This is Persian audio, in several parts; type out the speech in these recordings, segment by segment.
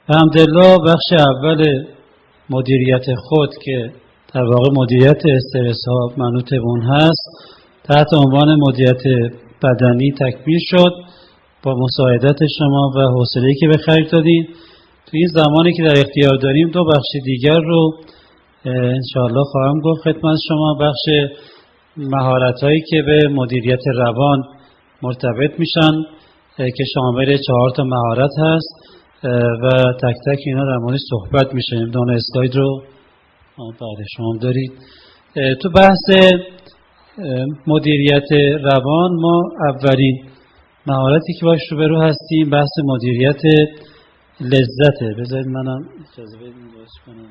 الحمدلله بخش اول مدیریت خود که در واقع مدیریت استرس ها منوط به اون هست تحت عنوان مدیریت بدنی تکمیل شد با مساعدت شما و حوصله‌ای که به خرج دادین. تو این زمانی که در اختیار داریم دو بخش دیگر رو انشاءالله خواهم گفت خدمت شما. بخش مهارت‌هایی که به مدیریت روان مرتبط میشن که شامل 4 تا مهارت هست و تک تک اینا در موردش صحبت میشه. دونه اسلاید رو بعد شما دارید. تو بحث مدیریت روان ما اولین مهارتی که باش روبرو هستیم بحث مدیریت لذته. بذارید منم اجازه بدید درست کنم.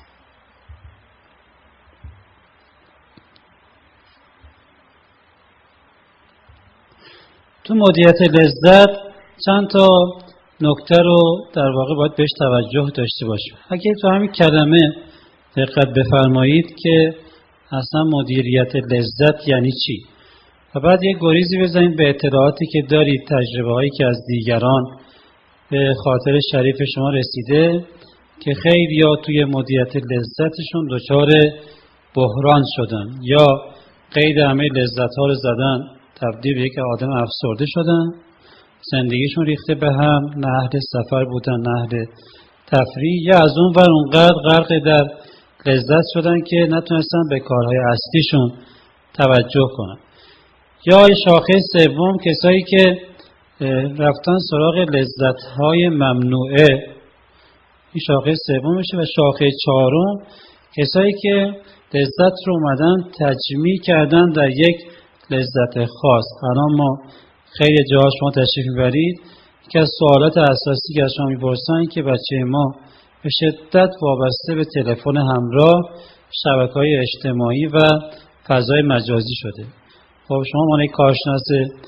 تو مدیریت لذت چند تا نکته رو در واقع باید بهش توجه داشته باشیم. اگه تو همین کلمه دقت بفرمایید که اصلا مدیریت لذت یعنی چی و بعد یک گریزی بزنید به اطلاعاتی که دارید، تجربه هایی که از دیگران به خاطر شریف شما رسیده که خیلی ها توی مدیریت لذتشون دچار بحران شدن یا قید همه لذت ها رو زدن، تبدیل به یک آدم افسرده شدن، زندگیشون ریخته به هم، نه اهل سفر بودن نه اهل تفریح، یا از اون ور اونقدر غرق در لذت شدن که نتونستن به کارهای اصلیشون توجه کنن. یا شاخه سوم کسایی که رفتن سراغ لذت‌های ممنوعه، این شاخه سومشه. و شاخه چهارم کسایی که لذت رو اومدن تجمیع کردن در یک لذت خاص. الان ما خیلی جاها شما تشریف میبرید که از سوالات اساسی که از شما میپرسن که بچه ما به شدت وابسته به تلفن همراه، شبکه‌های اجتماعی و فضای مجازی شده. خب شما معنی کارشناس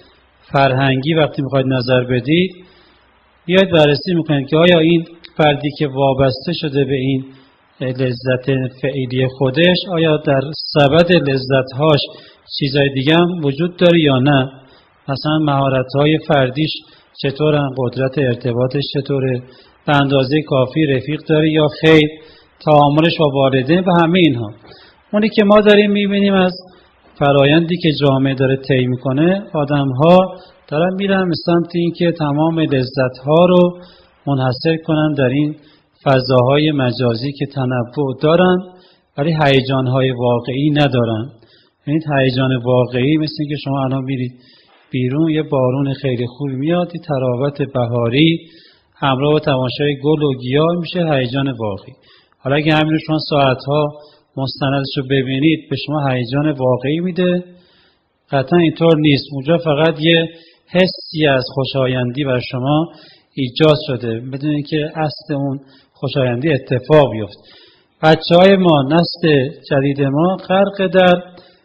فرهنگی وقتی میخواید نظر بدید بیاید بررسی میکنید که آیا این فردی که وابسته شده به این لذت فعلی خودش آیا در سبد لذت‌هاش چیزای دیگه هم وجود داره یا نه. مثلا مهارت‌های فردیش چطورن، قدرت ارتباطش چطوره، به اندازه کافی رفیق داره یا خیر، تعاملش با والدین و همه اینها. اونی که ما داریم میبینیم از فرایندی که جامعه داره طی میکنه، آدم‌ها دارن میرن به سمت این که تمام لذت‌ها رو منحصر کنن در این فضاهای مجازی که تنوع دارن ولی هیجان‌های واقعی ندارن. این هیجان واقعی مثل اینکه شما الان میرید بیرون یه بارون خیلی خوبی میاد، این تراوت بهاری همراه با تماشای گل و گیاه میشه هیجان واقعی. حالا اگه همین رو شما ساعت‌ها مستندش رو ببینید به شما هیجان واقعی میده؟ قطعا اینطور نیست. اونجا فقط یه حسی از خوشایندی بر شما ایجاد شده بدون اینکه اصل اون خوشایندی اتفاق بیفته. بچه‌های ما، نسل جدید ما غرق در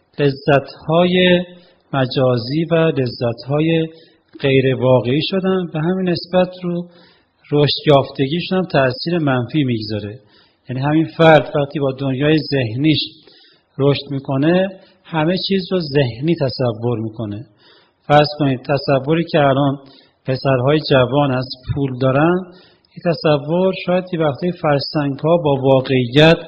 لذت‌های مجازی و لذت‌های غیر واقعی شدن و همین نسبت رو رشد یافتگیشون هم تأثیر منفی میگذاره. یعنی همین فرد وقتی با دنیای ذهنیش رشد میکنه همه چیز رو ذهنی تصور میکنه. فرض کنید تصوری که الان پسرهای جوان از پول دارن، این تصور شاید یه وقتی فرسنگ‌ها با واقعیت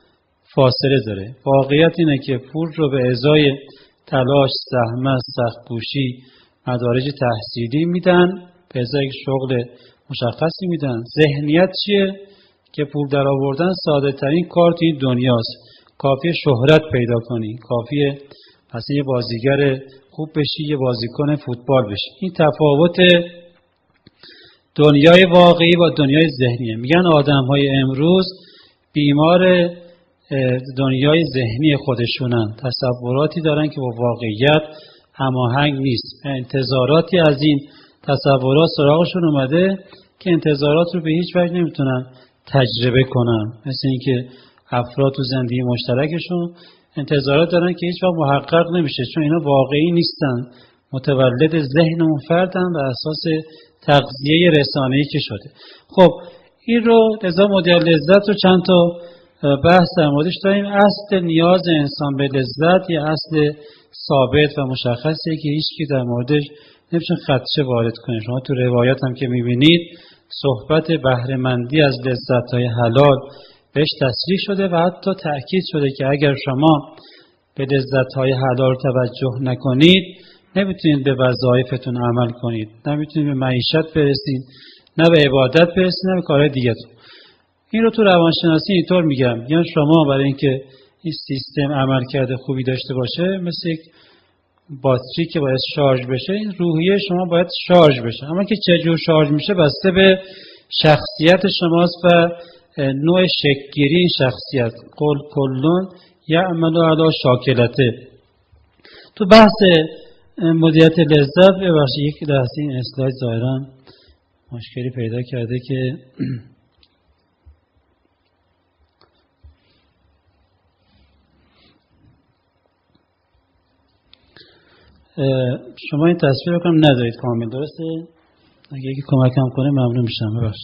فاصله داره. واقعیت اینه که پول رو به ازای تلاش، زحمت، سخت‌کوشی، مدارج تحصیلی میدن، به ازای شغل مشخصی میدن. ذهنیت چیه؟ که پول در آوردن ساده ترین کار توی این دنیاست. کافیه شهرت پیدا کنی، کافیه مثلا یه بازیگر خوب بشی، یه بازیکن فوتبال بشی. این تفاوت دنیای واقعی با دنیای ذهنیه. میگن آدم‌های امروز بیمار دنیای ذهنی خودشونن، تصوراتی دارن که با واقعیت هماهنگ نیست. انتظاراتی از این تصورات سراغشون اومده که انتظارات رو به هیچ وجه نمیتونن تجربه کنن. مثل اینکه افراد تو زندگی مشترکشون انتظارات دارن که هیچ وقت محقق نمیشه چون اینا واقعی نیستن، متولد ذهن اون فردن و اساس تغذیه رسانه‌ای که شده. خب این رو لذا مدیریت لذت رو چند تا بحث در موردش داریم. اصل نیاز انسان به لذت یا اصل ثابت و مشخصه که هیچ کی در موردش نمیشه خدشه وارد کنه. شما تو روایات هم که میبینید صحبت بهره‌مندی از لذت‌های حلال بهش تصریح شده و حتی تأکید شده که اگر شما به لذت‌های حلال توجه نکنید نمیتونید به وظایفتون عمل کنید، نمیتونید به معیشت برسید، نه به عبادت برسید، نه به کارهای دیگه. این رو تو روانشناسی اینطور میگن شما برای اینکه این سیستم عملکرد خوبی داشته باشه مثل یک باتری که باید شارژ بشه، این روحیه شما باید شارژ بشه. اما که چجور شارژ میشه بسته به شخصیت شماست و نوع شکل‌گیری این شخصیت. قل کلون یعمل علی شاکلته. تو بحث مدیریت لذت ببخشید یک لحظه این اسلاید ظاهراً مشکلی پیدا کرده که شما این تصویر رو کم ندارید کامل، درسته؟ اگه یکی کمکم کنه ممنون میشم. ببخشید.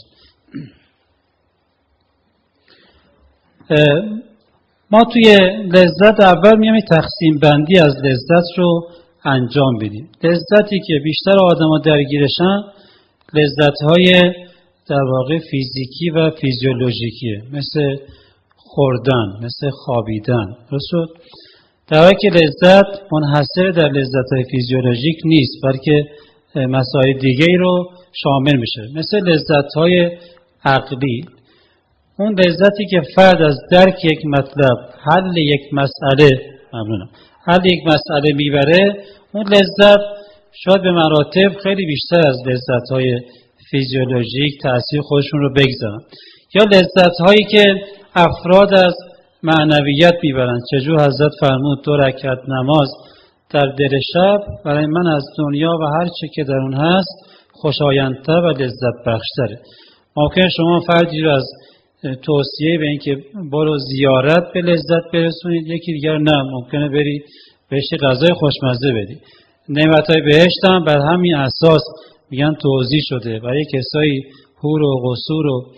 ما توی لذت اول میایم تقسیم بندی از لذت رو انجام بدیم. لذتی که بیشتر آدم‌ها درگیرشن لذت‌های در واقع فیزیکی و فیزیولوژیکیه، مثل خوردن، مثل خوابیدن. درست؟ در حالی که لذت منحصر در لذت‌های فیزیولوژیک نیست، بلکه مسائل دیگه‌ای رو شامل میشه، مثل لذت‌های عقلی. اون لذتی که فرد از درک یک مطلب، حل یک مسئله، حل یک مسئله میبره، اون لذت شاید به مراتب خیلی بیشتر از لذت‌های فیزیولوژیک تأثیر خودشون رو بگذارن. یا لذت‌هایی که افراد از معنویت میبرن، چجور حضرت فرمود 2 رکعت نماز در دل شب برای من از دنیا و هر چه که در اون هست خوشایندتر و لذت بخشتره. ممکن شما فردی رو از توصیه به اینکه برو زیارت به لذت برسونید، یکی دیگر نه، ممکنه بری بهش غذای خوشمزه بدی. نعمت‌های بهشت هم بر همین اساس میگن توزیع شده و یک کسایی حور و قصور و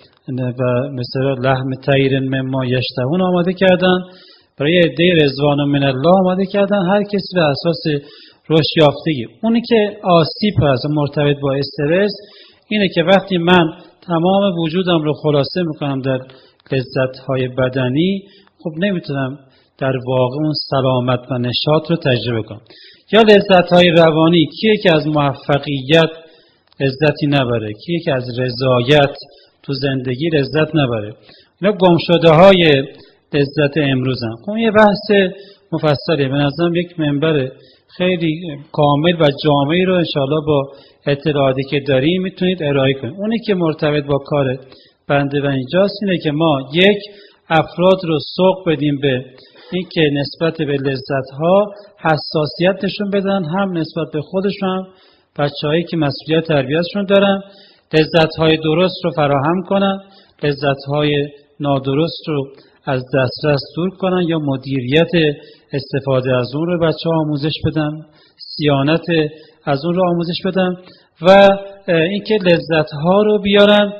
مثلا لحم طیر مما یشتهون آماده کردن، برای عده رضوان من الله آماده کردن، هر کسی به اساس رشد یافتگی. اونی که آسیب هست مرتبط با استرس اینه که وقتی من تمام وجودم رو خلاصه میکنم در لذت‌های بدنی، خب نمیتونم در واقع اون سلامت و نشاط رو تجربه کنم. یا لذت‌های روانی، کیه که از موفقیت لذتی نبره، کیه که از رضایت تو زندگی لذت نبره. اینا گمشده‌های لذت امروزن. خب یه بحث مفصله، به نظرم یک منبر خیلی کامل و جامعی رو انشاءالله با اطلاعاتی که داریم میتونید ارائه کنید. اونی که مرتبط با کار بنده و اینجاست اینه که ما یک افراد رو سوق بدیم به این که نسبت به لذت‌ها حساسیت نشون بدن، هم نسبت به خودشون، بچه‌هایی که مسئولیت تربیتشون دارن، لذت‌های درست رو فراهم کنن، لذت‌های نادرست رو از دسترس دور کنن یا مدیریت استفاده از اون رو بچه‌ها آموزش بدن، صیانت از اون رو آموزش بدن و اینکه لذت‌ها رو بیارن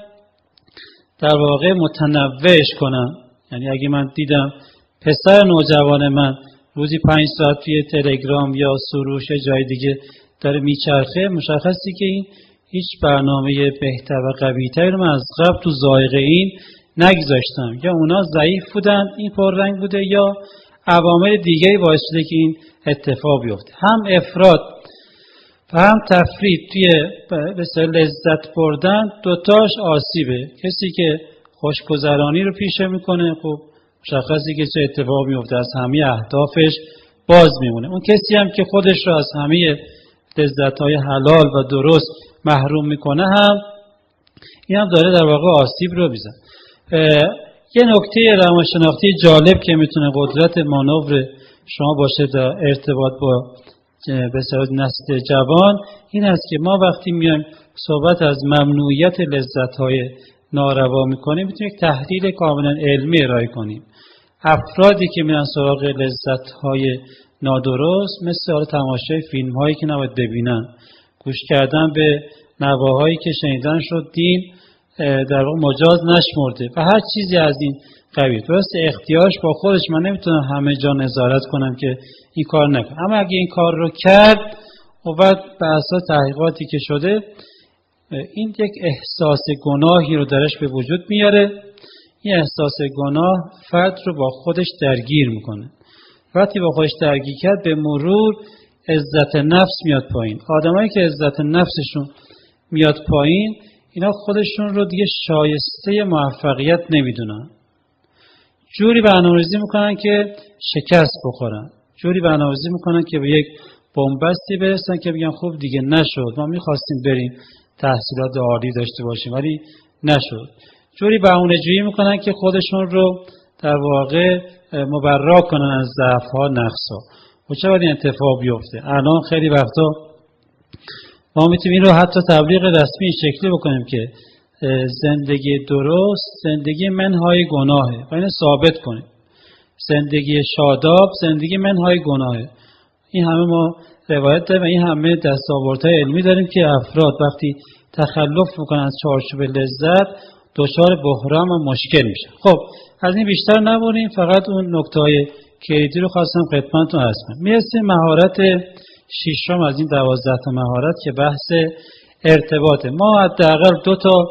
در واقع متنوعش کنن. یعنی اگه من دیدم پسر نوجوان من روزی 5 ساعت توی تلگرام یا سروش جای دیگه داره میچرخه، مشخصی که این هیچ برنامه بهتر و قوی‌تری رو من از قبل تو ذائقه این نگذاشتم. یا اونا ضعیف بودن، این پررنگ بوده، یا عوامل دیگه‌ای باعث شده که این اتفاق بیفته. هم افراط و هم تفرید توی مثلا لذت بردن، دوتاش آسیبه. کسی که خوشگذرانی رو پیشه میکنه، خب مشخصی که چه اتفاق میفته، از همه اهدافش باز میمونه. اون کسی هم که خودش رو از همه لذت‌های حلال و درست محروم میکنه هم این هم داره در واقع آسیب رو میزنه. یه نکته روانشناختی جالب که میتونه قدرت مانور شما باشه در ارتباط با بسیار نسل جوان این است که ما وقتی میایم صحبت از ممنوعیت لذت‌های ناروا میکنیم میتونیم یک تحلیل کاملا علمی ارائه کنیم. افرادی که میرن سراغ لذت‌های نادرست مثل تماشای فیلم‌هایی که نباید ببینن، گوش کردن به نواهایی که شنیدن شد دین در واقع مجاز نشمرده و هر چیزی از این قبیل. درست اختیارش با خودش، من نمیتونم همه جا نظارت کنم که این کار نکنه، اما اگه این کار رو کرد و بعد به اساس تحقیقاتی که شده این یک احساس گناهی رو درش به وجود میاره. این احساس گناه فرد رو با خودش درگیر میکنه. وقتی با خودش درگیر کرد به مرور عزت نفس میاد پایین. آدمایی که عزت نفسشون میاد پایین اینا خودشون رو دیگه شایسته موفقیت نمیدونن. جوری برنامه‌ریزی میکنن که شکست بخورن. جوری برنامه‌ریزی میکنن که به یک بنبستی برسن که بگن خب دیگه نشد. ما میخواستیم بریم تحصیلات عالی داشته باشیم ولی نشد. جوری بهونه‌جویی میکنن که خودشون رو در واقع مبرا کنن از ضعف‌ها، نقص‌ها. و چه باید این اتفاق بیفته؟ الان خیلی وقتا ما میتونیم این رو حتی تبلیغ رسمی این شکلی بکنیم که زندگی درست زندگی منهای گناهه و اینو ثابت کنیم. زندگی شاداب زندگی منهای گناهه. این همه ما روایت داریم و این همه دستاوردهای علمی داریم که افراد وقتی تخلف میکنن از چارچوب لذت دچار بحران و مشکل میشن. خب از این بیشتر نبریم، فقط اون نکته‌های کلیدی رو خواستم خدمتتون عرض کنم. میرسیم مهارت ششم از این 12 تا مهارت که بحث ارتباطه. ما حداقل 2 تا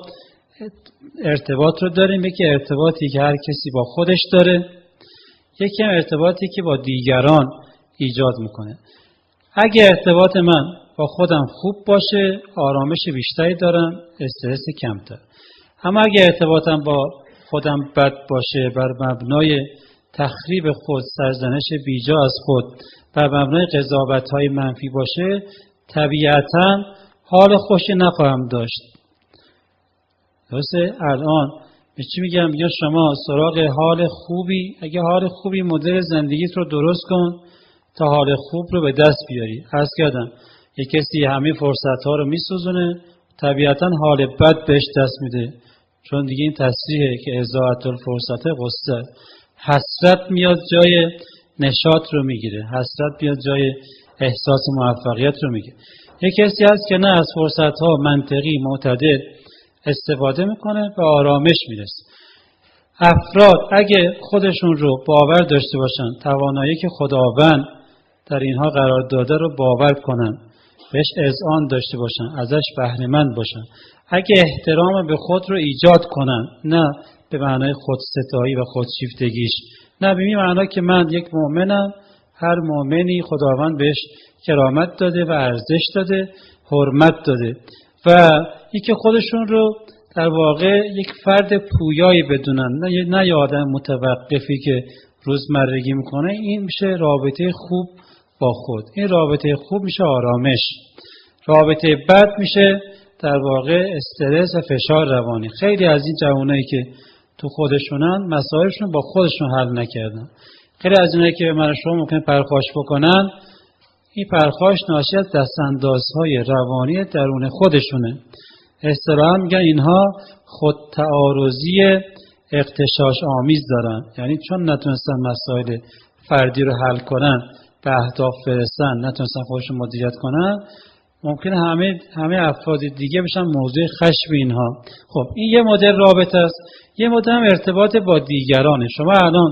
ارتباط رو داریم. یکی ارتباطی که هر کسی با خودش داره، یکی هم ارتباطی که با دیگران ایجاد میکنه. اگه ارتباط من با خودم خوب باشه آرامش بیشتری دارم، استرس کمتر. اما اگه ارتباطم با خودم بد باشه، بر مبنای تخریب خود، سرزنش بیجا از خود، بر مبنای قضاوت‌های منفی باشه، طبیعتاً حال خوشی نخواهم داشت. درسته؟ الان چی میگم؟ میگم شما سراغ حال خوبی، اگه حال خوبی مدل زندگیت رو درست کن تا حال خوب رو به دست بیاری. عرض کردم یک کسی همه فرصت‌ها رو میسوزونه، طبیعتاً حال بد بهش دست میده، چون دیگه این تصریحه که اضاعت الفرصت غصه. حسرت میاد جای نشاط رو میگیره، حسرت میاد جای احساس موفقیت رو میگیره. یک کسی هست که نه از فرصت‌ها منطقی معتدل استفاده میکنه و آرامش میرسه. افراد اگه خودشون رو باور داشته باشن، توانایی که خداوند در اینها قرار داده رو باور کنن، بهش اذعان داشته باشن، ازش بهره‌مند باشن، اگه احترام به خود رو ایجاد کنن، نه به معنای خودستایی و خودشیفتگیش، نه به این معنا که من یک مؤمنم، هر مؤمنی خداوند بهش کرامت داده و ارزش داده، حرمت داده، و این که خودشون رو در واقع یک فرد پویایی بدونن، نه یه آدم متوقفی که روزمرگی میکنه. این میشه رابطه خوب با خود. این رابطه خوب میشه آرامش. رابطه بد میشه در واقع استرس و فشار روانی. خیلی از این جوانایی که تو خودشونن مسائلشون با خودشون حل نکردن. خیلی از اینایی که به من شما ممکن پرخاش بکنن، این پرخاش ناشی از دستاندازهای روانی درون خودشونه. اصطلاحاً میگن اینها خود تعارضی اغتشاش آمیز دارن، یعنی چون نتونستن مسائل فردی رو حل کنن، به اهداف برسن، نتونستن خودشون مدیریت کنن، ممکنه همه افراد دیگه بشن موضوع خشم اینها. خب این یه مدل رابطه است. یه مدل هم ارتباط با دیگرانه. شما الان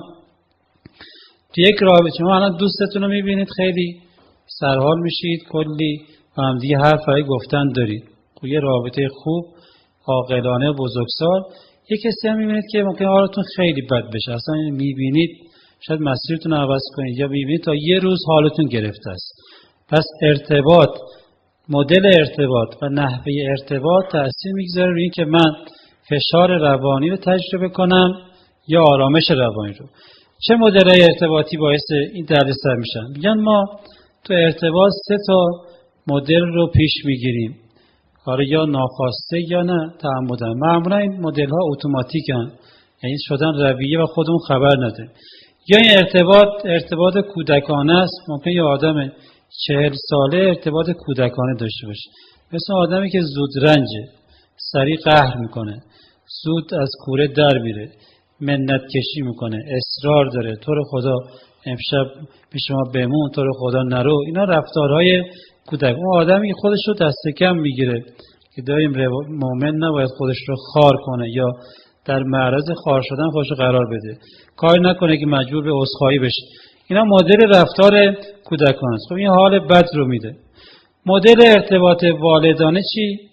تو یک رابطه، شما الان دوستتون رو میبینید، خیلی سرحال میشید، کلی با هم دیگه حرف برای گفتن دارید، یه رابطه خوب عاقلانه بزرگسال. یک کسی هم میبینید که ممکنه حالتون خیلی بد بشه، اصلا میبینید شاید مسیرتون رو عوض کنید، یا میبینید تا یه روز حالتون گرفته است. پس ارتباط، مدل ارتباط و نحوه ارتباط تأثیر میگذاره روی این که من فشار روانی رو تجربه کنم یا آرامش روانی رو. چه مدل‌های ارتباطی باعث این دردسر میشن؟ میگن ما تو ارتباط 3 تا مدل رو پیش میگیریم، آره، یا ناخواسته یا نه تعمدن. معمولا این مدل ها اتوماتیکن، یعنی شدن رویه و خودمون خبر نداریم. یا این ارتباط کودکانه است. ممکن یه آدم 40 ساله ارتباط کودکانه داشته باشه، مثل آدمی که زود رنجه، سریع قهر میکنه، زود از کوره در میره، منت کشی میکنه، اصرار داره، تو رو خدا امشب پیش ما بمون، تو رو خدا نرو. اینا رفتارهای کودک. اون آدمی که خودش رو دست کم میگیره، که داریم مؤمن نباید خودش رو خار کنه یا در معرض خار شدن خودش رو قرار بده، کار نکنه که مجبور به عذرخواهی بشه. اینا مدل رفتار کودکان است. خب این حال بد رو میده. مدل ارتباط والدانه چی؟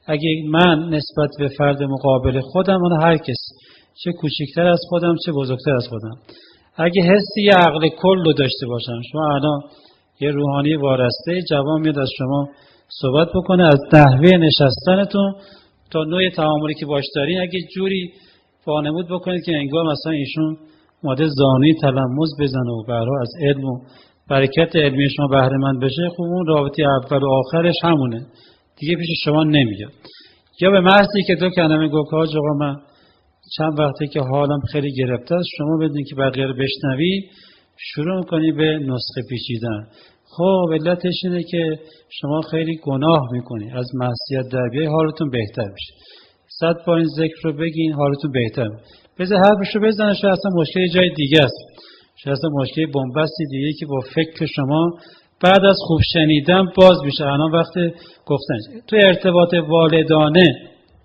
اگه من نسبت به فرد مقابل خودم، اون هر کسی، چه کوچکتر از خودم چه بزرگتر از خودم، اگه حسی یه عقل کل رو داشته باشم، شما الان یه روحانی وارسته جوان میاد از شما صحبت بکنه، از نحوه نشستنتون تا نوع تعاملی که باش دارین، اگه جوری وانمود بکنید که انگار مثلا ایشون اومده زانوی تلمذ بزنه و برها از علم و برکت علمی شما بهره مند بشه، خب اون رابطه اول و آخرش همونه دیگه، پیش شما نمیاد. یا به محضی که دو کلمه گفت که آقا من چند وقته که حالم خیلی گرفته است، شما بدونید که بقیه رو بشنوی، شروع میکنی به نسخه پیچیدن. خب علتش اینه که شما خیلی گناه میکنی، از معصیت در بیای حالتون بهتر میشه. 100 بار این ذکر رو بگین حالتون بهتر میشه. بذار حرفشو بزنه، شاید اصلا مشکل جای دیگه است، شاید اصلا مشکل بنبستی دیگه که با فکر شما بعد از خوب شنیدن باز میشه. الان وقت گفتن تو ارتباط والدانه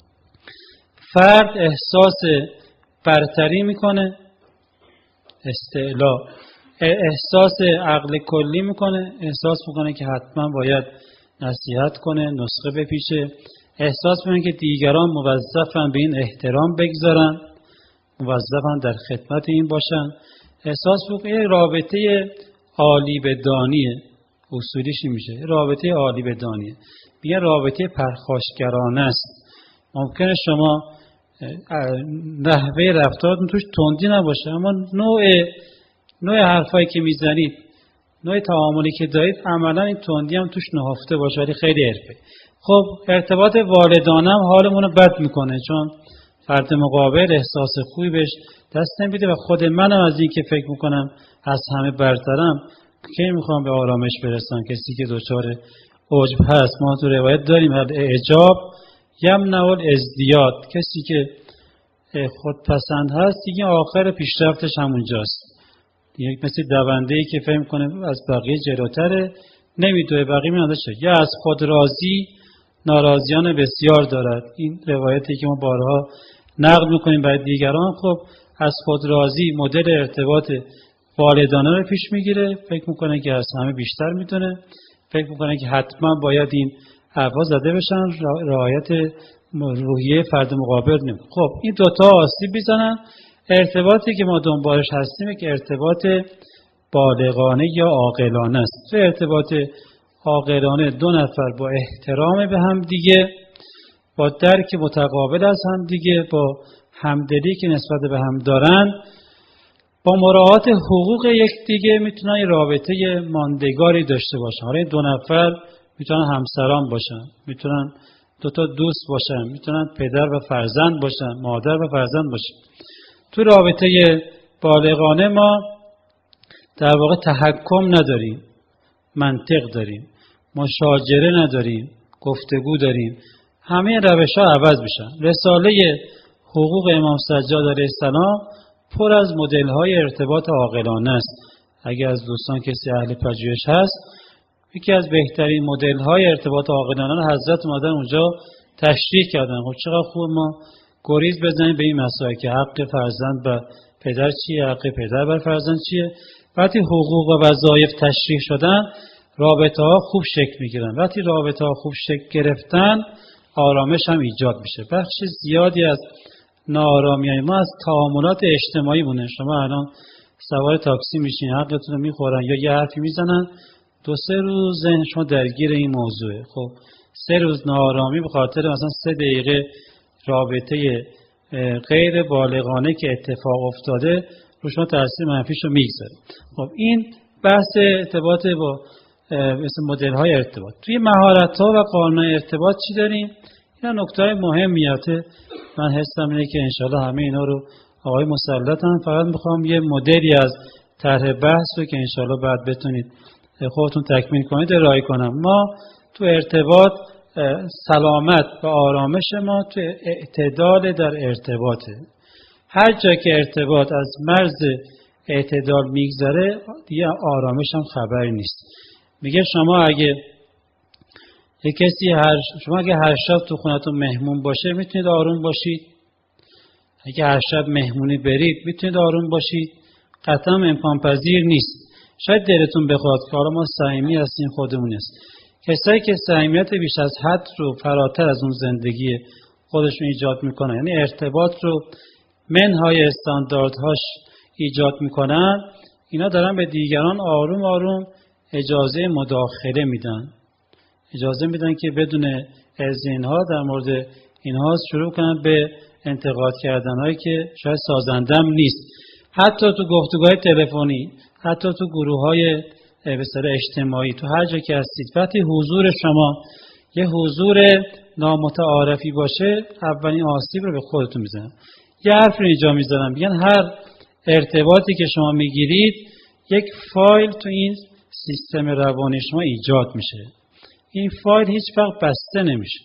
فرد احساس برتری میکنه، استعلا، احساس عقل کلی میکنه، احساس میکنه که حتما باید نصیحت کنه، نسخه بپیچه، احساس میکنه که دیگران موظفن به این احترام بگذارن، موظفن در خدمت این باشن، احساس میکنه رابطه عالی بدانیه، اصولیش میشه رابطه عالی بدانیه، میگه رابطه پرخاشگرانه است. ممکنه شما نحوه رفتارتون توش تندی نباشه، اما نوع حرفایی که میزنید، نوع تعاملی که دارید، عملا این تندی هم توش نهفته باشه، ولی خیلی حرفه‌ای. خب ارتباط والدانه هم حالمون رو بد میکنه، چون فرد مقابل احساس خوبی بهش دست نمیده و خود منم از این که فکر میکنم از همه برترم، کی میخوام به آرامش برسم؟ کسی که دچار عجب هست، ما تو روایت داریم اعجاب یمنع الازدیاد، کسی که خودپسند هست دیگه آخر پیشرفتش همونجاست، دیگه مثل دونده‌ای که فهم کنه از بقیه جلوتره، نمیدوه بقیه میانده شد. یا از خود راضی ناراضیان بسیار دارد، این روایتی که ما بارها نقل میکنیم برای دیگران. خب از خود راضی مدل ارتباط والدانه رو پیش میگیره، فکر میکنه که از همه بیشتر میتونه، فکر میکنه که حتما باید این حرفا زده بشن، رعایت روحیه فرد مقابل نمیکنه. خب این دوتا آسیب میزنن. ارتباطی که ما دنبالش هستیم که ارتباط بالغانه یا عاقلانه است. ارتباط عاقلانه دو نفر با احترام به هم دیگه، با درک متقابل از هم دیگه، با همدلی که نسبت به هم دارن، با مراعات حقوق یکدیگه میتونن رابطه ماندگاری داشته باشن. حالا این دو نفر میتونن همسران باشن، میتونن دو تا دوست باشن، میتونن پدر و فرزند باشن، مادر و فرزند باشن. تو رابطه بالغانه ما در واقع تحکم نداریم، منطق داریم، مشاجره نداریم، گفتگو داریم، همه روش ها عوض میشن. رساله حقوق امام سجاد علیه السلام پر از مدل های ارتباط عاقلانه است. اگر از دوستان کسی اهل پژوهش هست، یکی از بهترین مدل های ارتباط عاقلانه حضرت اومدن اونجا تشریح کردن. خب چقدر خوب ما گریز بزنیم به این مسائل که حق فرزند و پدر چیه، حق پدر بر فرزند چیه. وقتی حقوق و وظایف تشریح شدن، رابطه ها خوب شکل میگیرن. وقتی رابطه ها خوب شکل گرفتن، آرامش هم ایجاد میشه. بخش زیادی از ناآرامی ما از تعاملات اجتماعی مونه. شما الان سوار تاکسی میشین، حقتون رو میخورن یا یه حرفی میزنن، 2-3 روز ذهن شما درگیر این موضوعه. خب 3 روز ناآرامی به خاطر مثلا 3 دقیقه رابطه غیر بالغانه که اتفاق افتاده رو شما تاثیر منفیشو میگذاره. خب این بحث ارتباط با مثل مدل های ارتباط. توی مهارت ها و قانون ارتباط چی داریم؟ اینا نکته های مهمیاته. من حسم اینه که انشالله همه اینا رو آقای مسلطن. فقط میخوام یه مدلی از طرح بحث رو که انشالله بعد بتونید خودتون تکمیل کنید ارائه کنم. ما تو ارتباط سلامت و آرامش ما تو اعتدال در ارتباطه. هر جا که ارتباط از مرز اعتدال میگذره دیگه آرامش هم خبری نیست. میگه شما اگه هر شب تو خونتون مهمون باشه میتونید آروم باشید. اگه هر شب مهمونی برید میتونید آروم باشید. قطعا امکان پذیر نیست. شاید دلتون بخواد که حالا ما صمیمی هستیم خودمون است. کسایی که صمیمیت بیش از حد رو فراتر از اون زندگی خودشون ایجاد میکنن، یعنی ارتباط رو منهای استانداردهاش ایجاد میکنن، اینا دارن به دیگران آروم آروم اجازه مداخله میدن، اجازه میدن که بدون اذن اینها در مورد اینها شروع کنن به انتقاد کردن هایی که شاید سازندم نیست. حتی تو گفتگوهای تلفنی، حتی تو گروه های به اصطلاح اجتماعی، تو هر جا که هستید، وقتی حضور شما یه حضور نامتعارفی باشه، اولین آسیب رو به خودتون میزنن. یه حرف رو اینجا میزنن، میگن هر ارتباطی که شما میگیرید یک فایل تو این سیستم روانی شما ایجاد میشه. این فایل هیچ وقت بسته نمیشه،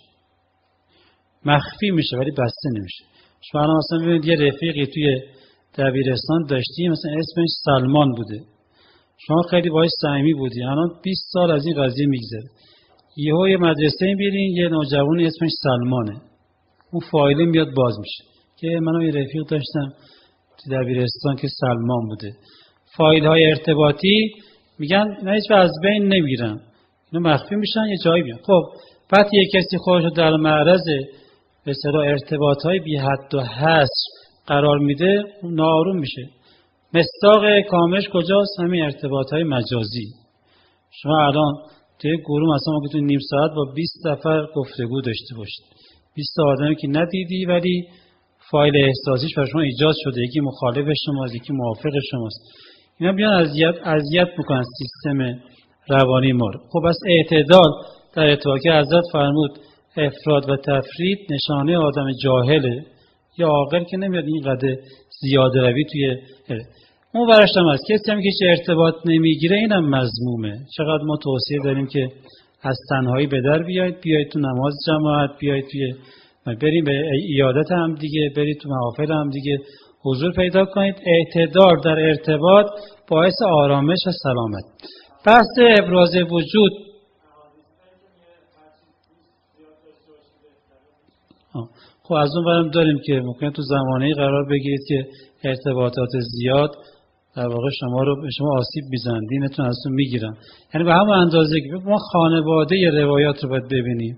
مخفی میشه ولی بسته نمیشه. شما الان مثلا ببینید یه رفیقی توی دبیرستان داشتی، مثلا اسمش سلمان بوده، شما خیلی باهاش صمیمی بودی، الان 20 سال از این قضیه میگذره، یهو یه مدرسه میبینین یه نوجوان اسمش سلمانه، اون فایل میاد باز میشه که منم یه رفیق داشتم تو دبیرستان که سلمان بوده. فایل های ارتباطی میگن اینا هیچ از بین نمیرن، اینا مخفی میشن یه جایی میان. خب وقتی یک کسی خودش رو در معرض به اصطلاح ارتباط های بی حد و حصر قرار میده، اون ناآروم میشه. مصداق کاملش کجاست؟ همین ارتباط های مجازی. شما الان توی گروه مثلا ممکنه نیم ساعت با 20 نفر گفتگو داشته باشید، 20 آدمی که ندیدی ولی فایل احساسیش برای شما ایجاد شده، یکی مخالف شماست، یکی موافق شماست. اینا بیان اذیت میکنن سیستم روانی ما رو. خب بس اعتدال در ارتباط که حضرت فرمود افراد و تفرید نشانه آدم جاهله، یا عاقل که نمیاد اینقدر زیاده روی توی اون ورش هم هست. کسی هم که هیچ ارتباط نمیگیره اینم مذمومه. چقدر ما توصیه داریم که از تنهایی به در بیایید تو نماز جماعت، بیایید توی بریم به عیادت هم دیگه، برید تو محافل هم دیگه حضور پیدا کنید. اعتدال در ارتباط باعث آرامش و سلامت. بحث ابراز وجود خب از اون برم داریم که ممکنه تو زمانه‌ای قرار بگیرید که ارتباطات زیاد در واقع شما آسیب میزنن، دینتون ازتون میگیرن. یعنی به همون اندازه که ما خانواده روایات رو باید ببینیم.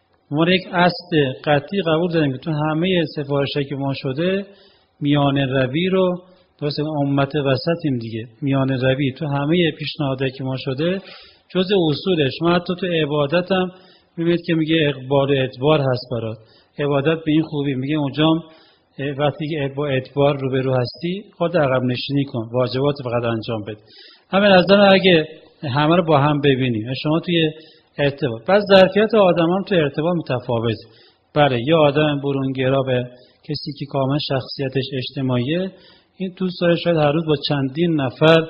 ما یک اصل قطعی قبول داریم که تو همه سفارشایی که ما شده میان روی رو، درسته امت وسطیم دیگه، میان روی تو همه پیشنهادایی که ما شده جز اصولش. ما حتی تو عبادت هم میبینید که میگه اقبال و ادبار هست برات. عبادت به این خوبی میگه اونجا وقتی که با ادبار روبرو هستی خود عقب نشینی کن، واجبات فقط انجام بده. همین از من اگه همه رو با هم ببینیم، شما توی ارتباط، پس ظرفیت آدم هم توی ارتباط متفاوت. بله یه آدم برونگرا به کسی که کاملا شخصیتش اجتماعیه، این دوست داره شاید هر روز با چندین نفر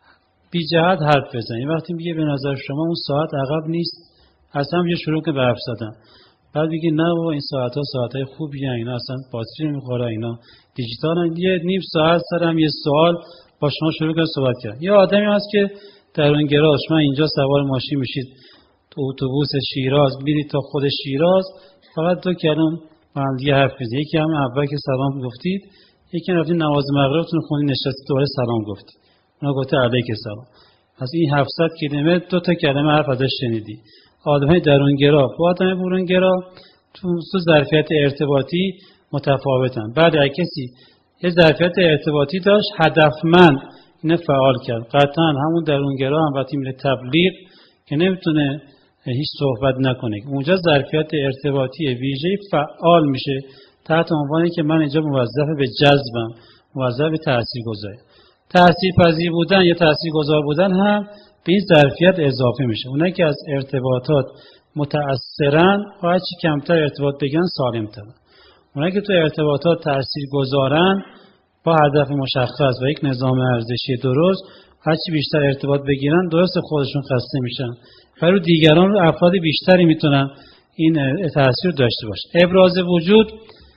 بی جهت حرف بزنه. وقتی میگه به نظر شما اون ساعت عقب نیست، اصلا یه شروع که به حرف زدن، بعد میگه نه بابا این ساعت‌ها ساعت‌های خوبیه، اینا اصلا باتری نمیخوره، اینا دیجیتالن. یه نیم ساعت سرم یه سوال با شما شروع کنه صحبت کرد. یه آدمی هست که درونگراست، شما اینجا سوار ماشین میشید تو اتوبوس شیراز میرید تا خود شیراز، فقط دو کلمه با هم دیگه حرف میزنید. یکی هم اول که سلام گفتید، یکی رفتید نماز مغربتون خوندید نشستید دوباره سلام گفتید، اونا گفته علیک السلام. از این 700 کیلومتر دو تا کلمه حرف ازش شنیدی. آدمای درونگرا با آدمای برونگرا تو ظرفیت ارتباطی متفاوتن. بعد اگه کسی یه ظرفیت ارتباطی داشت هدفمند اینو فعال کرد، قطعا همون درونگرا هم وقتی میره تبلیغ که نمیتونه هیچ صحبت نکنه، اونجا ظرفیت ارتباطی ویژه‌ای فعال میشه تحت عنوانی که من اینجا موظف به جذبم، موظف به تاثیرگذاری. تاثیرپذیر بودن یا تاثیرگذار بودن هم به این ظرفیت اضافه میشه. اونایی که از ارتباطات متأثرن هر چی کمتر ارتباط بگیرن سالم‌تر. اونایی که تو ارتباطات تاثیرگذارن با هدف مشخص و یک نظام ارزشی درست، هر چی بیشتر ارتباط بگیرن درست خودشون خسته میشن، برای دیگران رو افراد بیشتری میتونن این تاثیر داشته باشه. ابراز وجود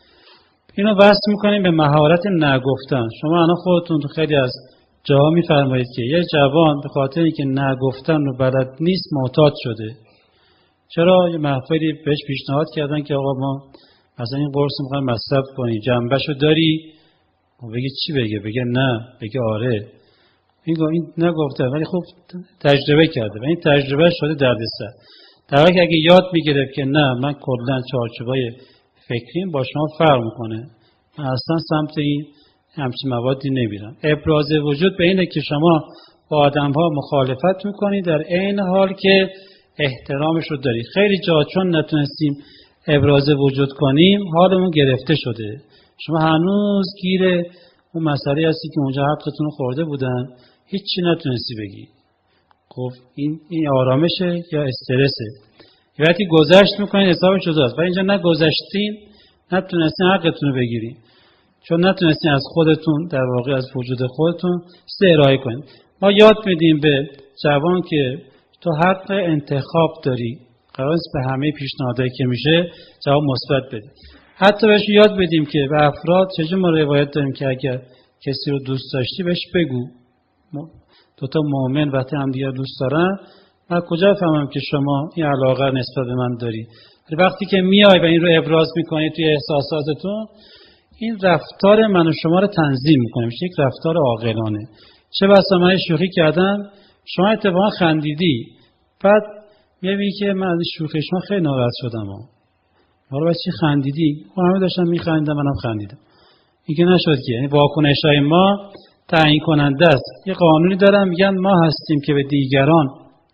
اینو بحث میکنیم به مهارت نگفتن. شما الان خودتون تو خیلی از جاها میفرمایید که یه جوان به خاطر اینکه نگفتن رو بلد نیست معتاد شده. چرا؟ یه محفلی بهش پیشنهاد کردن که آقا ما مثلا این قرص میخوایم مصرف کنیم، جنبشو داری؟ و بگه چی بگه؟ بگه نه، بگه آره. این نگفته ولی خب تجربه کرده و این تجربه شده دردسر. در حالی که اگه یاد میگرفت که نه من کلا چارچوبای فکریم با شما فرق میکنه، من اصلا سمت این همچین موادی نمیرم. ابراز وجود به اینه که شما با آدم‌ها مخالفت میکنید در عین حال که احترامش رو دارید. خیلی جا چون نتونستیم ابراز وجود کنیم حالمون گرفته شده. شما هنوز گیر اون مسئله هستی که اونجا حقتون خورده بودن، هیچی نتونستی بگی. خب این آرامشه یا استرسه؟ وقتی گذشت میکنین حساب جداست. و اینجا نگذشتین، نتونستین حقتون رو بگیرین، چون نتونستین از خودتون در واقع از وجود خودتون ارائه کنین. ما یاد میدیم به جوان که تو حق انتخاب داری، قرار است به همه پیشنهادایی که میشه جواب مثبت بدی. حتی بهش یاد بدیم که به افراد چجور ما روایت داریم که اگر کسی رو دوست داشتی بهش بگو. دوتا مؤمن وقتی هم دیگر دوست دارن، من کجا فهمم که شما این علاقه نسبت به من داری؟ وقتی که میای و این رو ابراز میکنی توی احساساتتون، این رفتار من و شما رو تنظیم میکنه، میشه یک رفتار عاقلانه. چه بسا من شوخی کردم، شما اتفاقا خندیدی، بعد میبینی که من از شوخی شما خیلی ناراحت شدم. حالا بچه خندیدی؟ خب همه داشتم میخندیدم، منم خندیدم. این که نشد که، یعنی واکنش‌های ما تعیین کننده است. یه قانونی دارن میگن ما هستیم که به دیگران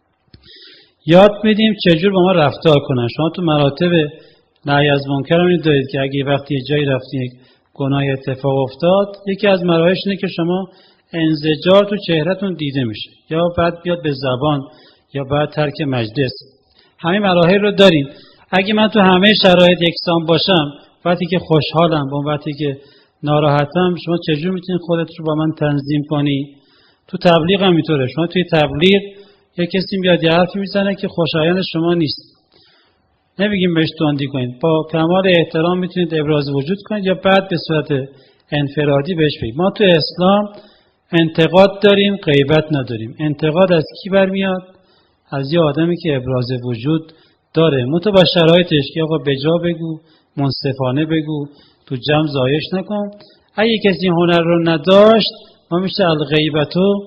یاد میدیم چجور با ما رفتار کنن. شما تو مراتب نهی از منکر رو دارید که اگه وقتی یه جایی رفتین یک گناه اتفاق افتاد، یکی از مراحلش اینه که شما انزجار تو چهرهتون دیده میشه، یا بعد بیاد به زبان، یا بعد ترک مجلس. همه مراحل رو داریم. اگه من تو همه شرایط یکسان باشم، وقتی که خوشحالم با وقتی که ناراحتم، شما چجور میتونید خودت رو با من تنظیم کنی؟ تو تبلیغ هم اینطوره. شما توی تبلیغ یک کسی میاد یه حرفی میزنه که خوشایند شما نیست، نمیگیم بهش تندی کنید، با کمال احترام میتونید ابراز وجود کنید یا بعد به صورت انفرادی بهش بگید. ما تو اسلام انتقاد داریم، غیبت نداریم. انتقاد از کی برمیاد؟ از یه آدمی که ابراز وجود داره، متو با شرایطش که آقا بجا بگو، منصفانه بگو، تو جمع زایش نکن. اگه کسی هنر رو نداشت، ما میشه الغیبتو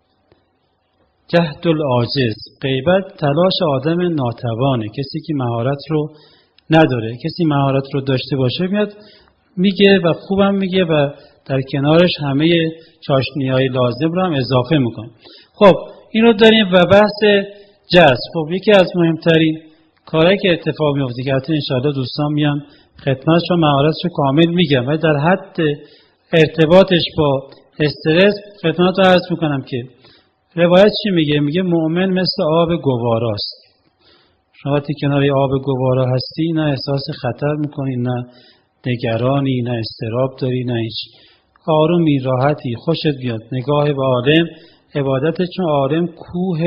جهد العاجز. غیبت تلاش آدم ناتوانه، کسی که مهارت رو نداره. کسی مهارت رو داشته باشه میاد میگه و خوبم میگه و در کنارش همه چاشنی‌های لازم رو هم اضافه میکنه. خب این رو داریم. و بحث جذب، خب یکی از مهمترین کارهایی که اتفاق میفته که حتی انشاءالله دوستان میان خدمتشون مهارتش رو کامل میگم، ولی در حد ارتباطش با استرس خدمت رو عرض میکنم که روایت چی میگه؟ میگه مؤمن مثل آب گواراست. شما وقتی کنار آب گوارا هستی، نه احساس خطر میکنی، نه نگرانی، نه اضطراب داری، نه هیچ، آرومی، راحتی، خوشت بیاد. نگاه به عالم عبادت، چون عالم کوه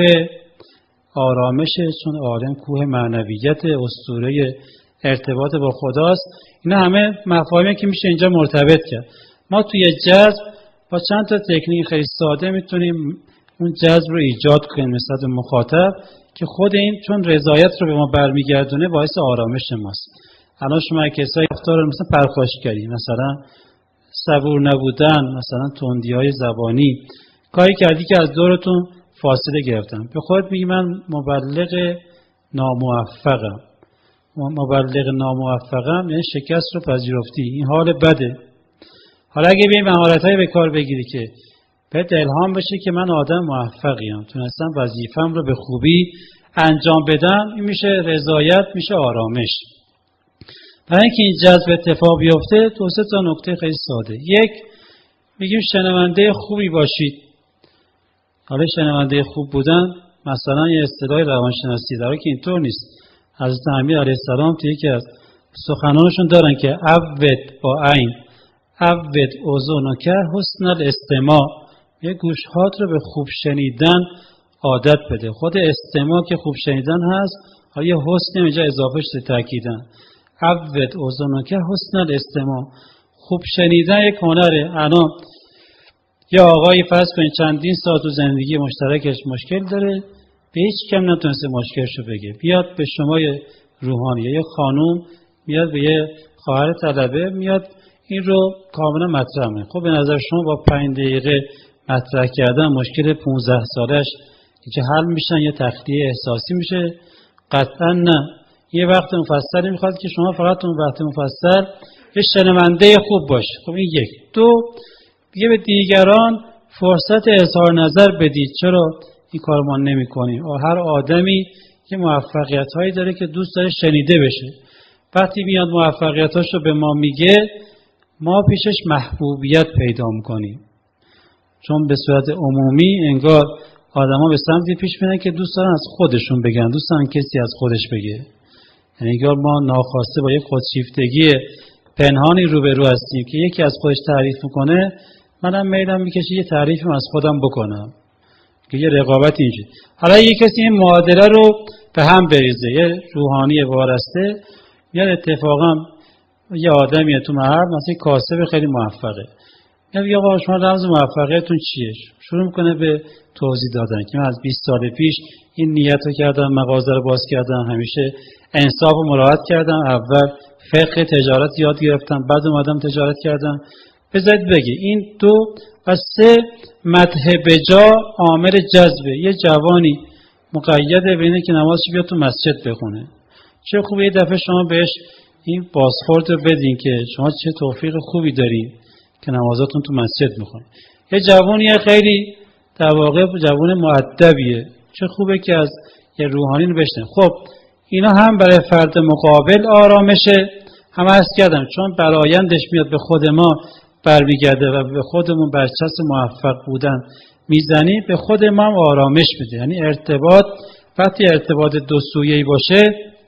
آرامشه، چون عالم کوه معنویت، اسطوره ارتباط با خداست. اینا همه مفاهیمی که میشه اینجا مرتبط کرد. ما توی جذب با چند تا تکنیک خیلی ساده میتونیم اون جذب رو ایجاد کنیم نسبت به مخاطب، که خود این چون رضایت رو به ما برمیگردونه باعث آرامش ماست. الان شما کسایی رفتار مثلا پرخاشگری، مثلا صبور نبودن، مثلا تندی‌های زبانی، کاری کردی که از دورتون فاصله گرفتن، به خودت میگی من مبلغ ناموفقم. مبلغ ناموفقم یعنی شکست رو پذیرفتی، این حال بده. حالا اگه بیایی مهارت‌های به کار بگیری که بهت الهام بشه که من آدم موفقیم، تونستم وظیفه‌ام رو به خوبی انجام بدم، این میشه رضایت، میشه آرامش. برای اینکه این جذب اتفاق بیفته، دو سه تا نکته خیلی ساده. یک، میگیم شنونده خوبی باشید. حالا شنونده خوب بودن مثلا یه اصطلاح روانشناسی داره که اینطور نیست. حضرت امیر علیه السلام توی یکی از سخنانشون دارن که عود با عین عود اذنک حسن الاستماع، یه گوشهات رو به خوب شنیدن عادت بده. خود استماع که خوب شنیدن هست، یه حسن اینجا اضافه شده تاکیدن. عود اذنک حسن الاستماع، خوب شنیدن یک هنره. الان یه آقایی فرض کنید چندین سال تو زندگی مشترکش مشکل داره، به هیچ کم نتونسته مشکلشو بگه، بیاد به شما روحانی، یه خانوم میاد به یه خواهر طلبه میاد این رو کاملا مطرح میکنه. خب به نظر شما با 5 دقیقه مطرح کردن مشکل 15 سالش که حل میشن، یه تخلیه احساسی میشه. قطعا نه. یه وقت مفصلی میخواد که شما فقط اون وقت مفصل یه شنونده خوب باشه. خب این یک. دو، دیگه به دیگران فرصت اظهار نظر بدید. چرا این کار ما نمی کنیم؟ هر آدمی که موفقیت هایی داره که دوست داره شنیده بشه. وقتی میاد موفقیتاش رو به ما میگه، ما پیشش محبوبیت پیدا میکنیم. چون به صورت عمومی انگار آدما به سمتی پیش میرن که دوست دارن از خودشون بگن، دوست دارن کسی از خودش بگه. یعنی انگار ما ناخواسته با یک خودشیفتگی پنهانی روبرو هستیم که یکی از خودش تعریف میکنه، منم میلم میکشه یه تعریفم از خودم بکنم، که یه رقابت اینجوری. حالا یه کسی این معادله رو به هم بریزه، یه روحانی وارسته میاد اتفاقا یه آدمیه تو محل مثلا کاسب خیلی موفقه، میگه آقا شما رمز موفقیتتون چیه؟ شروع میکنه به توضیح دادن که من از 20 سال پیش این نیتو کردم، مغازه رو باز کردم، همیشه انصاف و مراعات کردم، اول فقه تجارت یاد گرفتم، بعد اومدم تجارت کردم. بذارید بگی این دو. و سه، مدح بجا عامل جذبه. یه جوانی مقیده به اینه که نمازش بیاد تو مسجد بخونه. چه خوبه یه دفعه شما بهش این بازخورد رو بدین که شما چه توفیق خوبی دارین که نمازاتون تو مسجد میخونید. یه جوانیه خیلی در واقع جوان مؤدبیه، چه خوبه که از یه روحانی رو بشنه. خب اینا هم برای فرد مقابل آرامشه، هم عرض کردم چون برآیندش میاد به خود ما برمیگرده و به خودمون برچسب موفق بودن میزنی، به خود ما هم آرامش میده. یعنی ارتباط، وقتی ارتباط دو سویه‌ای باشه،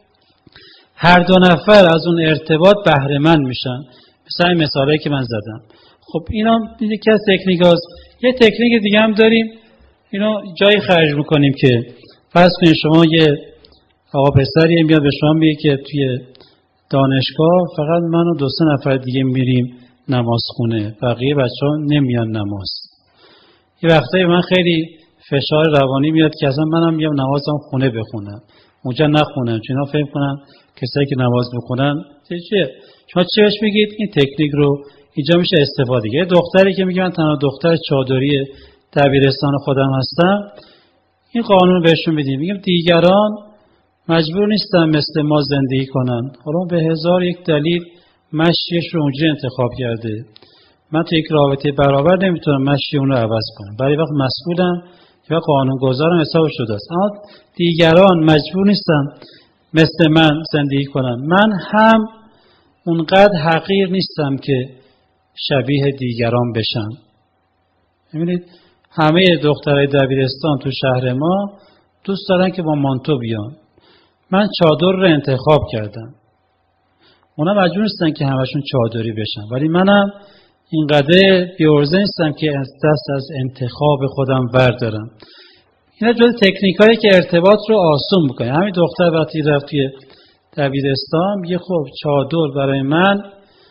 هر دو نفر از اون ارتباط بهره مند میشن. مثلا این مثالایی که من زدم. خب اینا یکی از تکنیکاست. یه تکنیک دیگه هم داریم، اینو جایی خرج میکنیم که فرض کنید شما یه آقا پسری میاد به شما میگه که توی دانشگاه فقط من و 2-3 نفر دیگه میریم نماز خونه، بقیه بچه‌ها نمیان نماز. یه وقتایی من خیلی فشار روانی میاد که اصلا منم میام نمازم خونه بخونم، اونجا نخونم، چون اینا فکر کنن کسایی که نماز میخونن چیه. شما چی بهش میگید؟ این تکنیک رو اینجا میشه استفاده کرد. دختری که میگه من تنها دختر چادری دبیرستان خودم هستم، این قانون رو بهشون میدیم، میگم دیگران مجبور نیستن مثل ما زندگی کنن. حالا به 1001 دلیل مشیش رو اونجوری انتخاب کرده، من تو یک رابطه برابر نمیتونم مشی اون رو عوض کنم، برای وقت مسئولم یا قانونگذارم حساب شده است. اما دیگران مجبور نیستن مثل من زندگی کنن. من هم اونقدر حقیر نیستم که شبیه دیگران بشم. می‌بینید همه دخترای دبیرستان تو شهر ما دوست دارن که با مانتو بیان. من چادر رو انتخاب کردم. اونا مجبور نیستن که همشون چادری بشن، ولی منم اینقدر بی‌عرضه نیستم که از دست از انتخاب خودم بردارم. اینا جز تکنیکایی که ارتباط رو آسون میکنه. همین دختر وقتی رفت توی دبیرستان میگه خب چادر برای من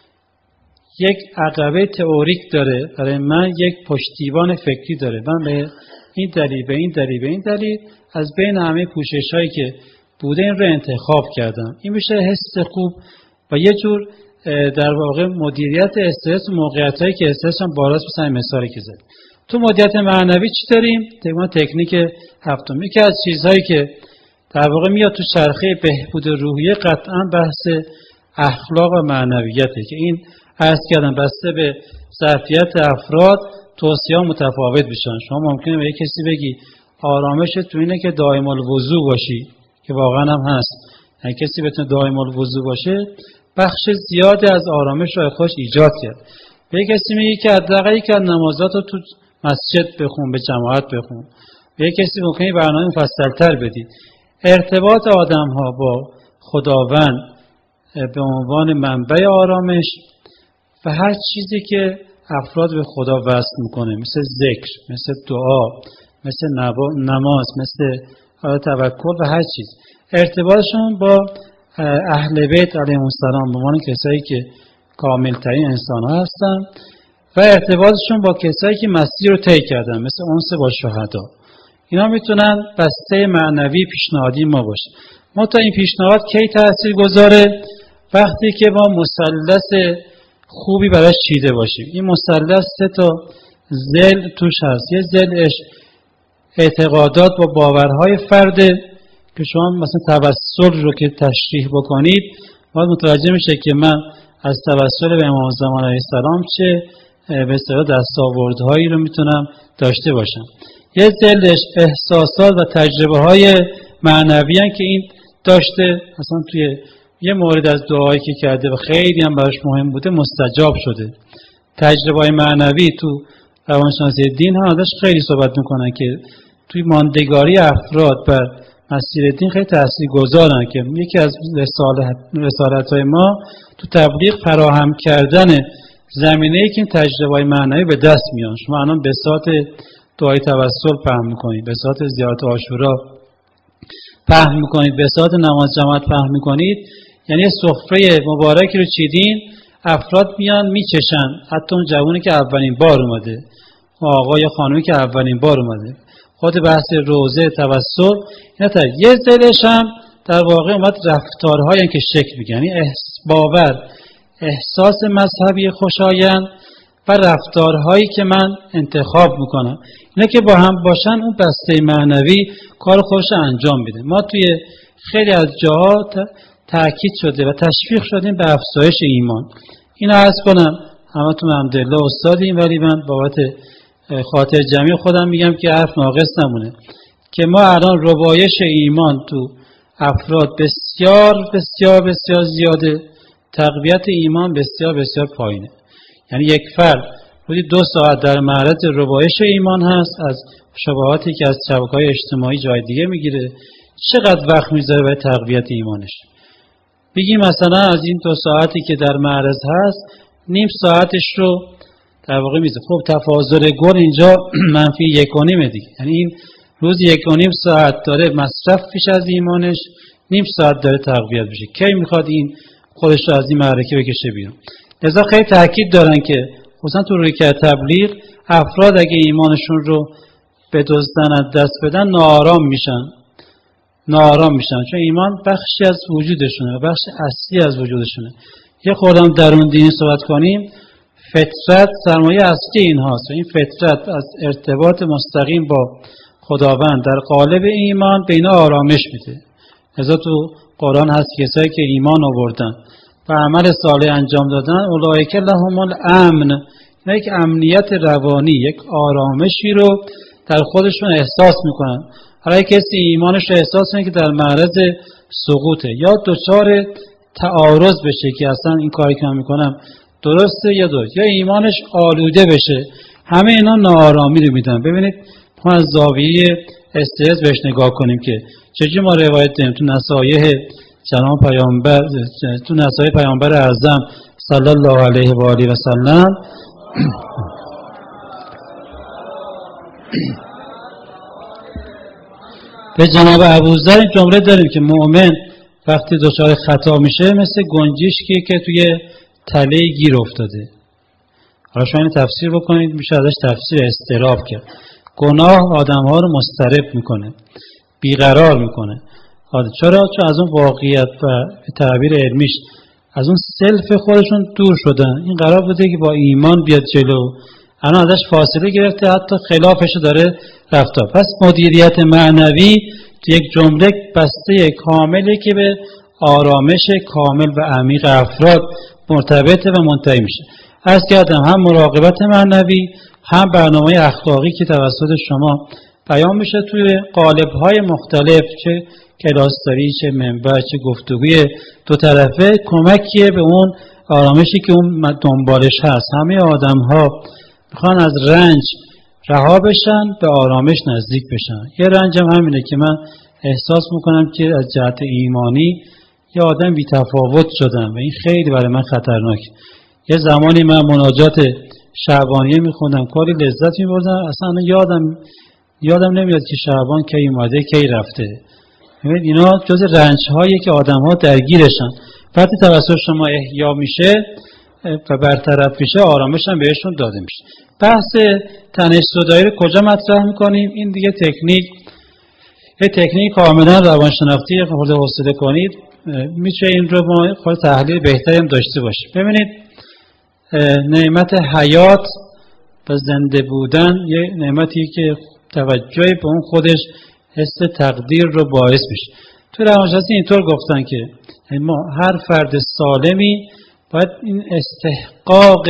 یک عقبه تئوریک داره، برای من یک پشتیبان فکری داره. من به این دلیل، به این دلیل، به این دلیل از بین همه پوشش‌هایی که بوده این رو انتخاب کردم. این میشه حس خوب و یه جور در واقع مدیریت استرس و موقعیتایی که استرس هم بالاست. مثلا مثالی که زد تو مدیریت معنوی چی داریم؟ تکنیک هفتم. یکی از چیزهایی که در واقع میاد تو چرخه بهبود روحیه قطعا بحث اخلاق و معنویته که این عرض کردم بسته به ظرفیت افراد توصیه متفاوت بشن. شما ممکنه به یک کسی بگی آرامش تو اینه که دائم الوضو باشی، که واقعا هم هست. اگه کسی بتونه دائم الوضو باشه بخش زیادی از آرامش رو خودش ایجاد کرد. به یک کسی میگی که حداقل یک نمازات رو تو مسجد بخون، به جماعت بخون. به یک کسی ممکنه برنامه مفصل‌تر بدید. ارتباط آدم‌ها با خداوند به عنوان منبع آرامش و هر چیزی که افراد به خدا وصل میکنه، مثل ذکر، مثل دعا، مثل نماز، مثل توکل و هر چیز، ارتباطشون با اهل بیت علیهم السلام به عنوان کسایی که کاملترین انسان ها هستن و ارتباطشون با کسایی که مسیر رو طی کردن، مثل انس با شهدا. اینا میتونن بسته معنوی پیشنهادی ما باشه. ما تا این پیشنهاد کی تأثیر گذاره؟ وقتی که ما مثلث خوبی براش چیده باشیم. این مثلث 3 تا ضلع توش هست. یه ضلعش اعتقادات و باورهای فرده که شما مثلا توسل رو که تشریح بکنید باید متوجه میشه که من از توسل به امام زمان علیه السلام چه به اصطلاح دستاوردهایی رو میتونم داشته باشم. یه ذلش احساسات و تجربه های معنوی هستند که این داشته مثلا توی یه مورد از دعایی که کرده و خیلی هم براش مهم بوده مستجاب شده. تجربه های معنوی تو روانشناسی دین هم ازش خیلی صحبت میکنن که توی ماندگاری افراد بر مسیر دین خیلی تاثیرگذارن که یکی از رسالت‌های ما تو تبلیغ فراهم کردن زمینه‌ای که این تجربه‌های معنوی به دست میان. شما الان بساط دعای توسل پهن میکنید، بساط زیارت عاشورا پهن میکنید، بساط نماز جماعت پهن میکنید، یعنی سفره مبارکی رو چیدین، افراد میان میچشن، حتی اون جوانی که اولین بار اومده، آقا یا خانمی که اولین بار اومده. خود بحث روزه توسل اینا تا یه ذلش هم در واقع اومد رفتارهایی که شکل میگن، یعنی باور، احساس مذهبی خوشایند و رفتارهایی که من انتخاب میکنم، اینا که با هم باشن اون بسته معنوی کار خودش انجام میده. ما توی خیلی از جاها تأکید شده و تشویق شدیم به افزایش ایمان. اینو عرض کنم همتون الحمدلله استادیم، ولی من بابت خاطر جمعی خودم میگم که حرف ناقص نمونه که ما الان ربایش ایمان تو افراد بسیار بسیار بسیار زیاده، تقویت ایمان بسیار بسیار پایینه. یعنی یک فرد روزی 2 ساعت در معرض ربایش ایمان هست از شبهاتی که از شبکه‌های اجتماعی جای دیگه میگیره. چقدر وقت میذاره برای تقویت ایمانش؟ بگیم مثلا از این 2 ساعتی که در معرض هست نیم ساعتش رو در واقع میزه. خب تفاضل گل اینجا منفی 1.5 دیگه، یعنی این روز 1.5 ساعت داره مصرف پیش از ایمانش، نیم ساعت داره تقویت بشه. کی میخواد این خودش رو از این معرکه بکشه بیرون؟ لذا خیلی تاکید دارن که خصوصا تو رویکرد تبلیغ افراد اگه ایمانشون رو بدزدن از دست بدن ناآرام میشن، چون ایمان بخشی از وجودشونه، بخش اصلی از وجودشونه. یه خوردم درون دینی صحبت کنیم، فطرت سرمایه اصلی این هاست و این فطرت از ارتباط مستقیم با خداوند در قالب ایمان به اینا آرامش میده. لذا تو قرآن هست کسایی که ایمان آوردن و عمل صالح انجام دادن اولئک لهم الامن، اینا یک امنیت روانی، یک آرامشی رو در خودشون احساس میکنن. حالا کسی ایمانش رو احساس کنه که در معرض سقوطه یا دچار تعارض بشه که اصلا این کاری که من میکنم درسته یا درست، یا ایمانش آلوده بشه، همه اینا ناآرامی رو میدن. ببینید ما از زاویه استرس بهش نگاه کنیم که چجوری ما روایت داریم تو نصایح جناب پیامبر، تو نصایح پیامبر اعظم صلی الله علیه و آله و سلم به جناب ابوذر این جمله داریم که مؤمن وقتی دچار خطا میشه مثل گنجشکی که توی تله گیر افتاده. حالا شما اینو تفسیر بکنید، میشه ازش تفسیر اضطراب کرد. گناه آدم‌ها رو مضطرب میکنه، بیقرار میکنه. چرا؟ چون از اون واقعیت و تعبیر علمیش از اون سلف خودشون دور شدن. این قرار بوده که با ایمان بیاد جلو، الان ازش فاصله گرفته، حتی خلافش داره رفتار. پس مدیریت معنوی یک جمله بسته کاملی که به آرامش کامل و عمیق افراد مرتبطه و منتهی میشه. عرض کردم هم مراقبت معنوی، هم برنامه اخلاقی که توسط شما بیان میشه توی قالب‌های مختلف، چه کلاس‌داری، چه منبر، چه گفتگوی دو طرفه، کمکیه به اون آرامشی که اون دنبالش هست. همه آدم‌ها میخوان از رنج رها بشن، به آرامش نزدیک بشن. یه رنجم همینه که من احساس میکنم که از جهت ایمانی یه آدم بی تفاوت شدم و این خیلی برای من خطرناکه. یه زمانی من مناجات شعبانیه میخوندم، کلی لذت میبردم، اصلا یادم نمیاد که شعبان کی اومده کی رفته. ببینید اینا جز رنج‌هایی که آدم‌ها درگیرشن. وقتی توسط شما احیا میشه و برطرف میشه، آرامش هم بهشون داده میشه. بحث تنش زدایی رو کجا مطرح میکنیم؟ این دیگه تکنیک کاملا روانشناختی، خورده حوصله کنید میشه این رو ما خود تحلیل بهتری هم داشته باشیم. ببینید نعمت حیات و زنده بودن یه نعمتی که توجهی به اون خودش حس تقدیر رو باعث میشه. تو روانشناسی اینطور گفتن که ما هر فرد سالمی باید این استحقاق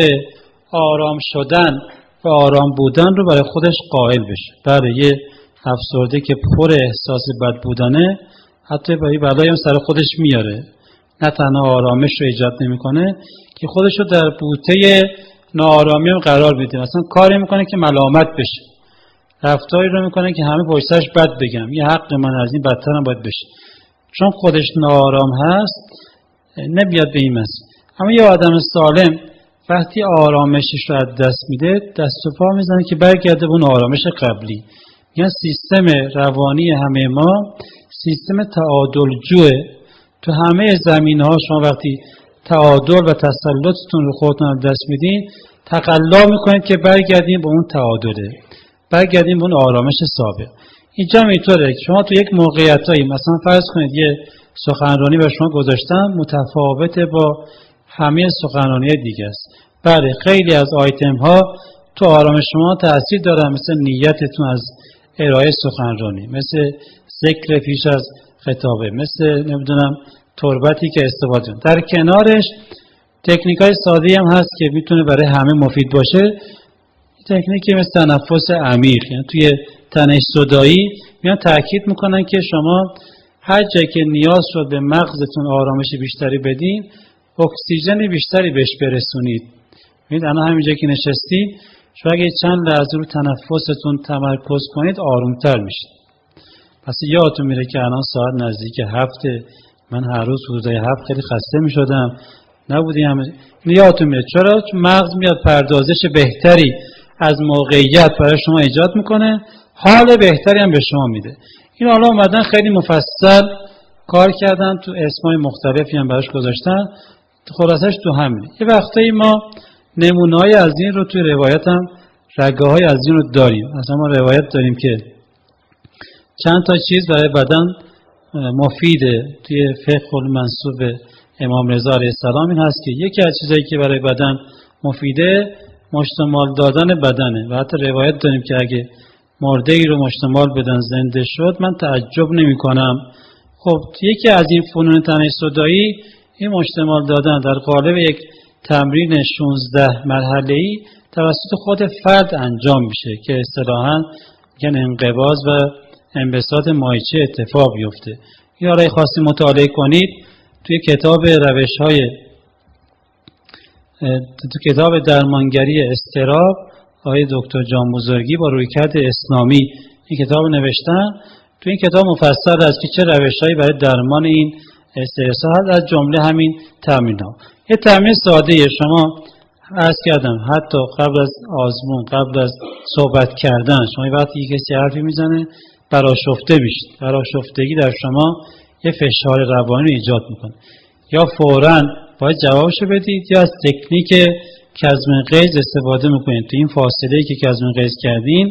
آرام شدن و آرام بودن رو برای خودش قائل بشه. برای یه افسرده که پر احساس بد بودنه حتی برای بلایی هم سر خودش میاره، نه تنها آرامش رو ایجاد نمیکنه که خودش رو در بوته ناآرامی هم قرار میده. مثلا کاری میکنه که ملامت بشه، رفتاری رو میکنه که همه پشتش بد بگم، یه حق من از این بدتر هم باید بشه، چون خودش ناآرام هست نبیاد به این مسئله. اما یه آدم سالم وقتی آرامشش رو از دست میده دست و پا میزنه که برگرده به اون آرامش قبلی. یعنی سیستم روانی همه ما سیستم تعادلجوه. تو همه زمینه‌ها شما وقتی تعادل و تسلطتون رو خودتون از دست میدین تقلا میکنید که برگردین به اون تعادله، برگردین به اون آرامش سابق. اینجا اینطوره که شما تو یک موقعیتایی مثلا فرض کنید یه سخنرانی به شما گذاشتم متفاوت با همه سخنرانی دیگه است. بله خیلی از آیتم ها تو آرامش شما تأثیر داره، مثل نیتتون از ارائه سخنرانی، مثل ذکر پیش از خطابه، مثل نمیدونم تربتی که استفاده. در کنارش تکنیکای ساده‌ای هم هست که میتونه برای همه مفید باشه. تکنیکی مثل تنفس عمیق، یعنی توی تنش زدایی میان تاکید میکنن که شما هر جایی که نیاز شد به مغزتون آرامش بیشتری بدین اکسیژن بیشتری بهش برسونید. ببینید الان همینجا که نشستید شما اگه چند لحظه رو تنفستون تمرکز کنید آرومتر میشید. پس یادتون میره که الان ساعت نزدیک 7، من هر روز حدود 7 خیلی خسته میشدم، نبودی همه یادتون میره. چرا؟ چون مغز میاد پردازش بهتری از موقعیت برای شما ایجاد میکنه، حال بهتری هم به شما میده. این حالا اومدن خیلی مفصل کار کردن، تو اسمای مختلفی هم براش گذاشتن، خلاصش تو همینه. یه وقتایی ما نمونه‌های از این رو توی روایت هم رگه‌های از این رو داریم. مثلا ما روایت داریم که چند تا چیز برای بدن مفیده. توی فقه المنسوب امام رضا علیه السلام این هست که یکی از چیزایی که برای بدن مفیده مشتمال دادن بدنه و حتی روایت داریم که اگه مرده ای رو مشتمال بدن زنده شد من تعجب نمی کنم. خب یکی از این فنون تنش‌زدایی این مشتمال دادن در قالب یک تمرین 16 مرحله‌ای توسط خود فرد انجام میشه که اصطلاحاً میگن انقباض و انبساط مایچه اتفاق بیفته. یا اگه خواستید مطالعه کنید توی کتاب روش‌های تو کتاب درمانگری اضطراب آقای دکتر جان بزرگی با رویکرد اسلامی این کتاب نوشتن. تو این کتاب مفصل است که چه روش‌هایی برای درمان این استرس هست، از جمله همین تمرین‌ها. یه تمرین ساده شما عرض کردم حتی قبل از آزمون، قبل از صحبت کردن شما وقتی کسی حرفی میزنه برآشفته میشید. برآشفتگی در شما یه فشار روانی رو ایجاد میکنه. یا فوراً باید جوابشو بدید یا از تکنیک کظم غیظ استفاده میکنید. تو این فاصله‌ای که کظم غیظ کردین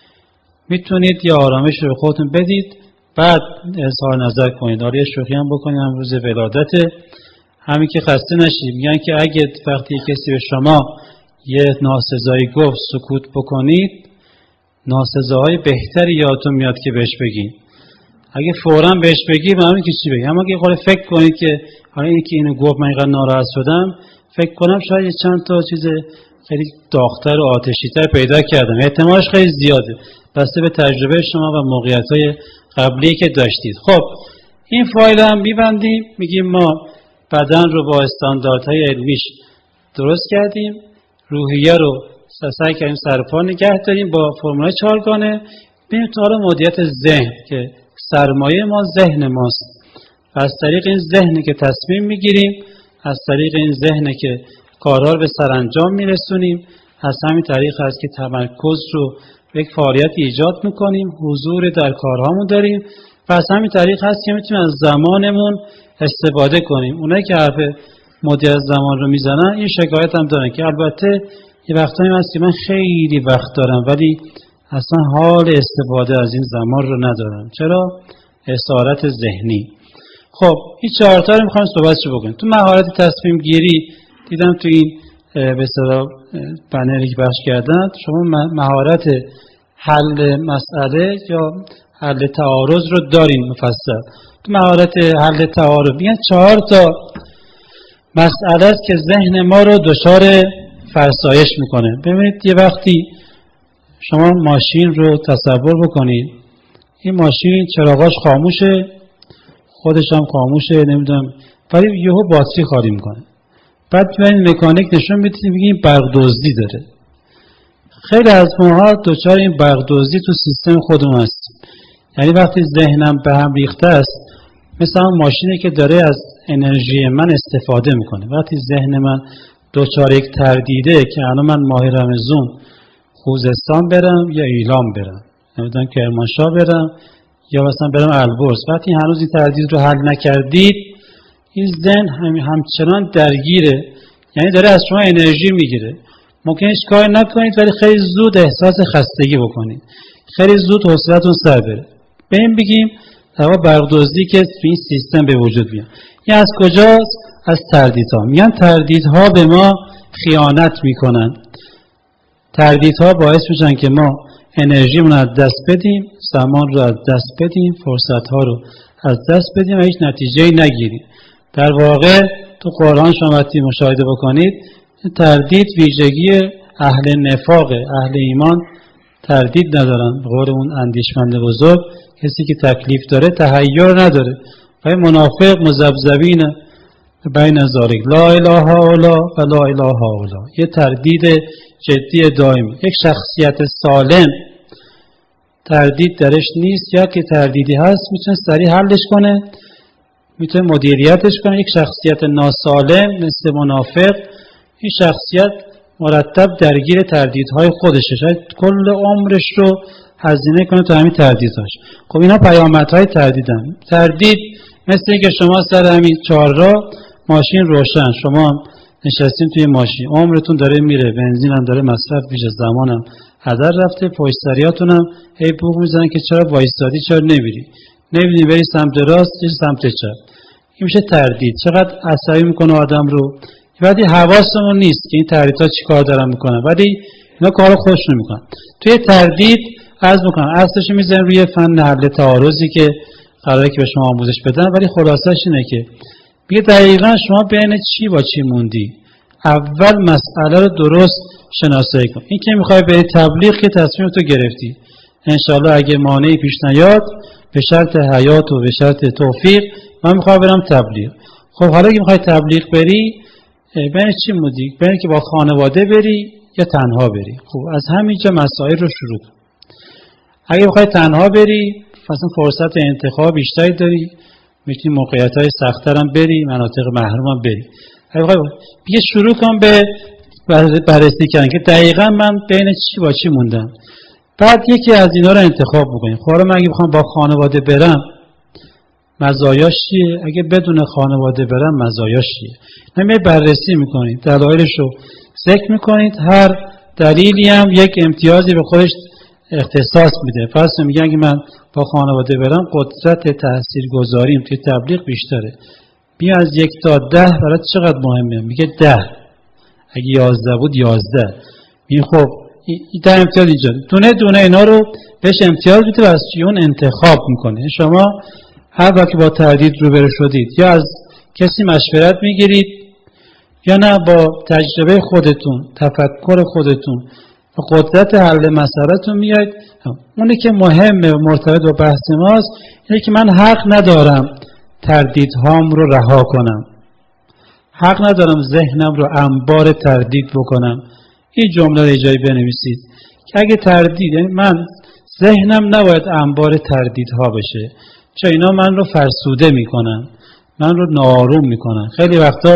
میتونید یا آرامش رو خودتون بدید بعد اظهار نظر کنید. حالا شوخی هم بکنید، روز ولادت همین که خسته نشید. میگن که اگه وقتی کسی به شما یه ناسزایی گفت سکوت بکنید ناسزاهای بهتری یادتون میاد که بهش بگید. اگه فوراً بهش بگید معلومه که چی بگید. اما اگه خود فکر کنید که حالا اینی که اینو گفت من اینقدر ناراحت شدم، فکر کنم شاید چند تا چیز خیلی داغ‌تر و آتشی‌تر پیدا کردم، احتمالش خیلی زیاده بسته به تجربه شما و موقعیت‌های قبلی که داشتید. خب این فایل هم می‌بندیم، میگیم ما بدن رو با استانداردهای علمیش درست کردیم، روحیه رو سعی کردیم سرپا نگه داریم با فرمولای 4گانه. بریم تو حالا مدیریت ذهن که سرمایه ما ذهن ماست. از طریق این ذهنی که تصمیم میگیریم، از طریق این ذهنی که کارها رو به سرانجام میرسونیم، از همین طریق هست که تمرکز رو به یک فعالیت ایجاد میکنیم، حضور در کارهامون داریم و از همین طریق هست که میتونیم از زمانمون استفاده کنیم. اونایی که حرف مدیریت زمان رو میزنن این شکایت هم دارن که البته یه وقتایی هست که من خیلی وقت دارم ولی اصلا حال استفاده از این زمان رو ندارم. چرا؟ اسارت ذهنی. خب این 4 تا رو میخوایم صحبتشو بکنیم. تو مهارت تصمیم گیری دیدم تو این به اصطلاح بنری که بخش کردن شما مهارت حل مسئله یا حل تعارض رو داریم مفصل تو مهارت حل تعارض. میگن 4 تا مسئله است که ذهن ما رو دچار فرسایش میکنه. ببینید یه وقتی شما ماشین رو تصور بکنید، این ماشین چراغاش خاموشه، خودش هم خاموشه، نمیدونم، ولی یهو باتری خالی میکنه. بعد میبینید مکانیک نشون میده میگه این برق دزدی داره. خیلی از ماها دچار این برق دزدی تو سیستم خودمون هستیم. یعنی وقتی ذهنم به هم ریخته است، مثلا ماشینی که داره از انرژی من استفاده میکنه. وقتی ذهن من دچار یک تردیده که الان من ماه رمضان خوزستان برم یا ایلام برم، نمیدونم کرمانشاه برم یا مثلا برم البرز، وقتی هنوز این تردید رو حل نکردید، این ذهن همچنان درگیره، یعنی داره از شما انرژی میگیره. ممکنه هیچ کاری نکنید ولی خیلی زود احساس خستگی بکنید، خیلی زود حوصله‌تون سر بره. به این بگیم در واقع برق‌دزدی که تو این سیستم به وجود میاد. این از کجاست؟ از تردیدها. میگن تردیدها به ما خیانت میکنن. تردیدها باعث میشن که ما انرژیمون از دست بدیم، زمان رو از دست بدیم، فرصتها رو از دست بدیم و هیچ نتیجه‌ای نگیریم. در واقع تو قرآن شما وقتی مشاهده بکنید، تردید ویژگی اهل نفاق، اهل ایمان تردید ندارن. به قول اون اندیشمند بزرگ، کسی که تکلیف داره تحیر نداره. و منافق مذبذبین بین ذالک لا اله الا و لا اله الا، یه تردید جدی دائمی. یک شخصیت سالم تردید درش نیست، یا که تردیدی هست میتونه سریع حلش کنه، میتونه مدیریتش کنه. یک شخصیت ناسالم مثل منافق، این شخصیت مرتب درگیر تردیدهای خودشه، شاید کل عمرش رو هزینه کنه تو همین تردیدهاش. خب اینا پیامدهای تردیدن. تردید مثل اینکه شما سر همین چهارراه ماشین روشن، شما نشستین توی ماشین، عمرتون داره میره، بنزین هم داره مصرف میشه، زمانم هدر رفته، پشت سریاتون هم هی بوق میزنن که چرا وایستادی، چرا نمیبینی بری سمت راست یا سمت چپ. این میشه تردید. چقدر عصبی میکنه آدم رو. ولی حواسمون نیست که این تردیدها چیکار دارن میکنن، ولی اینا کارو خوش نمیکنن. توی تردید عرض میکنم اصلش میذاریم روی فن حل تعارضی که قراره که به شما آموزش بدن، ولی خلاصش اینه که بگه دقیقاً شما بین چی با چی موندی. اول مسئله رو درست شناسایی کن. این که میخوای به تبلیغ که تصمیم تو گرفتی، انشالله اگه مانعی پیش نیاد به شرط حیات و به شرط توفیق من میخوام برم تبلیغ. خب حالا که میخوای تبلیغ بری، بین چی موندی؟ بین که با خانواده بری یا تنها بری. خب از همینجا مسائل رو شروع کن. اگه بخوای تنها بری، مثلا فرصت انتخاب بیشتری داری، میتونی موقعیت‌های سخت‌تر هم بری، مناطق محروم هم بری. اگه بخوای بیا شروع کن به بررسی کردن که دقیقاً من بین چی با چی موندم. بعد یکی از اینا رو انتخاب بکنید. خب حالا من اگه بخوام با خانواده برم مزایاش چیه؟ اگه بدون خانواده برم مزایاش چیه؟ همین بررسی میکنید، دلایلش رو ذکر میکنید، هر دلیلی هم یک امتیازی به خودش اختصاص میده. فرض میگن اگه من با خانواده برم قدرت تاثیرگذاریم توی تبلیغ بیشتره. بیا از 1 تا 10 برای چقدر مهمه؟ میگه 10. اگه 11 بود 11. این خب این 10 امتیاز اینجا. دونه دونه اینا رو بهش امتیاز میده و از اون انتخاب میکنه. شما هر وقت با تردید روبرو شدید، یا از کسی مشورت میگیرید یا نه با تجربه خودتون، تفکر خودتون و قدرت حل مسئله‌تون میاد. اونی که مهمه و مرتبط با بحث ماست اینه که من حق ندارم تردیدهام رو رها کنم، حق ندارم ذهنم رو انبار تردید بکنم. این جمله رو جایی بنویسید که اگه تردید، یعنی من ذهنم نباید انبار تردیدها بشه، چون اینا من رو فرسوده میکنن، من رو ناآروم میکنن. خیلی وقتا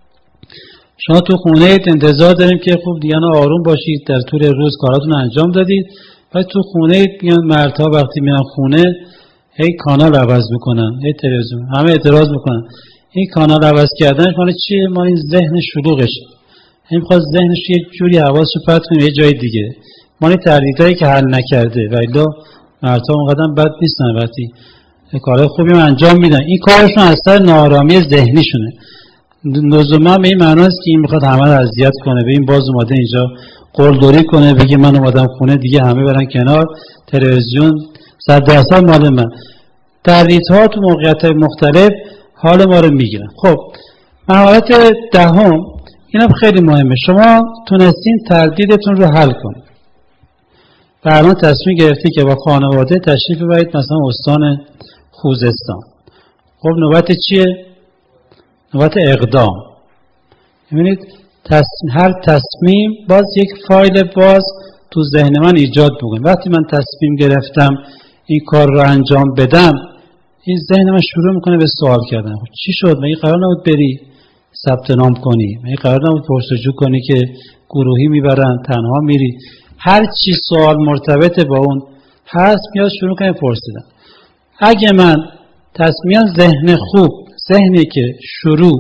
شما تو خونه انتظار داریم که خوب دیگه آروم باشید، در طول روز کاراتون انجام دادید، و تو خونه میان مردها وقتی میان خونه هی کانال عوض میکنن، هی تلویزیون، همه اعتراض میکنن. این کانال عوض کردنش مال چیه؟ مال این ذهن شلوغش. این میخواد ذهنش یه جوری حواسشو پرت کنه یه جای دیگه، مال تردیدایی که حل نکرده. و الا مردها اونقدر بد نیستن، وقتی کارهای خوبی هم انجام میدن، این کارشون اثر ناآرامی ذهنیشونه. لزوما به این معناست که این میخواد همه رو اذیت کنه. به این باز اومده اینجا قلدری کنه، بگه من اومدم خونه دیگه همه برن کنار، تلویزیون 100% مال من. تردیدها تو موقعیت‌های مختلف حال ما رو میگیرن. خب مهارت دهم اینم خیلی مهمه. شما تونستین تردیدتون رو حل کنید و الان تصمیم گرفتی که با خانواده تشریف ببرید مثلا استان خوزستان. خب نوبت چیه؟ نوبت اقدام. ببینید هر تصمیم باز یک فایل باز تو ذهن من ایجاد بکنه. وقتی من تصمیم گرفتم این کار رو انجام بدم، این ذهن من شروع میکنه به سوال کردن. خب چی شد؟ مگه قرار نبود بری ثبت نام کنی؟ مگه قرار نبود پرسجو کنی که گروهی میبرن تنها میری؟ هر چی سوال مرتبط با اون هست میاد شروع کنه پرسیدن. اگه من تصمیم ذهن خوب، ذهنی که شروع،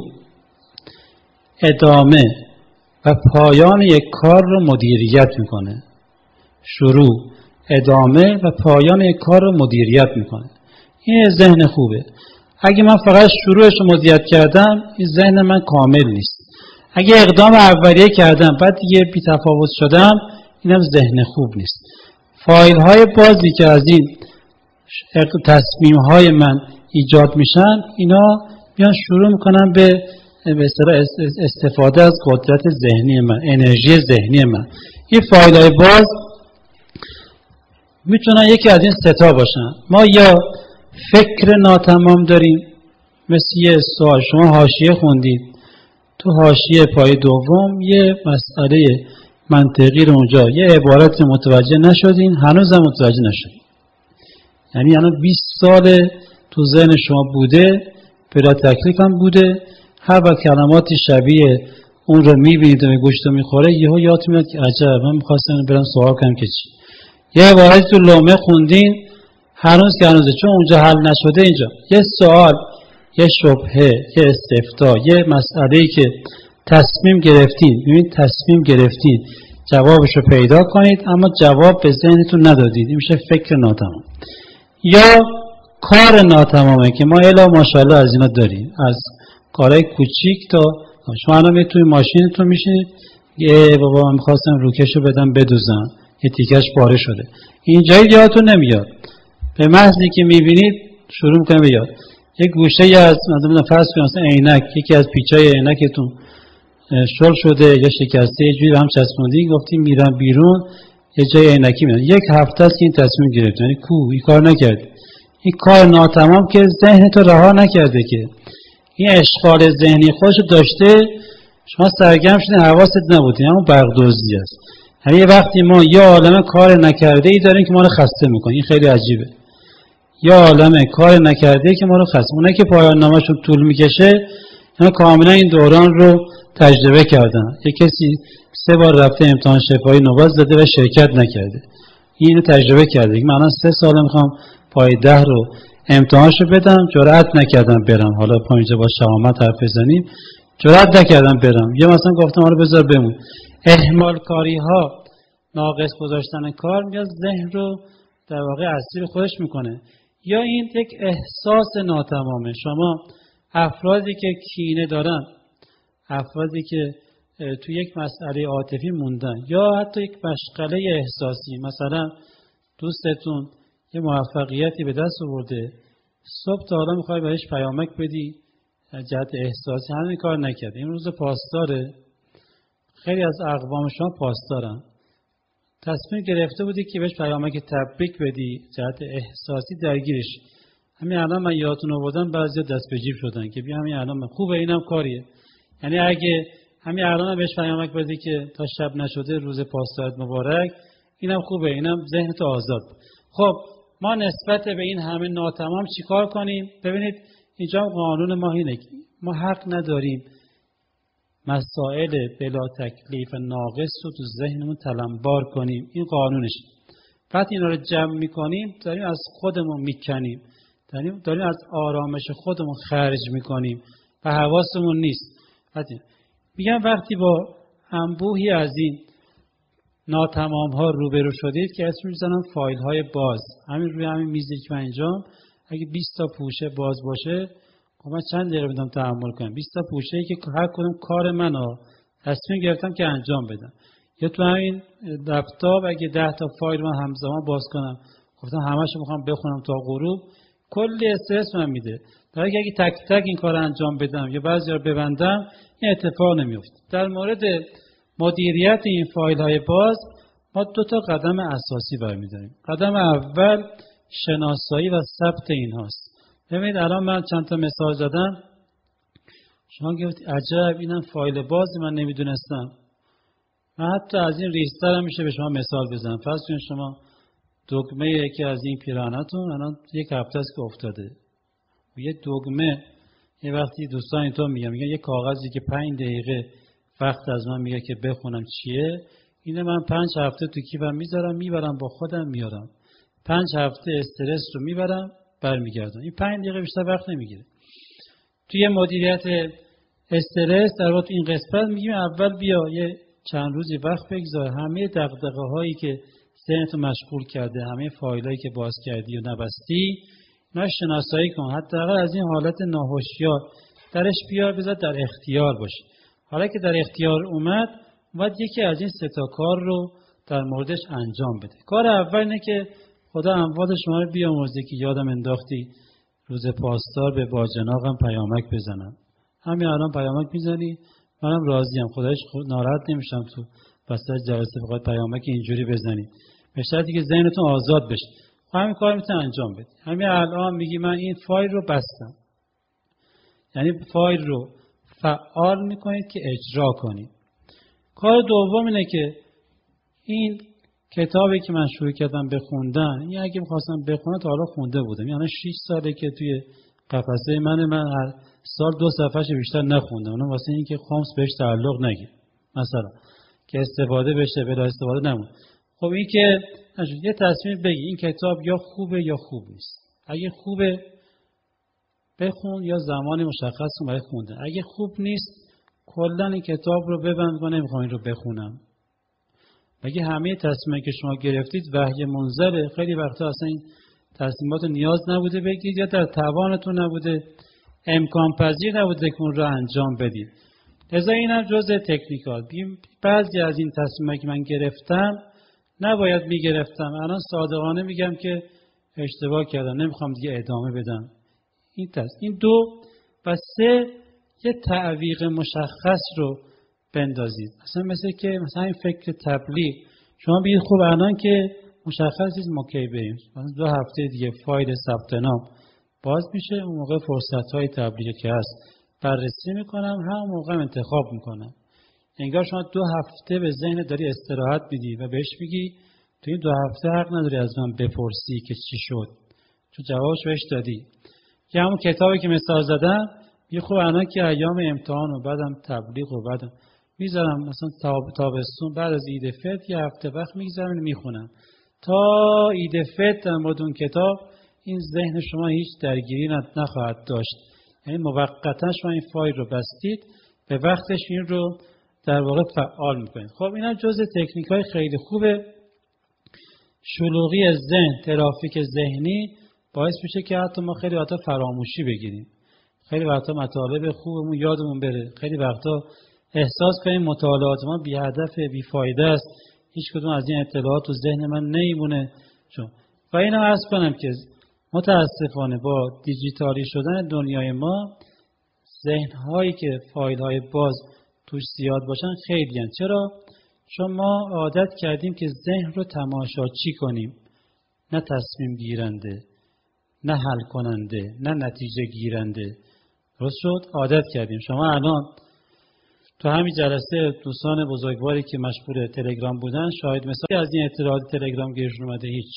ادامه و پایان یک کار رو مدیریت میکنه، شروع، ادامه و پایان یک کار رو مدیریت میکنه، این ذهن خوبه. اگه من فقط شروعش رو مدیریت کردم، این ذهن من کامل نیست. اگه اقدام اولیه کردم بعد دیگه بی تفاوت شدم، اینم ذهن خوب نیست. فایل های بازی که از این تصمیم های من ایجاد میشن، اینا میان شروع میکنن به استفاده از قدرت ذهنی من، انرژی ذهنی من. این فایل های باز میتونن یکی از این ستا باشن. ما یا فکر ناتمام داریم، مثل یه سوال شما حاشیه خوندید، تو حاشیه پای دوم یه مسئله منطقی رو اونجا یه عبارت متوجه نشدین، هنوزم متوجه نشدین. یعنی الان 20 سال تو ذهن شما بوده، بلا تکلیف هم بوده، هر وقت کلماتی شبیه اون رو میبینید و گوشت رو میخوره، یهو یادتون میاد که عجب من میخواستم برم سوال کنم که چی. یه عبارتی تو لومه خوندین، هنوز چون اونجا حل نشده، اینجا یه سوال، یه شبهه، یه استفتا، یه مسئله‌ای که تصمیم گرفتین، ببینید تصمیم گرفتین جوابش رو پیدا کنید اما جواب به ذهنتون ندادید، این میشه فکر ناتمام. یا کار ناتمامه که ما الا ماشاءالله از اینا داریم، از کارهای کوچیک تا شما الان توی ماشینتون میشینید، یه بابا من می‌خواستم روکشو بدم بدوزم، یه تیکش پاره شده، اینجایی یادتون نمیاد، به محضی که میبینید شروع میکنه به یاد. یک گوشه از مثلا فرض کنید مثلا عینک، یکی از پیچای عینکتون شل شده یا شکسته، یه جوری هم چسبوندین، گفتیم میرم بیرون یه جای عینکی میاد، یک هفته است که این تصمیم گرفت، یعنی این کار نکرد، این کار ناتمام که ذهن تو رها نکرده، که این اشغال ذهنی خودشو داشته، شما سرگرم شدین حواست نبود، همون برق‌دزدی است. یعنی یه وقتی ما یه عالمه کار نکرده ای داریم که ما رو خسته میکنه، این خیلی عجیبه. یه عالمه کار نکرده ای که ما رو خسته، اونایی که پایان نامه‌شون طول میکشه اینا کاملا این دوران رو تجربه کردن. یه کسی 3 بار رفته امتحان شفاهی نوبت زده و شرکت نکرده، اینو تجربه کرده. من الان 3 ساله میخوام پای 10 رو امتحانشو بدم، جرئت نکردم برم. حالا پا اینجا با شهامت حرف بزنیم، جرئت نکردم برم. یا مثلا گفتم حالا بذار بمون. اهمال کاری ها، ناقص گذاشتن کار میاد ذهن رو در واقع اسیر خودش میکنه. یا این یک احساس ناتمامه. شما افرادی که کینه دارن، افرادی که تو یک مسئله عاطفی موندن، یا حتی یک مشغله احساسی، مثلا دوستتون یه موفقیتی به دست آورده، صبح تا حالا میخوای بهش پیامک بدی جهت احساسی، همین کار نکرد. این روز پاسداره، خیلی از اقوام شما پاسدارن، تصمیم گرفته بودی که بهش پیامک تبریک بدی جهت احساسی، درگیرش. همین الان من یادتون آوردم، بعضیا دست به جیب شدن که بیا همین الان خوبه، اینم کاریه. یعنی اگه همین الان بهش پیامک بدی که تا شب نشده روز پاسدارت مبارک، اینم خوبه، اینم ذهنت آزاد. خب ما نسبت به این همه ناتمام چیکار کنیم؟ ببینید اینجا قانون ما اینه، ما حق نداریم مسائل بلا تکلیف ناقص رو تو ذهنمون تلمبار کنیم. این قانونش. وقتی اینا رو جمع میکنیم داریم از خودمون میکنیم، داریم از آرامش خودمون خرج میکنیم و حواسمون نیست. میگم وقتی با انبوهی از این ناتمام ها روبرو شدید که اسمش میزنم فایل های باز. همین روی همین میزی که من اینجام اگه 20 تا پوشه باز باشه، خب من چند دقیقه بدم تحمل کنم؟ 20 تا پوشه ای که هر کدوم کار منو تصمیم گرفتم که انجام بدم. یا تو همین لپتاپ اگه 10 تا فایل من همزمان باز کنم، گفتم همه‌شو میخوام بخونم تا غروب، کلی استرس من میده. در حالی که اگه تک تک این کار انجام بدم یا بعضی رو ببندم این اتفاق نمیفته. در مورد مدیریت این فایل های باز ما 2 قدم اساسی برمی‌داریم. قدم اول شناسایی و ثبت اینهاست. ببینید الان من چند تا مثال زدم، شما گفتید عجب اینم فایل بازی من نمیدونستم. من حتی از این ریستر هم میشه به شما مثال بزنم. فرض کنید شما دکمه یکی از این پیرهنتون الان 1 هفته است که افتاده. یه دکمه یه وقتی دوستان اینطور میگن یه کاغذی که 5 دقیقه وقت از من میگه که بخونم چیه، اینه من 5 هفته تو کیفم میبرم با خودم میارم. 5 هفته استرس رو میبرم برمیگردم. این 5 دقیقه بیشتر وقت نمیگیره. توی مدیریت استرس در واقع این قسمت میگیم اول بیا یه چند روزی وقت بگذار، همه دغدغه‌هایی که ذهنتو مشغول کرده، همه فایلایی که باز کردی و نبستی، اینا شناسایی کن. حداقل از این حالت ناهوشیار درش بیار، بذار در اختیار باشه. حالا که در اختیار اومد یکی از این 3 کار رو در موردش انجام بده. کار اول اینه که خدا اموات شما رو بیامرزه که یادم انداختی روز پاسدار به باجناقم پیامک بزنم. همین الان پیامک میزنی، منم راضیم، خدایش ناراحت نمیشم تو وسط جلسه فقط پیامک اینجوری بزنی، به شرطی که ذهنتون آزاد بشه. همین کار میتونی انجام بدی. همین الان میگی من این فایل رو بستم، یعنی فایل رو فعال میکنید که اجرا کنید. کار دوم اینه که این کتابی که من شروع کردم بخوندن، این اگه می‌خواستم بخونم تا حالا خونده بودم. یعنی 6 ساله که توی قفسه من هر سال 2 صفحه‌اش بیشتر نخوندم. اونم واسه اینکه خمس بهش تعلق نگیره. مثلا که استفاده بشه بلا استفاده نمونه. خب این که یه تصمیم بگی این کتاب یا خوبه یا خوب نیست. اگه خوبه بخون یا زمانی مشخص کن برای خوندن. اگه خوب نیست کلا این کتاب رو ببند و نمیخوام این رو بخونم. اگه همه تصمیمی که شما گرفتید وحی منزله، خیلی وقتا اصلا این تصمیمات نیاز نبوده بگید یا در توانتون نبوده، امکان پذیر نبوده که اون رو انجام بدید. لذا اینم جزء تکنیکال. بعضی از این تصمیمایی که من گرفتم نباید میگرفتم. الان صادقانه میگم که اشتباه کردم، نمیخوام دیگه ادامه بدم. این 2 و 3 یه تعویق مشخص رو بندازید. مثلا مثلا این فکر تبلیغ شما بگید خب الان که مشخصید ما کی بریم، مثلا 2 هفته دیگه فایل ثبت نام باز میشه، اون موقع فرصت‌های تبلیغی که هست بررسی میکنم، همون موقع انتخاب میکنم. انگار شما 2 هفته به ذهن داری استراحت میدی و بهش میگی تو این 2 هفته حق نداری از من بپرسی که چی شد، تو جوابش بهش دادی. یا همون کتابی که مثال زدم یه خب الان که ایام امتحان و بعدم تبلیغ و بعدم میذارم مثلا تابستون بعد از عید فطر یه هفته وقت میگذارم میخونم تا عید فطر در مورد اون کتاب این ذهن شما هیچ درگیری نخواهد داشت. یعنی موقتا شما این فایل رو بستید، به وقتش این رو در واقع فعال میکنید. خب اینا جزء تکنیک‌های خیلی خوبه. شلوغی ذهن، ترافیک ذهنی باعث میشه که حتی ما خیلی وقتا فراموشی بگیریم. خیلی وقتا مطالب خوبمون یادمون بره. خیلی وقتا احساس کنیم مطالعات ما بی هدف، بی فایده است. هیچ کدوم از این اطلاعات تو ذهن من نمیمونه. و اینو عرض کنم که متاسفانه با دیجیتالی شدن دنیای ما ذهن‌هایی که فایل‌های باز توش زیاد باشن خیلی هستند. چرا؟ چون ما عادت کردیم که ذهن رو تماشاچی کنیم، نه تصمیم گیرنده، نه حل کننده، نه نتیجه گیرنده. درست شد؟ عادت کردیم. شما الان تو همین جلسه دوستان بزرگواری که مشغول تلگرام بودن شاید مثلا از این اطلاعات تلگرام گیرشون اومده هیچ.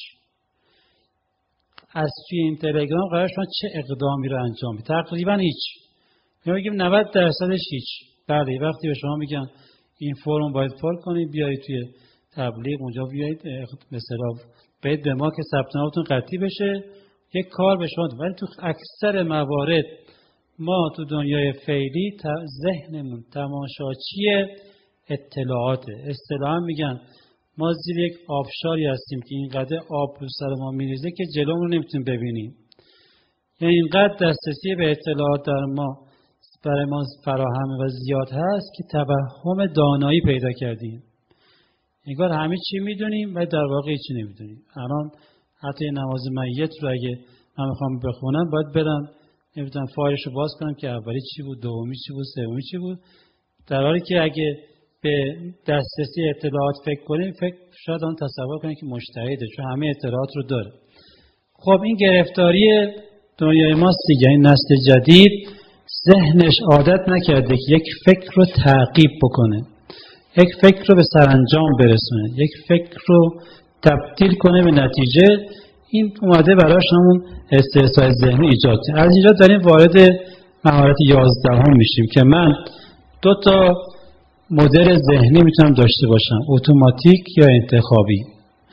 از توی این تلگرام قرار شما چه اقدامی رو انجام بدید؟ تقریبا هیچ. یا بگیم 90%ش هیچ. بله وقتی به شما میگن این فرم باید پر کنید، بیایید توی تبلیغ اونجا بیایید مثلا باید به ما که ثبت نامتون قطعی بشه، یک کار به شما. ولی تو اکثر موارد ما تو دنیای فعلی ذهنمون تماشاچی اطلاعاته. اصطلاحاً میگن ما زیر یک آبشاری هستیم که اینقدر آب رو سر ما میریزه که جلومون رو نمیتونیم ببینیم. یعنی اینقدر دسترسی به اطلاعات در ما برای ما فراهم و زیاد هست که توهم دانایی پیدا کردیم. انگار همه چی میدونیم ولی در واقع هیچی نمیدونیم. الان حتی نماز میت رو اگه من میخوام بخونم باید برم نمیتونم فایلش رو باز کنم که اولی چی بود، دومی چی بود، سومی چی بود، در حالی که اگه به دسترسی اطلاعات فکر کنیم شاید آن تصور کنیم که مجتهده چون همه اطلاعات رو داره. خب این گرفتاری دنیای ماست دیگه. این نسل جدید ذهنش عادت نکرده که یک فکر رو تعقیب بکنه، یک فکر رو به سرانجام برسونه، یک فکر رو تبدیل کنه به نتیجه. این اومده براش همون استحصال ذهنی ایجاد کنه. از اینجا داریم وارد مهارت 11 میشیم که من 2 مدل ذهنی میتونم داشته باشم، اتوماتیک یا انتخابی.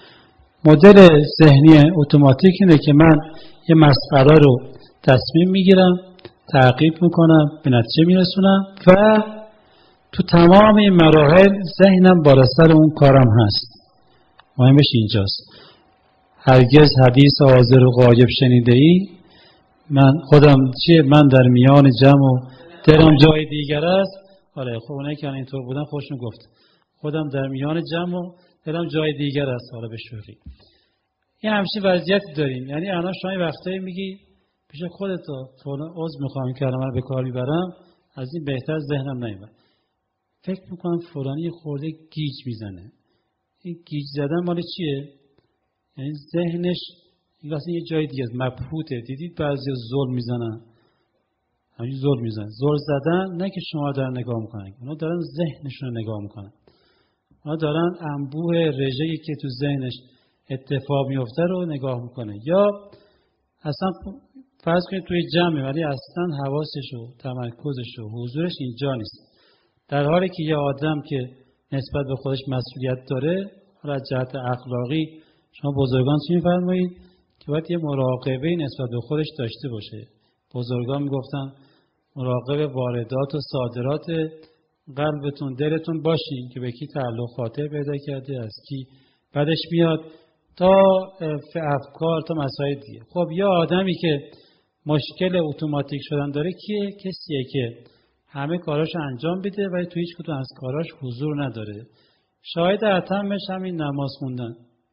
مدل ذهنی اتوماتیک اینه که من یه مسئله رو تصمیم میگیرم، تعقیب میکنم، به نتیجه میرسونم و تو تمام این مراحل ذهنم بالا سر اون کارم هست. مهمش اینجاست. هرگز حدیث حاضر و غایب شنیده ای؟ من خودم من در میان جمع و دلم جای دیگر است. آره خب اونایی که اینطور بودن خوشم گفت. خودم در میان جمع و دلم جای دیگر است. حالا به شوخی. این همچین وضعیتی داریم. یعنی الان شما این وقتایی میگی پیش خودت فلان عضو میخوام این کلمه رو به کار میبرم، از این بهتر ذهنم نمیاد. فکر میکنم فلانی خورده گیج میزنه. این گیج زدن مال چیه؟ یعنی ذهنش این واسه یه جای دیگه مبهوته. دیدید بعضی ظلم میزنن، همین ظلم میزنن. ظلم زدن نه که شما دارن نگاه میکنن، اونا دارن ذهنشون رو نگاه میکنن. اونا دارن انبوه رژه‌ای که تو ذهنش اتفاق میفته رو نگاه میکنه. یا اصلا فرض کنید توی جمعه ولی اصلا حواسش و تمرکزش و حضورش اینجا نیست، در حالی که یه آدم که نسبت به خودش مسئولیت داره، از جهت اخلاقی شما بزرگان چی می‌فرمایید که باید یه مراقبه نسبت به خودش داشته باشه. بزرگان میگفتن مراقب واردات و صادرات قلبتون، دلتون باشین که به کی تعلق خاطر پیدا کرده، از کی بعدش میاد، تا افکار تا مسائل دیگه. خب یه آدمی که مشکل اتوماتیک شدن داره کیه؟ کسیه که همه کاراش انجام بده ولی تو هیچ کدوم از کاراش حضور نداره. شاهد اتمش همین نماز خوندن،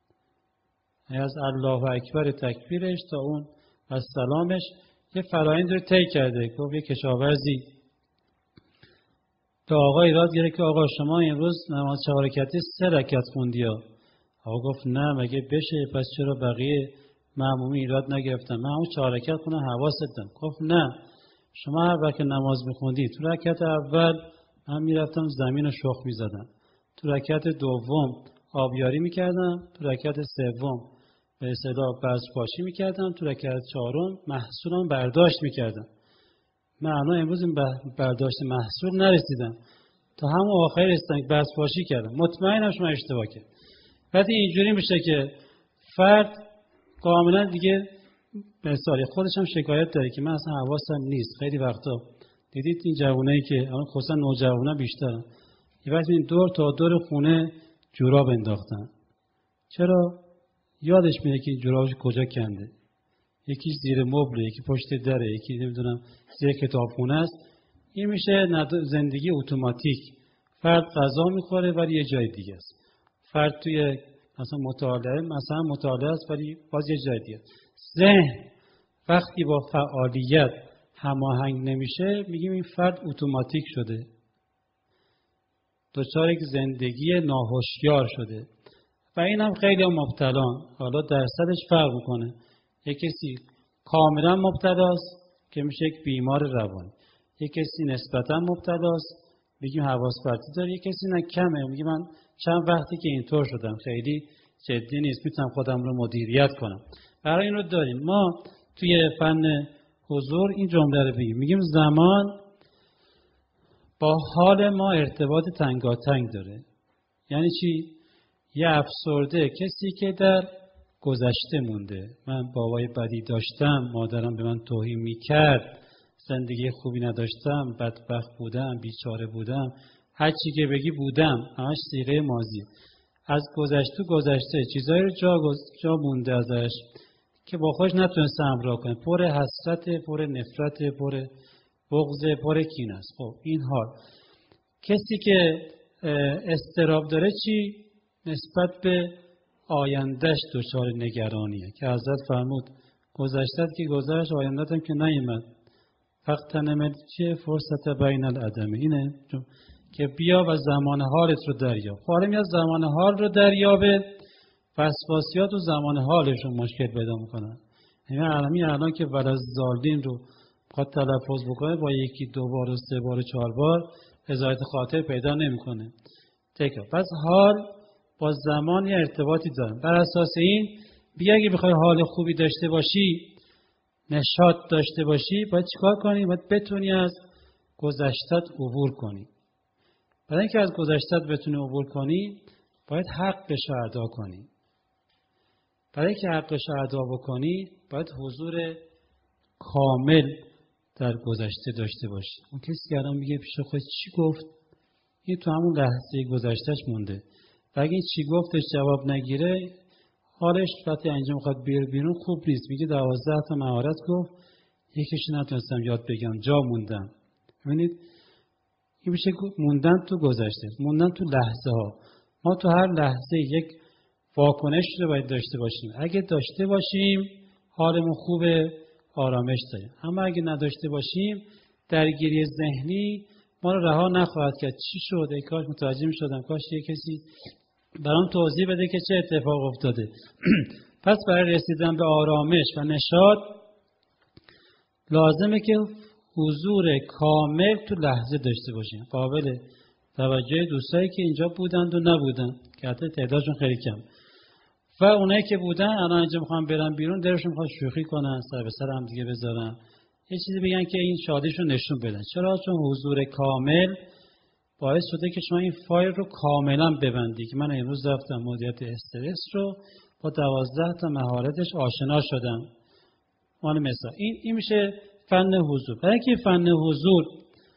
از الله اکبر تکبیرش تا اون از سلامش یه فرآیند رو طی کرده. گفت یه کشاورزی به آقا ایراد گرفت که آقا شما امروز نماز 4 رکعتی 3 رکعت خوندی ها. آقا گفت نه مگه بشه، پس چرا بقیه مأمومی ایراد نگرفتن؟ من همون 4 رکعت خوندم حواست دارم. گفت نه، شما هر وقت نماز میخوندی تو رکعت اول من میرفتم زمین رو شخم میزدم، تو رکعت دوم آبیاری میکردم، تو رکعت سوم به اصطلاح بزپاشی میکردم، تو رکعت چهارم محصولم برداشت میکردم. من الان امروز این برداشت محصول نرسیدم، تا همون آخر رسیدم که بزپاشی کردم. مطمئنم شما اشتباه کرد. بعد اینجوری میشه که فرد کاملا دیگه مثالی خودش هم شکایت داره که من اصلا حواسم نیست. خیلی وقتا دیدید این جوانایی که الان خصوصا نوجوانا بیشتر یه وقت این دور تا دور خونه جوراب انداختن. چرا؟ یادش میاد که این جورابش کجا کنده. یکی زیر مبل، یکی پشت دره، یکی نمیدونم زیر کتابخونه است. این میشه زندگی اتوماتیک. فرد غذا میخوره ولی یه جای دیگه است. فرد توی مثلا مطالعه است ولی باز یه جای دیگه. ذهن وقتی با فعالیت هماهنگ نمیشه میگیم این فرد اتوماتیک شده، دچار یک زندگی ناهوشیار شده. و این هم خیلی مبتلان. حالا درصدش فرق میکنه. یک کسی کاملا مبتلاست که میشه یک بیمار روانی، یک کسی نسبتا مبتلاست میگیم حواس پرتی داره، یک کسی نه کمه میگه من چند وقتی که اینطور شدم خیلی جدی نیست، میتونم خودم رو مدیریت کنم. برای این رو داریم ما توی فن حضور این جمله رو بگیم، میگیم زمان با حال ما ارتباط تنگاتنگ داره. یعنی چی؟ یه افسرده کسی که در گذشته مونده، من بابای بدی داشتم، مادرم به من توهین میکرد، زندگی خوبی نداشتم، بدبخت بودم، بیچاره بودم، هر چی که بگی بودم، همش صیغه ماضی. از گذشته چیزایی رو جا مونده ازش که با خودش نتونسته همراه کنه، پر حسرت، پر نفرت، پر بغض، پر کین است. خب این حال کسی که اضطراب داره چی؟ نسبت به آیندهش دچار نگرانیه که حضرت فرمود گذشته که گذشت، آینده‌ت هم که نیامد. فاغتنم چه فرصت بین العدم، اینه که بیا و زمان حالت رو دریاب. حالا میاد زمان حال رو دریابه، وسواسیات و زمان حالشون مشکل پیدا میکنن. الان که ولضالین رو بخواد تلفظ بکنه با یکی دو بار و سه بار و چهار بار هدایت خاطر پیدا نمیکنه. پس حال با زمان یه ارتباطی داره. بر اساس این بیا اگه بخوای حال خوبی داشته باشی، نشاط داشته باشی، باید چیکار کنی؟ باید بتونی از گذشتت عبور کنی. برای اینکه از گذشتت بتونی عبور کنی، باید حقش رو ادا کنی. برای اینکه حقش رو ادا بکنی، باید حضور کامل در گذشته داشته باشی. اون کسی که الان میگه پیش خودش چی گفت؟ این تو همون لحظه گذشتهش مونده. و اگه چی گفتش جواب نگیره، حالش وقتی انجام میخواد بیرون خوب نیست. میگه 12 تا مهارت گفت، یکیش نتونستم یاد بگم، جا موندم. ببینید این میشه موندن تو گذشته، موندن تو لحظه ها. ما تو هر لحظه یک واکنش رو باید داشته باشیم. اگه داشته باشیم حالمون خوبه، آرامش داریم. اما اگه نداشته باشیم درگیری ذهنی ما رو رها نخواهد کرد. چی شد؟ ای کاش متوجه می‌شدم، کاش یه کسی برام توضیح بده که چه اتفاق افتاده. پس برای رسیدن به آرامش و نشاط لازمه که حضور کامل تو لحظه داشته باشیم. قابل توجه دوستایی که اینجا بودند و نبودند که حتی تعدادشون خیلی کم، و اونایی که بودن الان اینجا میخوام برن بیرون، دلشون میخواد شوخی کنن، سر به سر هم دیگه بذارن، یه چیزی بگن که این شادیشون نشون بدن. چرا؟ چون حضور کامل باعث شده که شما این فایل رو کاملا ببندی. که من امروز رفتم مدیریت استرس رو با 12 تا مهارتش آشنا شدم. مال مثلا این میشه فن حضور. برای اینکه فن حضور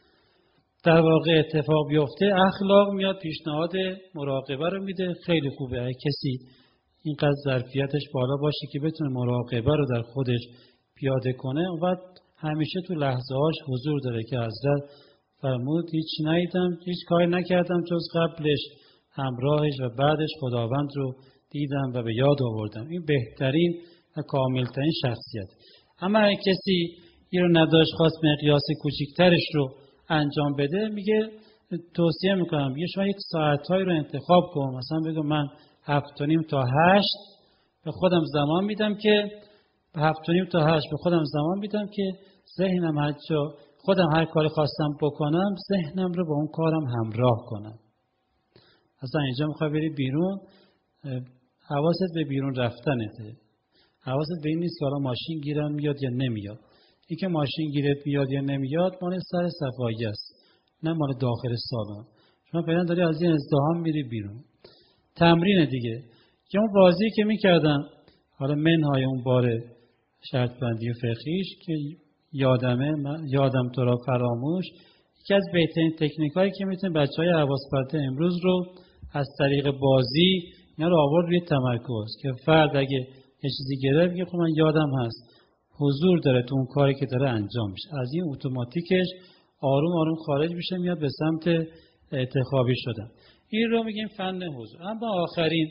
در واقع اتفاق بیفته، اخلاق میاد پیشنهاد مراقبه رو میده. خیلی خوبه اگه کسی اینقدر ظرفیتش بالا باشه که بتونه مراقبه رو در خودش پیاده کنه و همیشه تو لحظه هاش حضور داره که حضرت فرمود هیچ ندیدم، هیچ کاری نکردم جز قبلش همراهش و بعدش خداوند رو دیدم و به یاد آوردم. این بهترین و کاملترین شخصیت. اما اگه کسی این رو نداشت، خواست مقیاس کوچکترش رو انجام بده، میگه توصیه میکنم میگه شما یک ساعتهایی رو انتخاب کن. مثلا بگو من 7:30 تا 8 به خودم زمان میدم که 7:30 تا 8 به خودم زمان میدم که ذهنم هر جا خودم هر کاری خواستم بکنم ذهنم رو با اون کارم همراه کنم. اصلا اینجا میخوای بری بیرون، حواست به بیرون رفتنته. حواست به این نیست که حالا ماشین گیرم میاد یا نمیاد. این که ماشین گیرت میاد یا نمیاد مال سر صفایی است، نه مال داخل سالن. شما فعلا داری از این ازدحام میری بیرون. تمرین دیگه که اون بازی که میکردم، حالا منهای اون بار شرط بندی و فقهیش که یادم تو را فراموش، یکی از بهترین تکنیکایی که میتونه بچهای حواس پرته امروز رو از طریق بازی اینا رو آورد روی تمرکز. که فرد اگه یه چیزی گرفت میگه خب من یادم هست، حضور داره تو اون کاری که داره انجام میشه، از این اتوماتیکش آروم آروم خارج میشه، میاد به سمت انتخابی شدن. این رو میگیم فن حضور. اما آخرین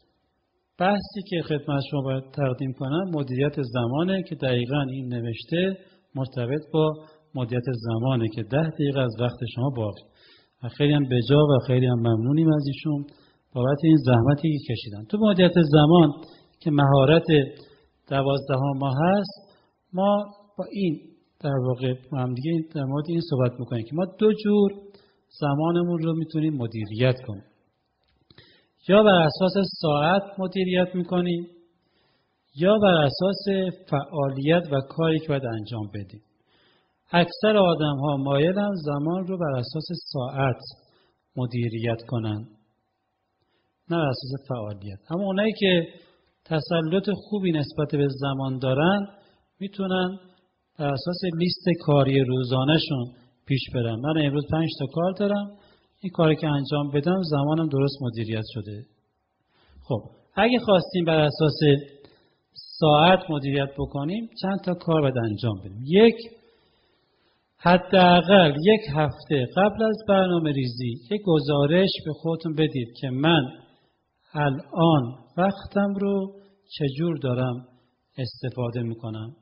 بحثی که خدمت شما باید تقدیم کنم مدیریت زمانه که دقیقاً این نوشته مرتبط با مدیریت زمانه که 10 دقیقه از وقت شما باقی. و خیلی هم بجا و خیلی هم ممنونیم از ایشون بابت این زحمتی که کشیدن. تو مدیریت زمان که مهارت 12 ما هست، ما با این در واقع هم دیگه در مورد این صحبت میکنیم که ما 2 جور زمانمون رو میتونیم مدیریت کنیم. یا بر اساس ساعت مدیریت میکنیم یا بر اساس فعالیت و کاری که باید انجام بدیم. اکثر آدم ها مایلن زمان رو بر اساس ساعت مدیریت کنن، نه بر اساس فعالیت. اما اونایی که تسلط خوبی نسبت به زمان دارن میتونن بر اساس لیست کاری روزانه‌شون پیش برن. من امروز 5 تا کار دارم، این کاری که انجام بدم زمانم درست مدیریت شده. خب اگه خواستیم بر اساس ساعت مدیریت بکنیم چند تا کار باید انجام بدیم. یک، حداقل 1 هفته قبل از برنامه ریزی یک گزارش به خودتون بدید که من الان وقتم رو چجور دارم استفاده میکنم.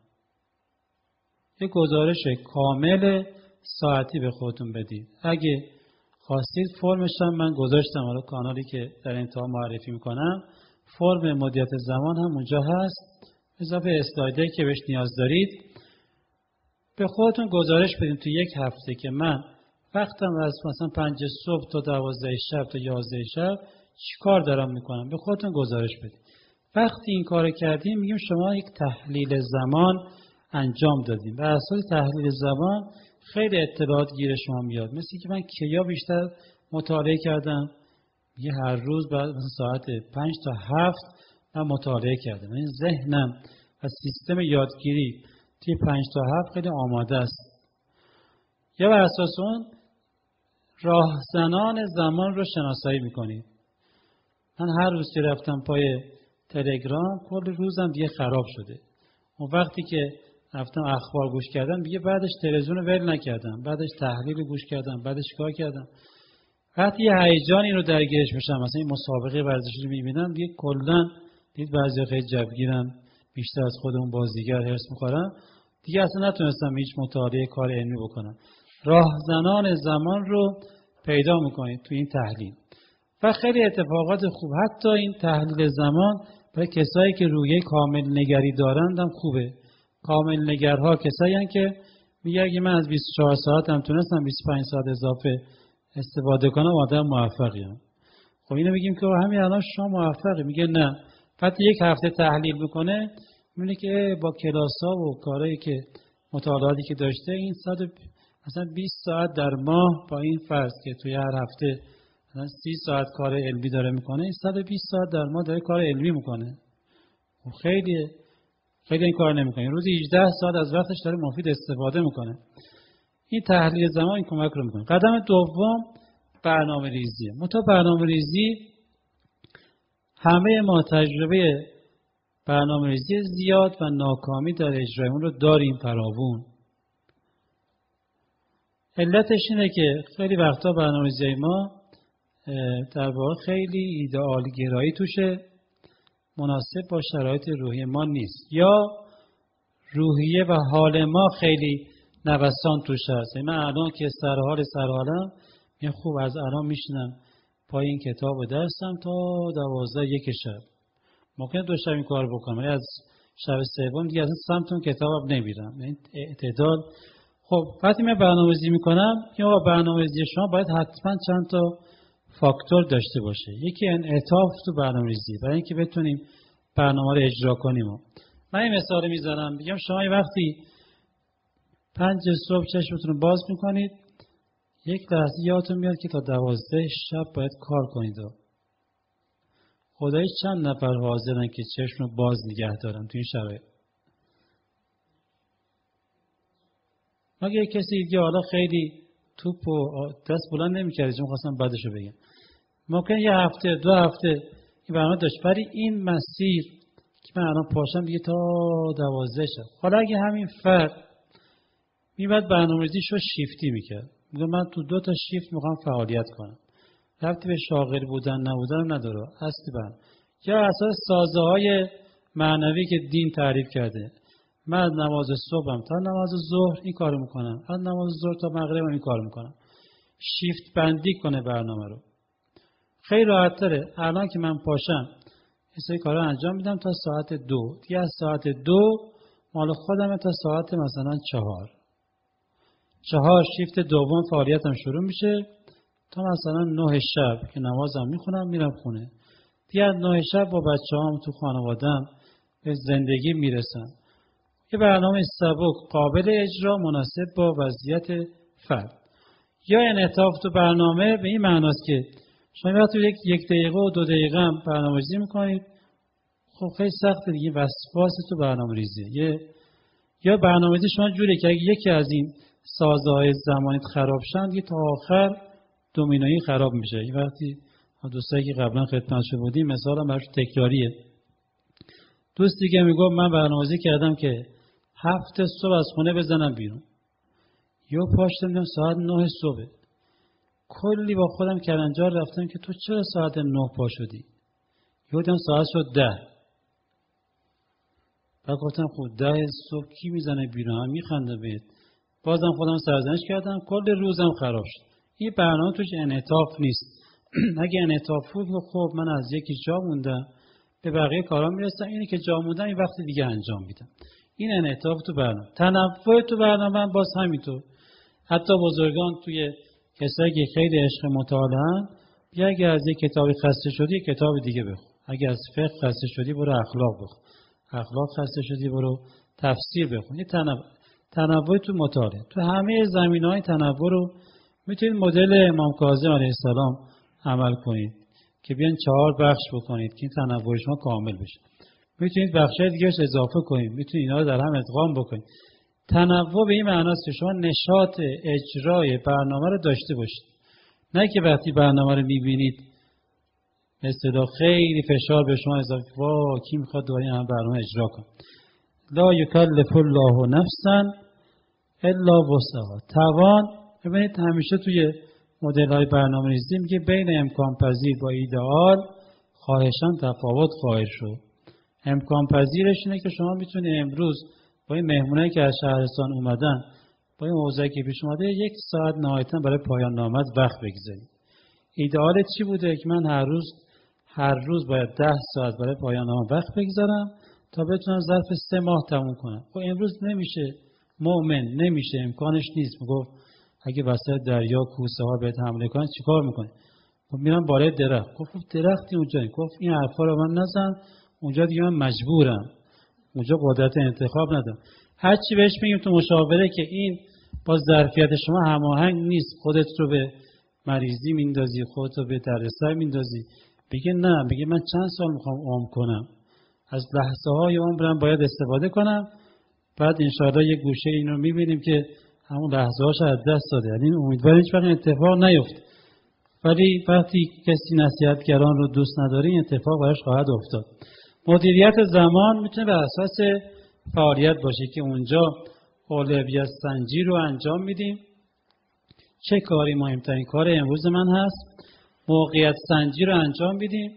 یه گزارش کامل ساعتی به خودتون بدید. اگه خواستید فرمش هم من گذاشتم، حالا کانالی که در انتها معرفی میکنم فرم مدیریت زمان هم اونجا هست، اضافه اسلایدی که بهش نیاز دارید. به خودتون گزارش بدید تو یک هفته که من وقتم از مثلا 5 صبح تا 12 شب تا 11 شب چیکار دارم میکنم. به خودتون گزارش بدید. وقتی این کار کردیم میگیم شما یک تحلیل زمان انجام دادیم. بر اساس تحلیل زمان خیلی اطلاعات گیر شما میاد. مثل که من کیا بیشتر مطالعه کردم، میگه هر روز بعد ساعت 5 تا 7 من مطالعه کردم. این ذهنم و سیستم یادگیری توی 5 تا 7 خیلی آماده است. یا بر اساس اون راهزنان زمان رو شناسایی میکنید. من هر روز که رفتم پای تلگرام کل روزم دیگه خراب شده. اون وقتی که رفتم اخبار گوش کردم دیگه بعدش تلویزیون رو ول نکردم، بعدش تحلیل گوش کردم، بعدش کار کردم. وقتی یه هیجانی رو درگیرش بشم، مثلا این مسابقه ورزشی رو میبینم دیگه کلا دید بعضی خیلی جوگیرن، بیشتر از خودمون بازیگر هرس میخورن، دیگه اصلا نتونستم هیچ مطالعه کار علمی بکنم. راهزنان زمان رو پیدا میکنید تو این تحلیل و خیلی اتفاقات خوب. حتی این تحلیل زمان برای کسایی که روحیه کامل نگری دارند هم خوبه. کامل نگرها کسایی هستند که میگه اگه من از 24 ساعتم تونستم 25 ساعت اضافه استفاده کنم آدم موفقیم. خب اینو میگیم که همین الان شما موفقی. میگه نه. وقتی یک هفته تحلیل میکنه میبینه که با کلاس‌ها و کارهایی که مطالعاتی که داشته این مثلا 20 ساعت در ماه با این فرض که توی هر هفته مثلا 30 ساعت کار علمی داره میکنه، این 120 ساعت در ماه داره کار علمی میکنه. و خیلی این کار نمیکنه. روزی 18 ساعت از وقتش داره مفید استفاده میکنه. این تحلیل زمان این کمک رو میکنه. قدم دوم برنامه‌ریزیه. برنامه‌ریزی همه ما تجربه برنامه‌ریزی زیاد و ناکامی در اجرای اون رو داریم فراوون. علتش اینه که خیلی وقتا برنامه‌ریزی ما در واقع خیلی ایدئال گرایی توشه، مناسب با شرایط روحی ما نیست، یا روحیه و حال ما خیلی نوسان توش هست. من الان که سرحالم یه خوب از الان میشنم پای این کتاب و درسم تا 12 شب. ممکنه 2 شب این کار بکنم ولی از شب سوم دیگه از سمت اون کتاب نمیرم. این اعتدال. خب وقتی من برنامه‌ریزی میکنم یا برنامه‌ریزی شما باید حتما چند تا فاکتور داشته باشه. یکی انعطاف تو برنامه‌ریزی برای اینکه بتونیم برنامه رو اجرا کنیم. من این مثال میزنم، میگم شما وقتی 5 صبح چشمتون رو باز میکنید یک لحظه یادتون میاد که تا 12 شب باید کار کنید. خدایی چند نفر حاضرن که چشم رو باز نگه دارن تو این شرایط؟ مگه کسی دیگه حالا خیلی توپ و دست بلند نمی‌کرد چون خواستم بعدشو بگم. ممکن یه هفته 2 هفته این برنامه داشت، ولی این مسیر که من الان پاشم دیگه تا 12 شب. حالا اگه همین فرد میباید برنامه‌ریزیشو شیفتی میکرد، میگه من تو 2 تا شیفت میخوام فعالیت کنم، ربطی به شاغل بودن نبودن نداره، اصلی برنامه یا اساس سازه‌های معنوی که دین تعریف کرده. من از نماز صبحم تا نماز ظهر این کارو میکنم، از نماز ظهر تا مغربم این کارو میکنم. شیفت بندی کنه برنامه رو. خیلی راحت تره. الان که من پاشم این سری کارا انجام میدم تا ساعت 2، دیگه از ساعت 2 مال خودمه تا ساعت مثلا 4 شیفت دوم فعالیتم شروع میشه تا مثلا 9 شب که نمازم میخونم میرم خونه. دیگه از 9 شب با بچه‌هام تو خانواده‌ام به زندگی میرسم. یه برنامه سبک قابل اجرا مناسب با وضعیت فرد. یا انعطاف تو برنامه به این معناست که شما وقتی 1 دقیقه و 2 دقیقه هم برنامه‌ریزی میکنید، خب خیلی سخته دیگه، وسواس تو برنامه‌ریزی. یا برنامه‌ریزی شما جوری که اگه یکی از این سازه‌های زمانیت خراب شن دیگه تا آخر دومینویی خراب میشه. این وقتی دوستایی که قبلا خدمتش بودیم مثلا براش تکراریه. دوست دیگه میگه من برنامه‌ریزی کردم که 7 صبح از خونه بزنم بیرون، یا پاشتم ساعت 9 صبح. کلی با خودم کلنجار رفتم که تو چرا ساعت 9 پا شدی؟ یادم ساعت شد 10. بعد گفتم خب 10 صبح کی میزنه بیرون؟ هم میخنده بهت. بازم خودم سرزنش کردم، کل روزم خراب شد. این برنامه توش انعطاف نیست. اگه انعطاف بود خب من از یکی جا موندم به بقیه کارا میرسم، اینی که جا موندم این وقت دیگه انجام میدم. این انعطاف تو برنامه. تنوع تو برنامه باز همینطور. حتی بزرگان توی کسایی که خیلی عشق مطالعه‌ان، بیا اگه از یک کتابی خسته شدی کتاب دیگه بخون. اگه از فقه خسته شدی برو اخلاق بخون. اخلاق خسته شدی برو تفسیر بخون. این تنوع تو مطالعه. تو همه زمینه‌های تنوع رو میتونید مدل امام کاظم علیه السلام عمل کنید که بیان 4 بخش بکنید که این تنوع شما کامل بشه. میتونید بخشای دیگه‌اش اضافه کنید. میتونید اینا رو در هم ادغام بکنید. تنوع به این معناست که شما نشاط اجرای برنامه رو داشته باشید. نه که وقتی برنامه رو میبینید مثلا خیلی فشار به شما اضافه کی میخواد دوباره این برنامه اجرا کنه. لا یکلف الله نفسا الا وسعها. توان ببینید همیشه توی مدل‌های برنامه‌ریزی میگه بین امکان پذیر با ایدئال خواهشاً تفاوت خواهد شد. امکان پذیرش اینه که شما میتونید امروز با این مهمونایی که از شهرستان اومدن با این اوضاعی که پیش اومده 1 ساعت نهایتاً برای پایان نامه وقت بگذارید. ایدئالت چی بوده که من هر روز باید 10 ساعت برای پایان نامه وقت بگذارم تا بتونم ظرف 3 ماه تموم کنم. خب امروز نمیشه، مؤمن نمیشه، امکانش نیست. میگفت اگه وسط دریا کوسه ها بهت حمله کنن چیکار میکنی؟ خب میرم بالای درخت. گفت درختی اونجا. گفت این حرفا رو من نزن، اونجا دیگه من مجبورم، اونجا قدرت انتخاب ندارم. هر چی بهش میگیم تو مشاوره که این با ظرفیت شما هماهنگ نیست، خودت رو به مریضی میندازی، خودت رو به دردسر میندازی. بگه نه، بگه من چند سال میخوام عمر کنم، از لحظه های عمرم باید استفاده کنم. بعد انشاءالله یک گوشه این رو میبینیم که همون لحظه هاش از دست داده. یعنی امیدوارم هیچ وقت اتفاق نیفته. ولی وقتی کسی نصیحتگران رو دوست نداره این اتفاق براش خواهد افتاد. مدیریت زمان میتونه به اساس فعالیت باشه که اونجا اولویت سنجی رو انجام میدیم. چه کاری مهمترین کار امروز من هست؟ موقعیت سنجی رو انجام میدیم.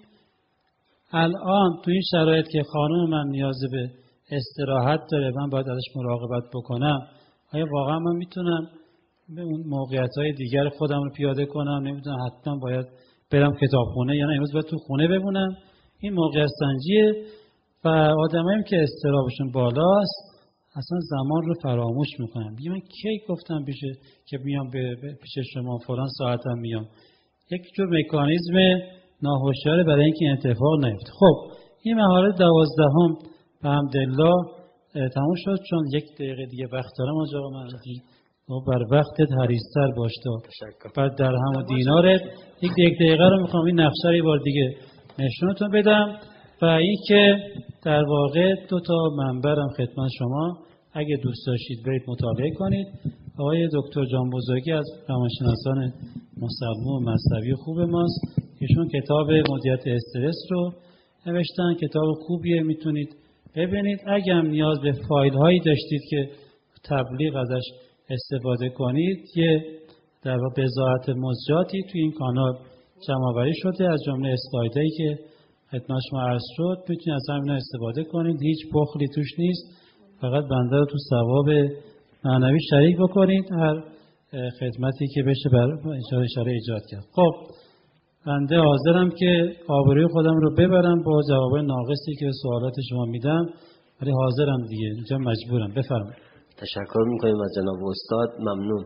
الان تو این شرایط که خانم من نیاز به استراحت داره، من باید ازش مراقبت بکنم. آیا واقعا من میتونم به اون موقعیت‌های دیگر خودم رو پیاده کنم؟ نمیدونم حتما باید برم کتابخونه یا نه امروز باید تو خونه بمونم؟ این موقعیت سنجیه. و آدمایی که استرابشون بالاست اصلا زمان رو فراموش میکنن. من کی گفتم که میام پیش شما فلان ساعتم میام؟ یک جور مکانیزم ناهوشیاره برای اینکه اتفاق نیفته. خب این مهارت 12ام به حمدالله تموم شد. چون 1 دقیقه دیگه وقت دارم آقا من بر وقتت حریص‌تر باش تا بعد در هم دینارت 1 دقیقه رو میخوام این نقشه رو یه بار دیگه نشونتون بدم. و این که در واقع 2 تا منبرم خدمت شما اگه دوست داشتید برید مطالعه کنید. آقای دکتر جان بزرگی از روانشناسان مسلمان و مذهبی خوب ماست. ایشون کتاب مدیریت استرس رو نوشتن. کتاب خوبیه، میتونید ببینید. اگه هم نیاز به فایل هایی داشتید که تبلیغ ازش استفاده کنید، یه در واقع بضاعت مزجاتی توی این کانال جمع آوری شده از جمله اسلایدایی که خدمت شما عرض شد. میتونید از همینا استفاده کنید. هیچ بخلی توش نیست. فقط بنده رو تو ثواب معنوی شریک بکنید. هر خدمتی که بشه برای اشاره ایجاد کرد. خب بنده حاضرم که آبروی خودم رو ببرم با جوابای ناقصی که به سوالات شما میدم، ولی حاضرم دیگه، اینجا مجبورم. بفرمایید. تشکر میکنیم از جناب استاد. ممنون.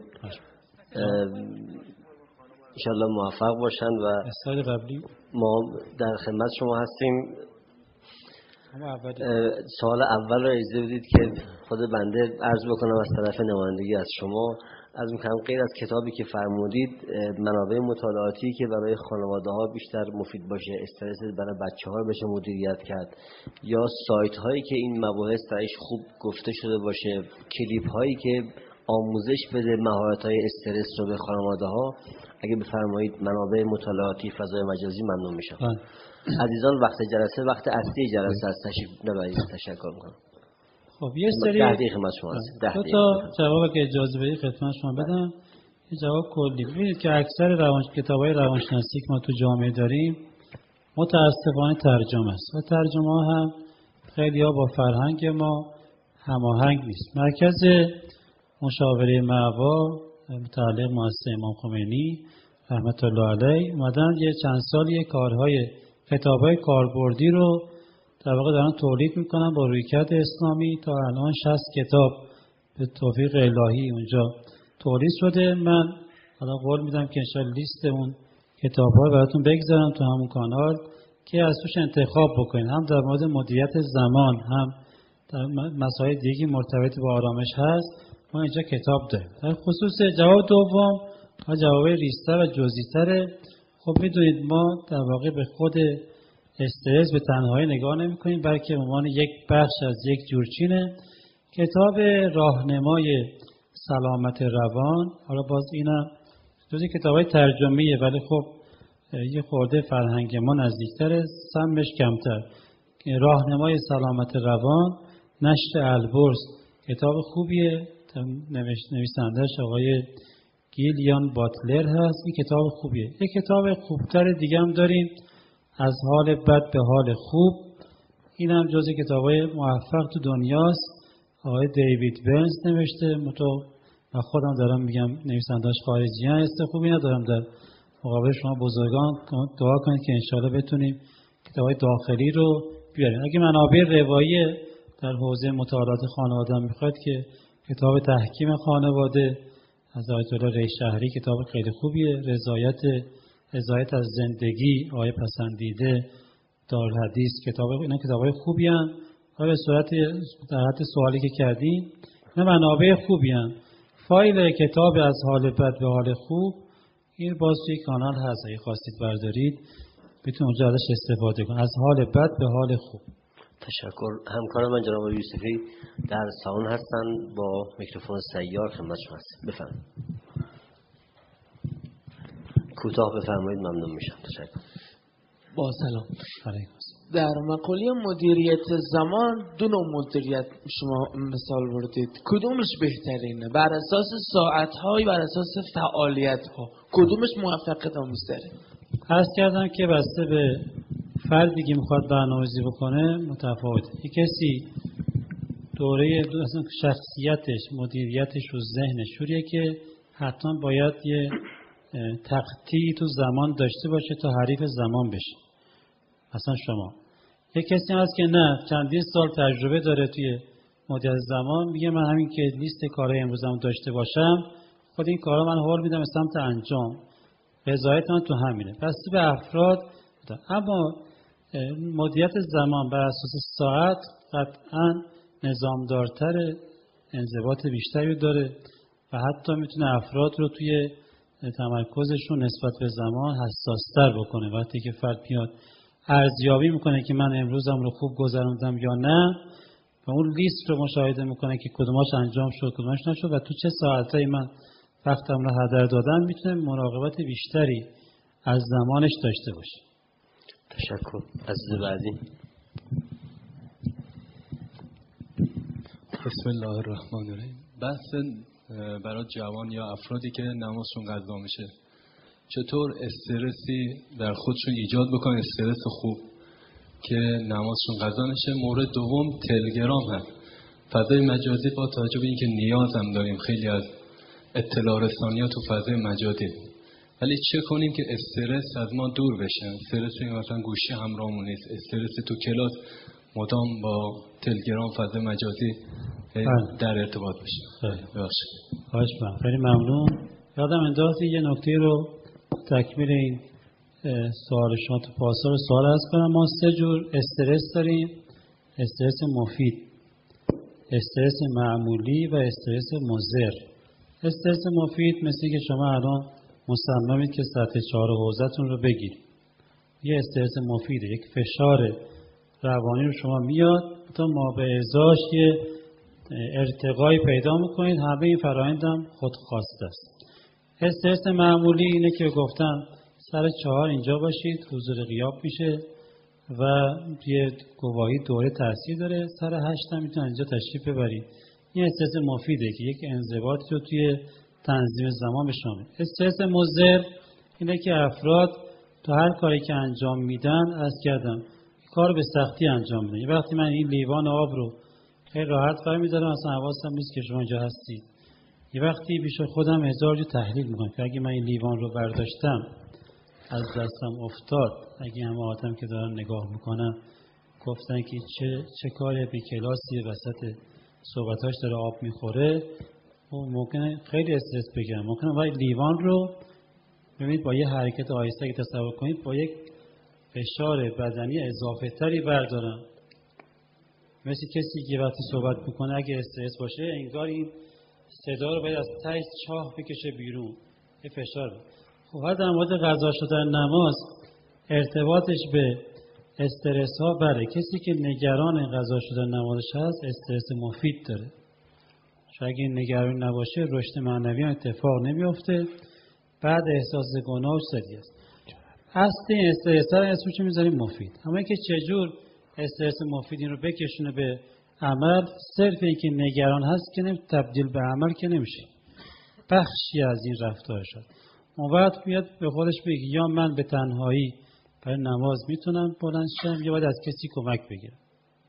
انشالله موفق باشن و استاد قبلی ما در خدمت شما هستیم. سوال اول رو اجازه بدید که خود بنده عرض بکنم از طرف نمایندگی از شما. از میکنم غیر از کتابی که فرمودید، منابع مطالعاتی که برای خانواده ها بیشتر مفید باشه، استرس برای بچه ها بشه مدیریت کرد، یا سایت هایی که این مباحث درش خوب گفته شده باشه، کلیپ هایی که آموزش بده مهارت های استرس رو به خانواده ها، اگه بفرمایید منابع مطالعاتی فضای مجازی ممنون میشم. عزیزان وقت جلسه وقت اصلی جلسه است، تشریف نبرید. تشکر میکنم. خب یه سری 10 دقیقه خدمت شما هست. 2 تا جواب که اجازه بدید خدمت شما بدم. یه جواب کلی. ببینید که اکثر کتابای روانشناسی که ما تو جامعه داریم متاسفانه ترجمه است و ترجمه ها هم خیلی ها با فرهنگ ما هماهنگ نیست. مرکز مشاوره معوا متعلق مؤسسه امام خمینی رحمت الله علیه اومدن یه چند سالی کارهای کتابای کاربردی رو در واقع دارن تولید میکنن با رویکرد اسلامی. تا الان 60 کتاب به توفیق الهی اونجا تولید شده. من حالا قول میدم که انشاءالله لیست اون کتاب‌ها رو براتون بگذارم تو همون کانال که از توش انتخاب بکنید. هم در مورد مدیریت زمان، هم در مسائل دیگه مرتبط با آرامش هست. ما اینجا کتاب داریم. در خصوص جواب دوم، ها جواب ریزتر و جزئی‌تره. خب میدونید ما در واقع به خود استرس به تنهایی نگاه نمی‌کنیم، بلکه به عنوان یک بخش از یک جورچینه. کتاب راهنمای سلامت روان، حالا باز اینم جزئی کتابای ترجمه‌ایه ولی خب یه خورده فرهنگ ما نزدیک‌تره، سمش کمتر. راهنمای سلامت روان، نشر البرز، کتاب خوبیه، نویسنده‌اش آقای گیلیان باتلر هست. این کتاب خوبیه. یک کتاب خوبتر دیگه هم داریم، از حال بد به حال خوب. این هم جزئی کتابای موفق تو دنیاست. آقای دیوید برنز نوشته. من خودم دارم میگم نویسنده‌اش خارجی هست، خوبی ندارم در مقابل شما بزرگان. دعا کنید که انشالله بتونیم کتابای داخلی رو بیاریم. اگه منابع روایی در حوزه مطالعات خانواده میخواد که کتاب تحکیم خانواده از آیت الله ریشهری کتاب خیلی خوبیه. رضایت از زندگی آیه پسندیده دارالحدیث، اینا کتابای خوبی ان. به صورت در حد سوالی که کردیم اینا منابع خوبی ان. فایل کتاب از حال بد به حال خوب این باز توی کانال هست، اگه خواستید بردارید بتونید اونجا ازش استفاده کنید. از حال بد به حال خوب. تشکر. همکار من جناب یوسفی در سالن هستن با میکروفون سیار خدمت شما هستم. بفرمایید. کوتاه بفرمایید ممنون میشم. تشکر. با سلام. علیکم. در مقوله مدیریت زمان دو نوع مدیریت شما مثال بردید. کدومش بهترینه؟ بر اساس ساعت‌ها یا بر اساس فعالیت‌ها؟ کدومش موفقیت آمیزتره؟ عرض کردم که بسته به فردی که میخواد برنامه‌ریزی بکنه متفاوته. یک کسی دوره شخصیتش، مدیریتش و ذهنش جوریه که حتما باید یه تخطی تو زمان داشته باشه تا حریف زمان بشه. مثلا شما یک کسی هست که نه چندین سال تجربه داره توی مدیریت زمان، میگه من همین که لیست کارهای امروزم داشته باشم خود این کارا من حال میدم به سمت انجام، رضایت من تو همینه. پس به افراد ده. اما مدیریت زمان بر اساس ساعت قطعا نظامدارتر، انضباط بیشتری داره و حتی میتونه افراد رو توی تمرکزشون نسبت به زمان حساس‌تر بکنه. وقتی که فرد میاد ارزیابی میکنه که من امروزم رو خوب گذروندم یا نه و اون لیست رو مشاهده میکنه که کدوماش انجام شد کدوماش نشد و تو چه ساعتایی من وقتم رو هدر دادم، میتونه مراقبت بیشتری از زمانش داشته باشه. تشکر. عزیز بعدی. بسم الله الرحمن الرحیم. بحث برای جوان یا افرادی که نمازشون قضا میشه چطور استرسی در خودشون ایجاد بکنن، استرس خوب که نمازشون قضا نشه. مورد دوم تلگرام هست. فضای مجازی با توجه به اینکه نیاز هم داریم خیلی از اطلاع رسانی‌ها تو فضای مجازی، ولی چه کنیم که استرس از ما دور بشه؟ استرس مثلا گوشی همراهمون نیست، استرس تو کلاس مدام با تلگرام فضای مجازی در ارتباط بشه. خواهش می‌کنم. خیلی ممنون. یادم انداخت یه نکته رو تکمیل این سوال شما تو پاسخ سوال هست کنم. ما 3 جور استرس داریم: استرس مفید، استرس معمولی و استرس مضر. استرس مفید مثل که شما الان مصممید که سطح 4 حوزه‌تون رو بگیرید. یه استرس مفیده، یک فشار روانی رو شما میاد تا ما به ازاش یه ارتقایی پیدا میکنید. همه این فرآیند هم خودخواسته است. استرس معمولی اینه که گفتم سر 4 اینجا باشید، حضور غیاب میشه و یه گواهی دوره تاثیر داره. سر 8 هم میتونید اینجا تشریف ببرید. این استرس مفیده که یک انضباطی رو توی تنظیم زمان به شما میده. استرس مضر اینه که افراد تو هر کاری که انجام میدن از کردم کار به سختی انجام میدن. یه وقتی من این لیوان آب رو خیلی راحت برمی‌دارم، اصلا حواسم نیست که شما اینجا هستید. یه وقتی پیش خودم هزار جو تحلیل میکنم که اگه من این لیوان رو برداشتم از دستم افتاد، اگه همه آدم که دارن نگاه میکنن گفتن که چه کار بی کلاسی وسط صحبتاش داره آب میخوره، ممکنه خیلی استرس بگیرم. ممکنه ولی لیوان رو ببینید با یه حرکت آهسته که تصور کنید با یک فشار بدنی اضافه تری بردارم، مثل کسی که وقتی صحبت میکنه اگه استرس باشه انگار این صدا رو باید از ته چاه بکشه بیرون، یه فشار. خب در مورد قضا شدن نماز ارتباطش به استرس ها بره. کسی که نگران قضا شدن نمازش هست استرس مفید داره. شاید اگه نگران نباشه رشد معنوی هم اتفاق نمیفته، بعد احساس گناه و سری است. اصل این استرس ها اسمش میذاریم مفید. اما اینکه چجور استرس مفید این رو بکشونه به عمل، صرف این که نگران هست که تبدیل به عمل که نمیشه، بخشی از این رفتار شد. اون وقت میاد به خودش بگه یا من به تنهایی برای نماز میتونم بلند شم یا باید از کسی کمک بگیرم،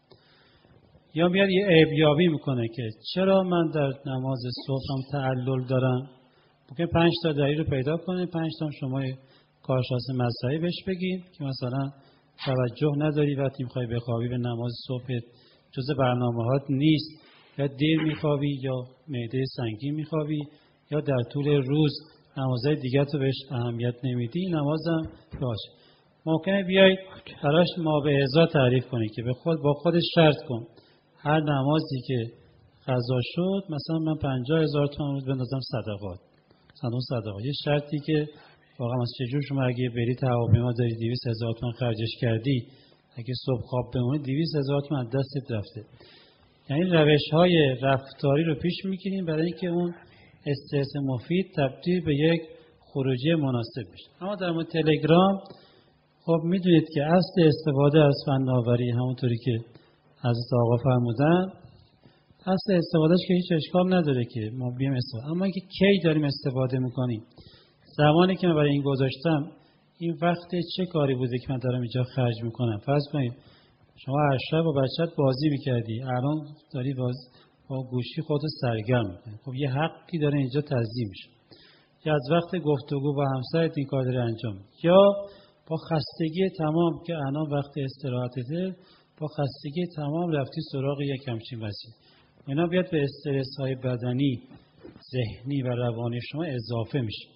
یا میاد یه عیبیابی میکنه که چرا من در نماز صبحم تعلل دارم. ممکن 5 تا دلیل رو پیدا کنه، 5 تا شما کارشناس مذهبی بهش بگید که مثلا توجه نداری وقتی میخوای بخوابی به نماز صبح، جز برنامه‌هات نیست، یا دیر میخوابی یا معده سنگین میخوابی یا در طول روز نمازهای دیگه تو بهش اهمیت نمیدی، نمازم باشه. ممکنه بیایید براش مابعضا تعریف کنی که با خودش شرط کن هر نمازی که قضا شد مثلا من 50,000 تومان روز بندازم صدقات، صدقات. یه شرطی که واقعا از چجور شما اگه برید هواپیما داری 200,000 تومان خرجش کردی، اگه صبح خواب بمونی 200,000 تومان از دستت رفته. یعنی روش‌های رفتاری رو پیش می‌گیریم برای اینکه اون استرس مفید تبدیل به یک خروجی مناسب بشه. اما در مورد تلگرام خب میدونید که اصل استفاده از فناوری همونطوری که حضرت آقا فرمودن، اصل استفادهش که هیچ اشکال نداره که ما بیام استفاده، اما اینکه کی داریم استفاده میکنیم. زمانی که من برای این گذاشتم این وقت چه کاری بوده که من دارم اینجا خرج میکنم. فرض کنید شما هر شب با بچت بازی میکردی، الان داری با گوشی خودت سرگرم میکنی، خب یه حقی داره اینجا تضییع میشه. یا از وقت گفتگو با همسرت این کار داره انجام میده، یا با خستگی تمام که الان وقت استراحتته، با خستگی تمام رفتی سراغ یک همچین وسیله. اینا بیاد به استرس های بدنی، ذهنی و روانی شما اضافه میشه.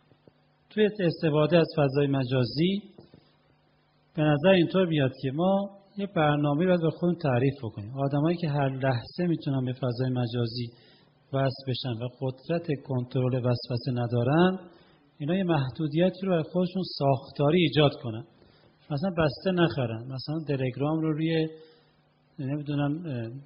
توی استفاده از فضای مجازی به نظر اینطور بیاد که ما یه برنامه باید به خودمون تعریف بکنیم. آدمایی که هر لحظه میتونن به فضای مجازی وصل بشن و قدرت کنترل وسوسه ندارن، اینا یه محدودیتی رو برای خودشون ساختاری ایجاد کنن. مثلا بسته نخرن، مثلا تلگرام رو روی نمیدونم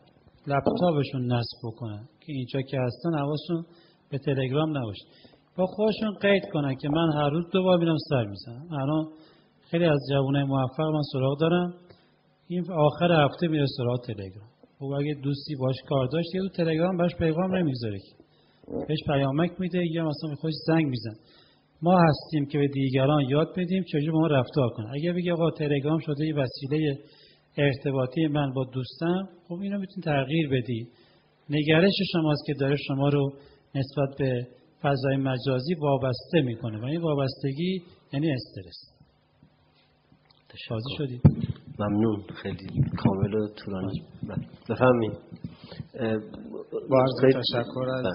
لپتاپشون نصب بکنن که اینجا که هستن حواسشون به تلگرام نباشه. با خودشون قید کنن که من هر روز 2 بار میرم سر میزنم. الان خیلی از جوانای موفق من سراغ دارم، این آخر هفته میره سراغ تلگرام. خب اگه دوستی باش کار داشت یه دو تلگرام باش پیغام نمیذاره که بهش پیامک میده یا مثلا به خودش زنگ میزنه. ما هستیم که به دیگران یاد بدیم چجوری با ما رفتار کنن. اگه بگه آقا تلگرام شده یه وسیله ارتباطی من با دوستم، خب اینو میتونید تغییر بدی. نگرش شماست که داره شما رو نسبت به فضای مجازی وابسته میکنه و این وابستگی یعنی استرس. شازی شدید؟ ممنون، خیلی کامل و طولانی. بفهمید. با عرض تشکر از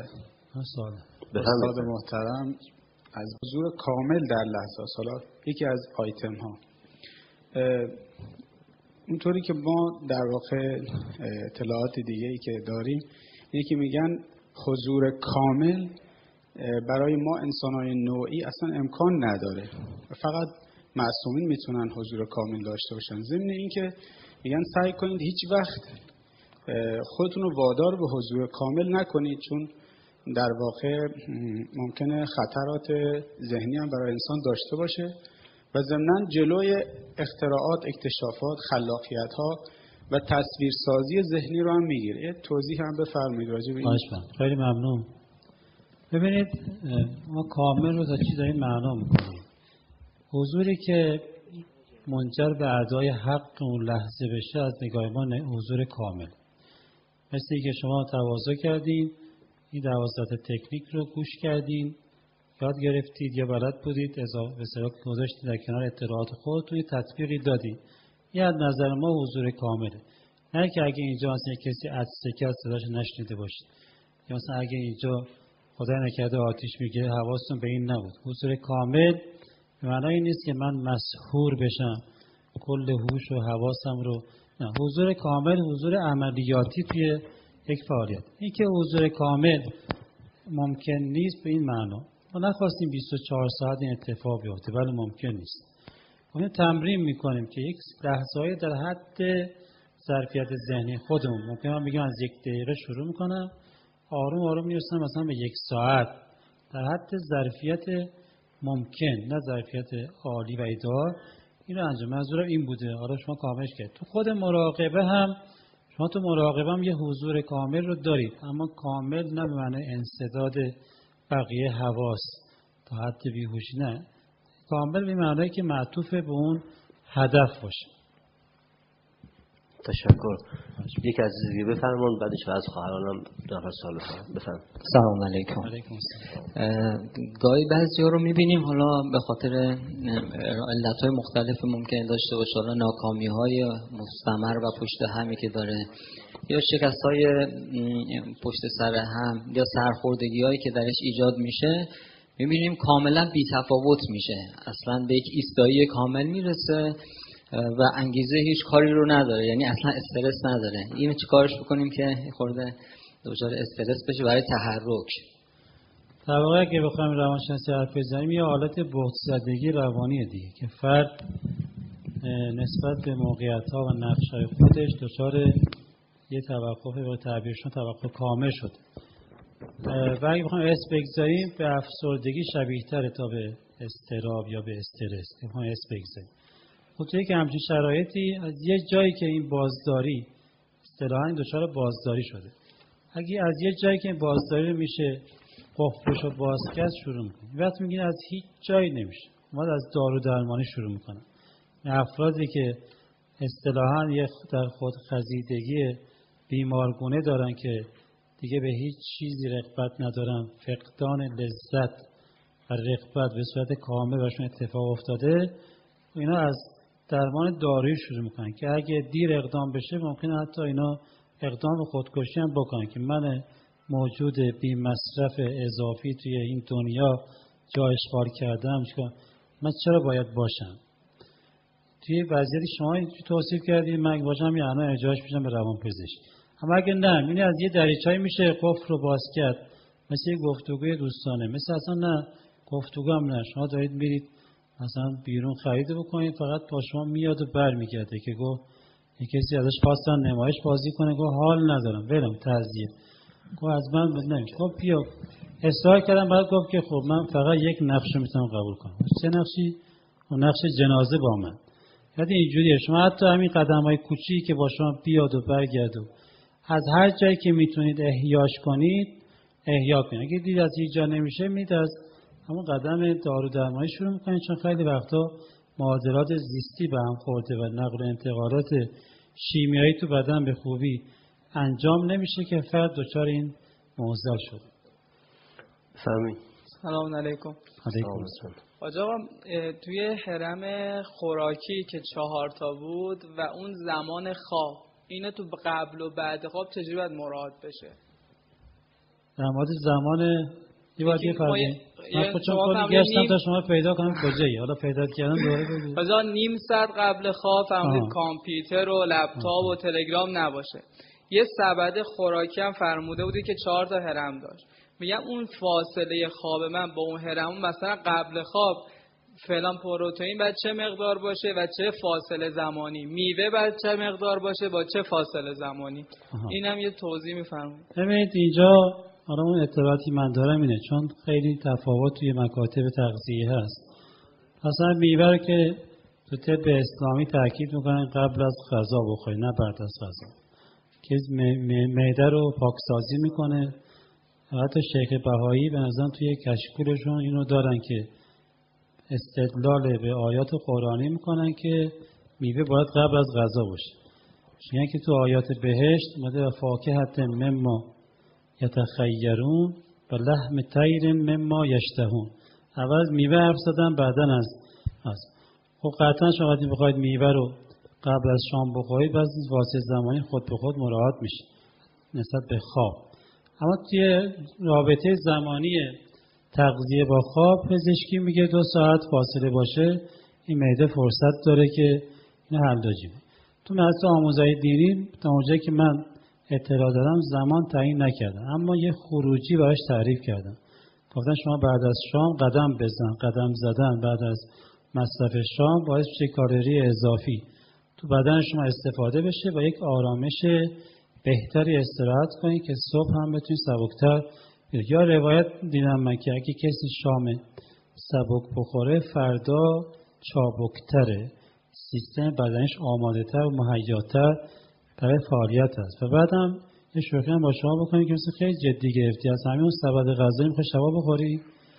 استاد محترم از حضور کامل در لحظه. حالا یکی از آیتم ها اونطوری که ما در واقع اطلاعات دیگه ای که داریم اینه که میگن حضور کامل برای ما انسان‌های نوعی اصلا امکان نداره، فقط معصومین میتونن حضور کامل داشته باشن. ضمن این که میگن سعی کنید هیچ وقت خودتون رو وادار به حضور کامل نکنید، چون در واقع ممکنه خطرات ذهنی هم برای انسان داشته باشه و ضمناً جلوی اختراعات، اکتشافات، خلاقیت‌ها و تصویرسازی ذهنی رو هم میگیره. یه توضیح هم بفرمایید راجع به این. خیلی ممنون. ببینید ما کامل رو تا چی داریم معنا میکنیم. حضوری که منجر به ادای حق اون لحظه بشه از نگاه ما حضور کامل. مثل که شما تواضع کردین، این 12 تکنیک رو گوش کردین، یاد گرفتید یا بلد بودید، اضافه به صلاح گذاشتید در کنار اطلاعات خودتون تطبیقی دادید. این از نظر ما حضور کامله. نه که اگه اینجا مثلا کسی عطسه کرد صداش نشنیده باشید، یا مثلا اگه اینجا خدای نکرده آتش میگیره حواستون به این نبود. حضور کامل به معنای نیست که من مسحور بشم کل هوش و حواسم رو، نه. حضور کامل حضور عملیاتی توی یک فعالیت. این که حضور کامل ممکن نیست به این معنا ما نخواستیم 24 ساعت این اتفاق بیفته، ولی ممکن نیست. ما تمرین میکنیم که یک لحظه‌ای در حد ظرفیت ذهنی خودمون، ممکن من بگم از 1 دقیقه شروع میکنم آروم آروم میرسم مثلا به 1 ساعت در حد ظرفیت ممکن، نه ظرفیت عالی و ایدئال. این رو انجام منظورم این بوده. حالا شما کاملش کرد. تو خود مراقبه هم شما تو مراقبه هم یه حضور کامل رو دارید، اما کامل نه به معنی انسداد بقیه حواس تا حد بیهوشی، نه. کامل به معنی که معطوف به اون هدف باشه. تشکر. یک از دیگه بفرمون، بعدش از خواهرانم دو سوال بفرمون. سلام علیکم. گاهی بعضی‌ها رو می‌بینیم حالا به خاطر علت‌های مختلف ممکن داشته باشه، حالا ناکامی‌های مستمر و پشت همی که داره، یا شکست‌های پشت سر هم، یا سرخوردگی‌هایی که درش ایجاد میشه، می‌بینیم کاملا بی‌تفاوت میشه، اصلا به یک ایستایی کامل میرسه و انگیزه هیچ کاری رو نداره، یعنی اصلا استرس نداره. اینو چیکارش بکنیم که خورده دچار استرس بشه برای تحرک؟ در واقع اگه بخوایم روانشناسی حرف بزنیم یه حالت بهت‌زدگی روانیه دیگه که فرد نسبت به موقعیت‌ها و نقش‌های خودش دچار یه توقف به تعبیرشون توقف کامل شد. و اگه بخوایم اسم بگذاریم به افسردگی شبیه‌تره تا به اضطراب یا به استرس. بخوایم اسم بگذاریم. خب توی که همچین شرایطی از یه جایی که این بازداری اصطلاحاً دچار بازداری شده، اگه از یه جایی که این بازداری رو میشه قفلش و بازکست شروع میکنیم، وقتی میگین از هیچ جایی نمیشه، ما از دارو درمانی شروع میکنم. افرادی که اصطلاحاً یه در خود خزیدگی بیمارگونه دارن که دیگه به هیچ چیزی رغبت ندارن، فقدان لذت و رغبت به صورت کامل براشون اتفاق افتاده، اینا از درمان دارویی شروع میکنن که اگه دیر اقدام بشه ممکنه حتی اینا اقدام به خودکشی هم بکنن که من موجود بی مصرف اضافی توی این دنیا جا اشغال کردم، من چرا باید باشم؟ توی وضعیتی شما توصیف کردید من باشم یا الان ارجاعش میشم به روانپزشک. اما اگه نه، این از یه دریچه‌ای میشه قفل رو باز کرد، مثل یه گفتگوی دوستانه، مثل اصلا نه گفتگو هم نه، شما دارید میرید مثلا بیرون خرید بکنید، فقط با شما میاد و برمیگرده که گفت یک کسی ازش خواستن نمایش بازی کنه، گفت حال ندارم برم تعزیه، گفت از من نمیشه، خب بیا اصرار کردم، بعد گفت که خب من فقط یک نقش میتونم قبول کنم. چه نقشی؟ اون نقش جنازه با من. یعنی اینجوریه، شما حتی همین قدم‌های کوچیکی که با شما بیاد و برگرد و از هر جایی که میتونید احیاش کنید احیا کنید. اگه دید از هیچ جا نمیشه میاد از همون قدم دارو درمانی شروع میکنید، چون خیلی وقتا معادلات زیستی به هم خورده و نقل و انتقالات شیمیایی تو بدن به خوبی انجام نمیشه که فرد دچار این معضل شد. فهمی. سلام علیکم. حاج آقا توی حرم خوراکی که 4 تا بود و اون زمان خواب، اینو تو قبل و بعد خواب چجوری باید مراعات بشه؟ در مورد زمان یه باید یه فرقی من خودشون کلی گشتم تا شما پیدا کنم کجایی، حالا پیدا کردم دوره بگید. حالا نیم ساعت قبل خواب فرمودید کامپیوتر و لپتاپ و تلگرام نباشه. یه سبد خوراکی هم فرموده بودی که 4 تا حرم داشت. میگم اون فاصله خواب من با اون حرم مثلا قبل خواب فلان پروتئین باید چه مقدار باشه و چه فاصله زمانی، میوه باید چه مقدار باشه با چه فاصله زمانی. اینم یه توضیح میفرمایید. ببینید اینجا حالا اون اطلاعاتی من دارم اینه، چون خیلی تفاوت توی مکاتب تغذیه هست. مثلا میوه رو که تو طب اسلامی تاکید میکنن قبل از غذا بخورید نه بعد از غذا، که معده رو پاکسازی میکنه. حتی شیخ بهایی به نظرم توی کشکولشون اینو دارن که استدلال به آیات قرآنی میکنن که میوه باید قبل از غذا باشه. یعنی که تو آیات بهشت اومده و فاکهة مما یتخیرون و لحم طیر مما یشتهون. اول میوه حرف زدن بعدن از خب قطعا شما وقتی بخواید میوه رو قبل از شام بخورید بعد واسه زمانی خود به خود مراعات میشه نسبت به خواب. اما توی رابطه زمانی تغذیه با خواب پزشکی میگه 2 ساعت فاصله باشه این معده فرصت داره که اینو حلاجی. تو مدرسه آموزشی دینی تا اونجایی که من اطلاع دارم زمان تعیین نکردم، اما یه خروجی براش تعریف کردم. گفتن شما بعد از شام قدم بزن. قدم زدن بعد از مصرف شام باعث میشه کالری اضافی تو بدن شما استفاده بشه و یک آرامش بهتری استراحت کنید که صبح هم بتونید سبکتر. یا روایت دیدم من که اگه کسی شام سبک بخوره فردا چابکتره، سیستم بدنش آماده تر و مهیاتر برای فعالیت است. و بعدم یه شوخی هم با شما بکنید که مثل خیلی جدی گرفتی از همین اون سبد غذایی میخوای شبا بخوری،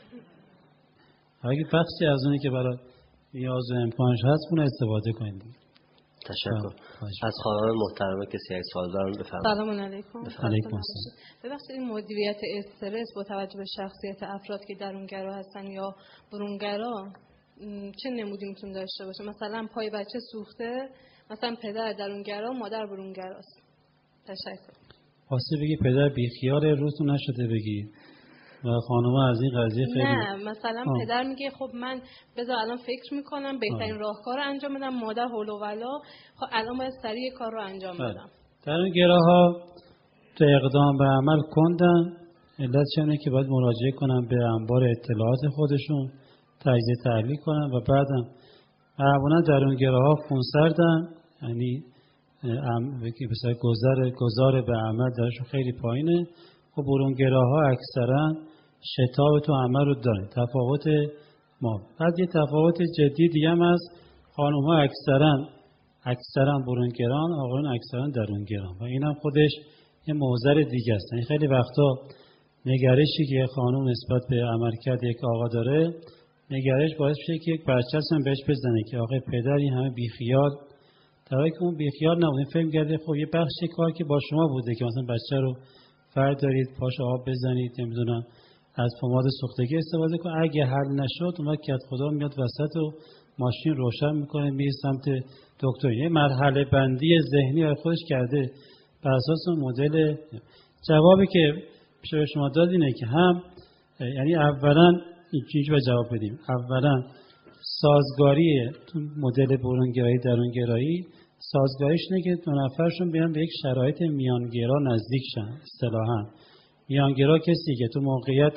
اگه بخشی از اونی که برای نیاز و امکانش هست اون استفاده کنید. تشکر. از خانم محترمه کسی یک سوال دارن بفرمایید. سلام علیکم. علیکم السلام. ببخشید این مدیریت استرس با توجه به شخصیت افراد که درونگرا هستن یا برونگرا چه نمودی میتونه داشته باشه؟ مثلا پای بچه سوخته، مثلا پدر درونگرا مادر برونگراست. تشکر. واسه بگی پدر بیخیال روزتون نشده بگی و خانم از این قضیه خیلی نه مثلا پدر میگه خب من بذار الان فکر میکنم بهترین راهکار رو انجام بدم، مادر هول و ولا خب الان باید سریع کار رو انجام بدم. درونگراها تو اقدام به عمل کندن، علتش اینه که باید مراجعه کنن به انبار اطلاعات خودشون، تجزیه تحلیل کنن و بعدم معمولا درونگراها خونسردن، یعنی مثلا گذار به عمل درشون خیلی پایینه. و برونگراها اکثرا شتاب تو عمل رو دارن. تفاوت ما بعد یه تفاوت جدی دیگه هم از خانوم ها اکثرا برونگران، آقایون اکثرا درونگران و این هم خودش یه معضل دیگه است. یعنی خیلی وقتا نگرشی که خانوم نسبت به عملکرد یک آقا داره، نگرش باعث میشه که یک برچسب هم بهش بزنه که آقای پدر این همه بیخیال، در حالی که اون بیخیال نبوده، فهم کرده خب یه بخشی کار که با شما بوده که مثلا بچه رو فرد دارید پاش آب بزنید، نمیدونم از پماد سوختگی استفاده کن. اگه حل نشد اون وقت کت خدا میاد وسط و ماشین روشن میکنه میره سمت دکتر. یه مرحله بندی ذهنی برای خودش کرده بر اساس مدل. جوابی که میشه به شما داد اینه که هم یعنی اولا اینجوری به جواب بدیم، اولا سازگاری تو مدل برونگرایی درونگرایی سازگاریش اینه که 2 نفرشون بیان به یک شرایط میانگرا نزدیک شن. اصطلاحاً میانگرا کسی که تو موقعیت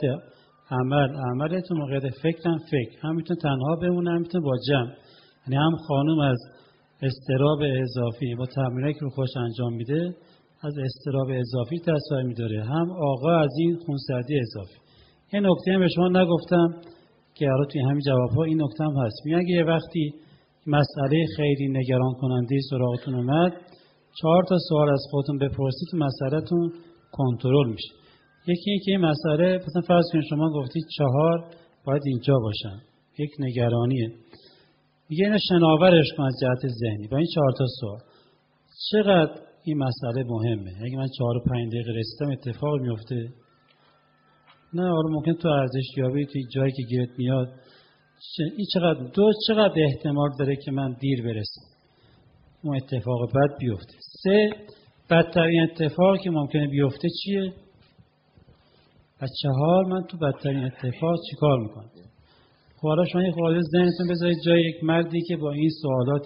عمل تو موقعیت فکر هم میتونه تنها بمونه، هم میتونه با جمع. یعنی هم خانم از اضطراب اضافی با تمرینایی که رو خوش انجام میده از اضطراب اضافی تاثیر میداره، هم آقا از این خونسردی اضافی. این نکته هم به شما نگفتم که الان توی همین جواب‌ها این نکته هم هست. میگه یه وقتی مسئله خیلی نگران کننده سراغتون اومد 4 تا سوال از خودتون بپرسید تو مسئله‌تون کنترل میشه. یکی این که این مسئله مثلا فرض کنید شما گفتید 4 باید اینجا باشن، یک نگرانیه. میگه اینو شناورش کن از جهت ذهنی با این 4 تا سوال. چقدر این مسئله مهمه؟ اگه من 4 و 5 دقیقه رسیدم اتفاق میفته؟ نه، حالا ممکن تو ارزشیابی توی جایی که گیرت میاد این چقدر احتمال داره که من دیر برسم، اون اتفاق بد بیفته. 3 بدترین اتفاق که ممکنه بیفته چیه؟ و 4 من تو بدترین اتفاق چیکار میکنم؟ خب حالا شما یه خورده ذهنتون بذارید جای یک مردی که با این سوالات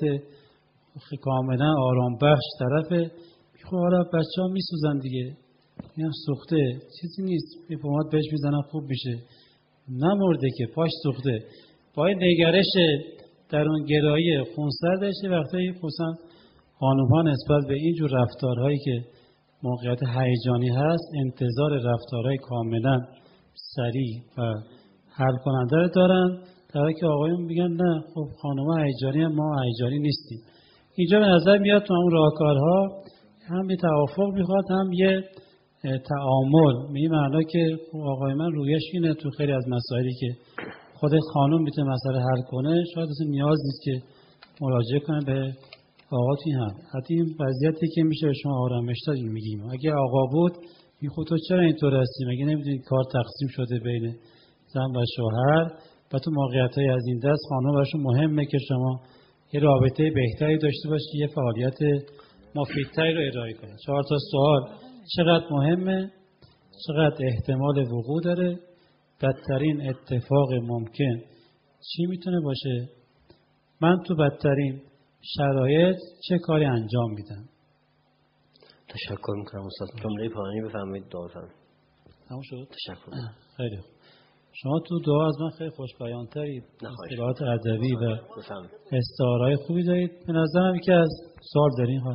کاملا آرام بخش طرفه. خب حالا بچه‌ها میسوزن دیگه، میگم سوخته چیزی نیست، یه پماد بهش میزنن خوب میشه. نمرده که پاش سوخته. با این نگرش درونگرایی خونسردش وقتی خصوصا خانم‌ها نسبت به اینجور رفتارهایی که موقعیت هیجانی هست انتظار رفتارهای کاملا سریع و حل کننده رو دارن، در حالی که آقایون میگن نه خب خانم‌ها هیجانی هم ما هیجانی نیستیم. اینجا به نظر میاد تو همون راهکارها هم یه توافق میخواد هم یه تعامل. به این معنا که آقای من رویش اینه تو خیلی از مسائلی که خود خانم میتونه مسئله حل کنه، شاید اصلا نیاز نیست که مراجعه کنه به آقا. توی هم حتی این وضعیتی که میشه به شما آرامش دادیم میگیم اگه آقا بود این خود تو چرا اینطور هستی؟ مگه نمیدونید کار تقسیم شده بین زن و شوهر و تو موقعیت‌های از این دست خانم براشون مهمه که شما یه رابطه بهتری داشته باشید، یه فعالیت مفیدتری رو ارائه کنید. 4 تا سوال: چقدر مهمه؟ چقدر احتمال وقوع داره؟ بدترین اتفاق ممکن چی میتونه باشه؟ من تو بدترین شرایط چه کاری انجام میدم؟ تشکر میکنم استاد. جمله پایانی بفرمایید. دعا بفرمایید. تموم شد؟ تشکر. خیلی خوب. شما تو دعا از من خیلی خوش بیان‌ترید، اصطلاحات ادبی و استعاره‌های خوبی دارید. به نظرم یکی از سوال دارین ها.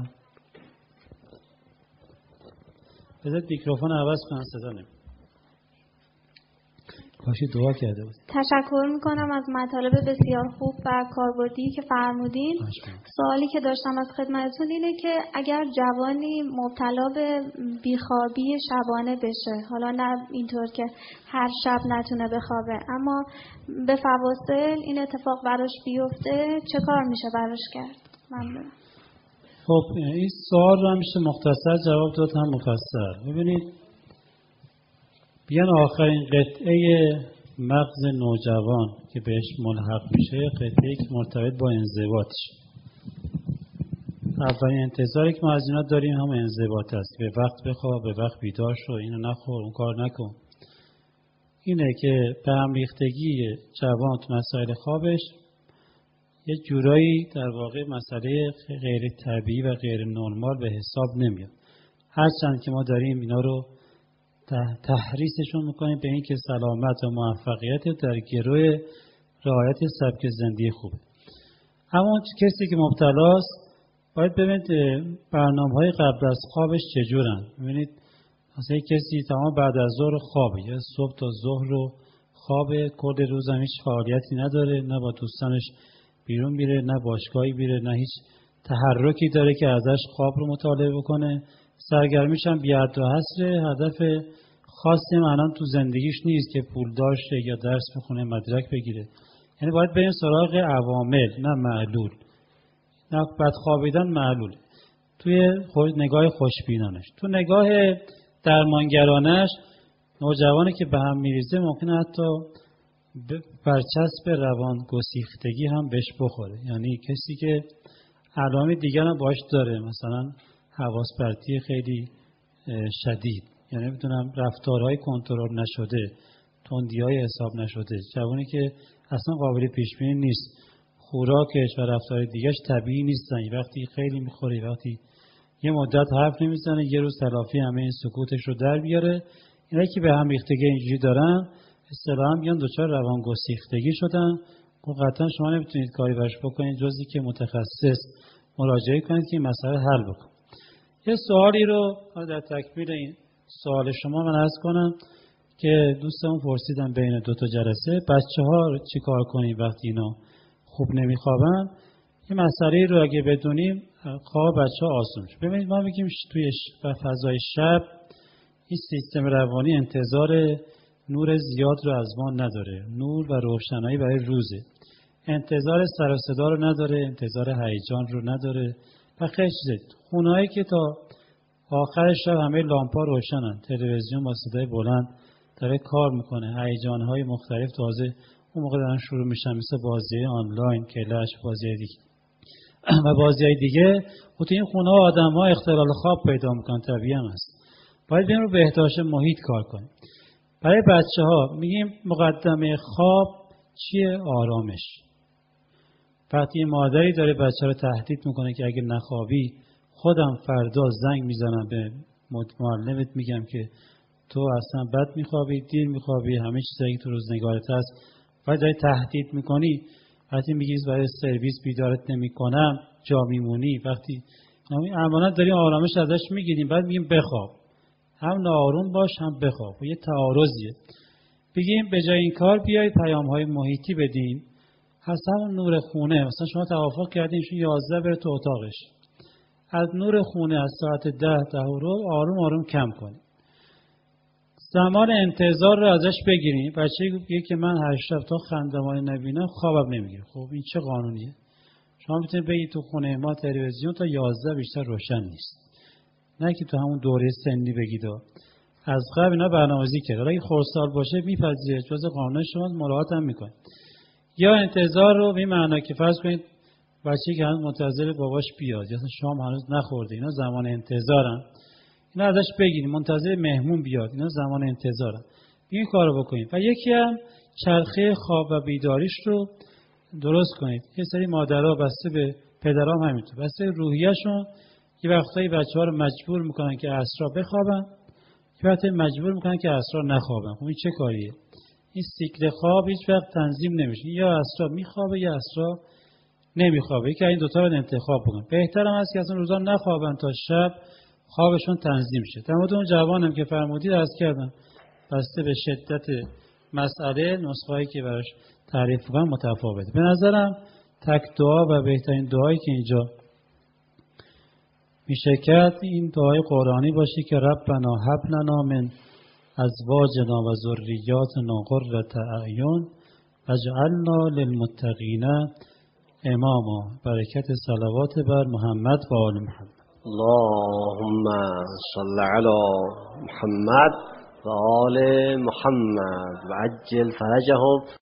بذارید میکروفون عوض کنن صدا نمیاد. کاشی دعا کرده بود. تشکر میکنم از مطالب بسیار خوب و کاربردی که فرمودین. سوالی که داشتم از خدمتتون اینه که اگر جوانی مبتلا به بیخوابی شبانه بشه، حالا نه اینطور که هر شب نتونه بخوابه، اما به فواصل این اتفاق براش بیفته، چه کار میشه براش کرد؟ ممنونم. خب این سوال رو میشه مختصر جواب داد هم مفصل. ببینید بیان آخرین قطعه مغز نوجوان که بهش ملحق میشه قطعه‌ای که مرتبط با انضباطش. اولین انتظاری که ما از اینا داریم هم انضباط است. به وقت بخواب، به وقت بیدار شو، اینو نخور، اون کار نکن. اینه که به هم ریختگی جوان تو مسائل خوابش یه جورایی در واقع مسئله غیر طبیعی و غیر نرمال به حساب نمیاد. هرچند که ما داریم اینا رو تحریصشون میکنیم به این که سلامت و موفقیت در گروه رعایت سبک زندگی خوبه. اما کسی که مبتلاست باید ببینید برنامه‌های قبل از خوابش چجورن. ببینید مثلا کسی تمام بعد از ظهر خوابه یا صبح تا ظهر رو خوابه، کل روز هم هیچ فعالیتی نداره، نه با دوستانش بیرون میره، نه باشگاهی میره، نه هیچ تحرکی داره که ازش خواب رو مطالعه بکنه. سرگرمیش هم بی‌حد و حصر، هدف خاصی الان تو زندگیش نیست که پول داشته یا درس بخونه، مدرک بگیره. یعنی باید بریم سراغ عوامل نه معلول. نه بدخوابیدن معلول. توی نگاه خوشبینانش، تو نگاه درمانگرانش، نوجوانی که به هم میریزه ممکنه حتی برچسب روان گسیختگی هم بهش بخوره. یعنی کسی که علائم دیگر هم باش داره، مثلا حواس پرتی خیلی شدید، یعنی نمیدونم رفتارهای کنترل نشده، تندی‌های حساب نشده، جوانی که اصلا قابل پیش بینی نیست، خوراکش و رفتار دیگرش طبیعی نیستن، وقتی خیلی میخوره، وقتی یه مدت حرف نمیزنه، یه روز تلافی همه این سکوتش رو در بیاره. اینایی که به هم ریختگی اینجوری دارن اصطلاحاً میگن دچار روان گسیختگی شدن. قطعا شما نمیتونید کاری براش بکنید جز اینکه متخصص مراجعه کنید که این مسئله حل بکنه. یه سوالی رو در تکمیل این سوال شما من عرض کنم که دوستمون پرسیدن بین 2 تا جلسه بچه‌ها چی کار کنیم وقتی اینا خوب نمیخوابن. این مسئله رو اگه بدونیم خواب بچه‌ها آسون میشه. ببینید ما میگیم توی فضای شب این سیستم روانی انتظار نور زیاد رو از ما نداره، نور و روشنایی برای روزه، انتظار سر و صدا رو نداره، انتظار هیجان رو نداره و خیلی چیزا. خونه‌ای که تا آخر شب همه لامپا روشنن، تلویزیون با صدای بلند داره کار میکنه، هیجان‌های مختلف تازه اون موقع دارن شروع میشن، مثل بازی آنلاین، کلاش، بازی دیگه و بازی‌های دیگه. خود این خونه‌ها آدم‌ها اختلال خواب پیدا میکنن، طبیعی هم هست. باید بریم رو بهداشت محیط کار کنیم. برای بچه‌ها میگیم مقدمه خواب چیه؟ آرامش. وقتی مادری داره بچه رو تهدید میکنه که اگه نخوابی خودم فردا زنگ میزنم به معلمت میگم که تو اصلا بد میخوابی، دیر میخوابی، همه چیزایی که تو روزنگارت هست، باید داری تهدید میکنی. وقتی میگی برای سرویس بیدارت نمیکنم جا میمونی، وقتی امانت داریم آرامش ازش میگیریم، بعد میگیم بخواب، هم ناآروم باش هم بخواب. یه تعارضیه. بگیم به جای این کار بیایید پیام‌های محیطی بدین. از همون نور خونه، مثلا شما توافق کردین ایشون 11 بره تو اتاقش، از نور خونه از ساعت 10 رو آروم آروم کم کنید. زمان انتظار رو ازش بگیریم. بچه میگه که من 8 شب تا خندمان نبینم خوابم نمیگیره. خب این چه قانونیه؟ شما میتونید بگید تو خونه ما تلویزیون تا 11 بیشتر روشن نیست. نه که تو همون دوره سنی بگید از قبل اینا برنامه‌ریزی کرد. حالا اگه خردسال باشه میپذیره، جزء قانون شما مراعات هم میکنه. یا انتظار رو به معنا که فرض کنید بچه‌ای که هنوز منتظر باباش بیاد یا شام هنوز نخورده، اینا زمان انتظارن. اینا ازش بگیریم منتظر مهمون بیاد، اینا زمان انتظارن. این کارو بکنید. و یکی هم چرخه خواب و بیداریش رو درست کنید. یه سری مادرها بسته به پدرام همینطور، بسته روحیه‌شون یه وقتایی بچه‌ها رو مجبور میکنن که عصرا بخوابن، یه وقتی مجبور میکنن که عصرا نخوابن. خب این چه کاریه؟ این سیکل خواب هیچ وقت تنظیم نمیشه. یا عصرا میخوابه یا عصرا نمیخوابه. یکی این دو تا رو انتخاب بکن. بهترم است که اصلا روزا نخوابن تا شب خوابشون تنظیم شه. در مورد اون جوانم که فرمودید عرض کردم بسته به شدت مسئله نسخه‌ای که براش تعریف کنم متفاوته. به نظرم تک دعا و بهترین دعایی که اینجا میشه کرد این دعای قرآنی باشه که ربنا هب لنا من ازواجنا و ذریاتنا قرة اعین واجعلنا للمتقین اماما. برکت صلوات بر محمد و آل محمد. اللهم صل علی محمد و آل محمد و عجل فرجهم.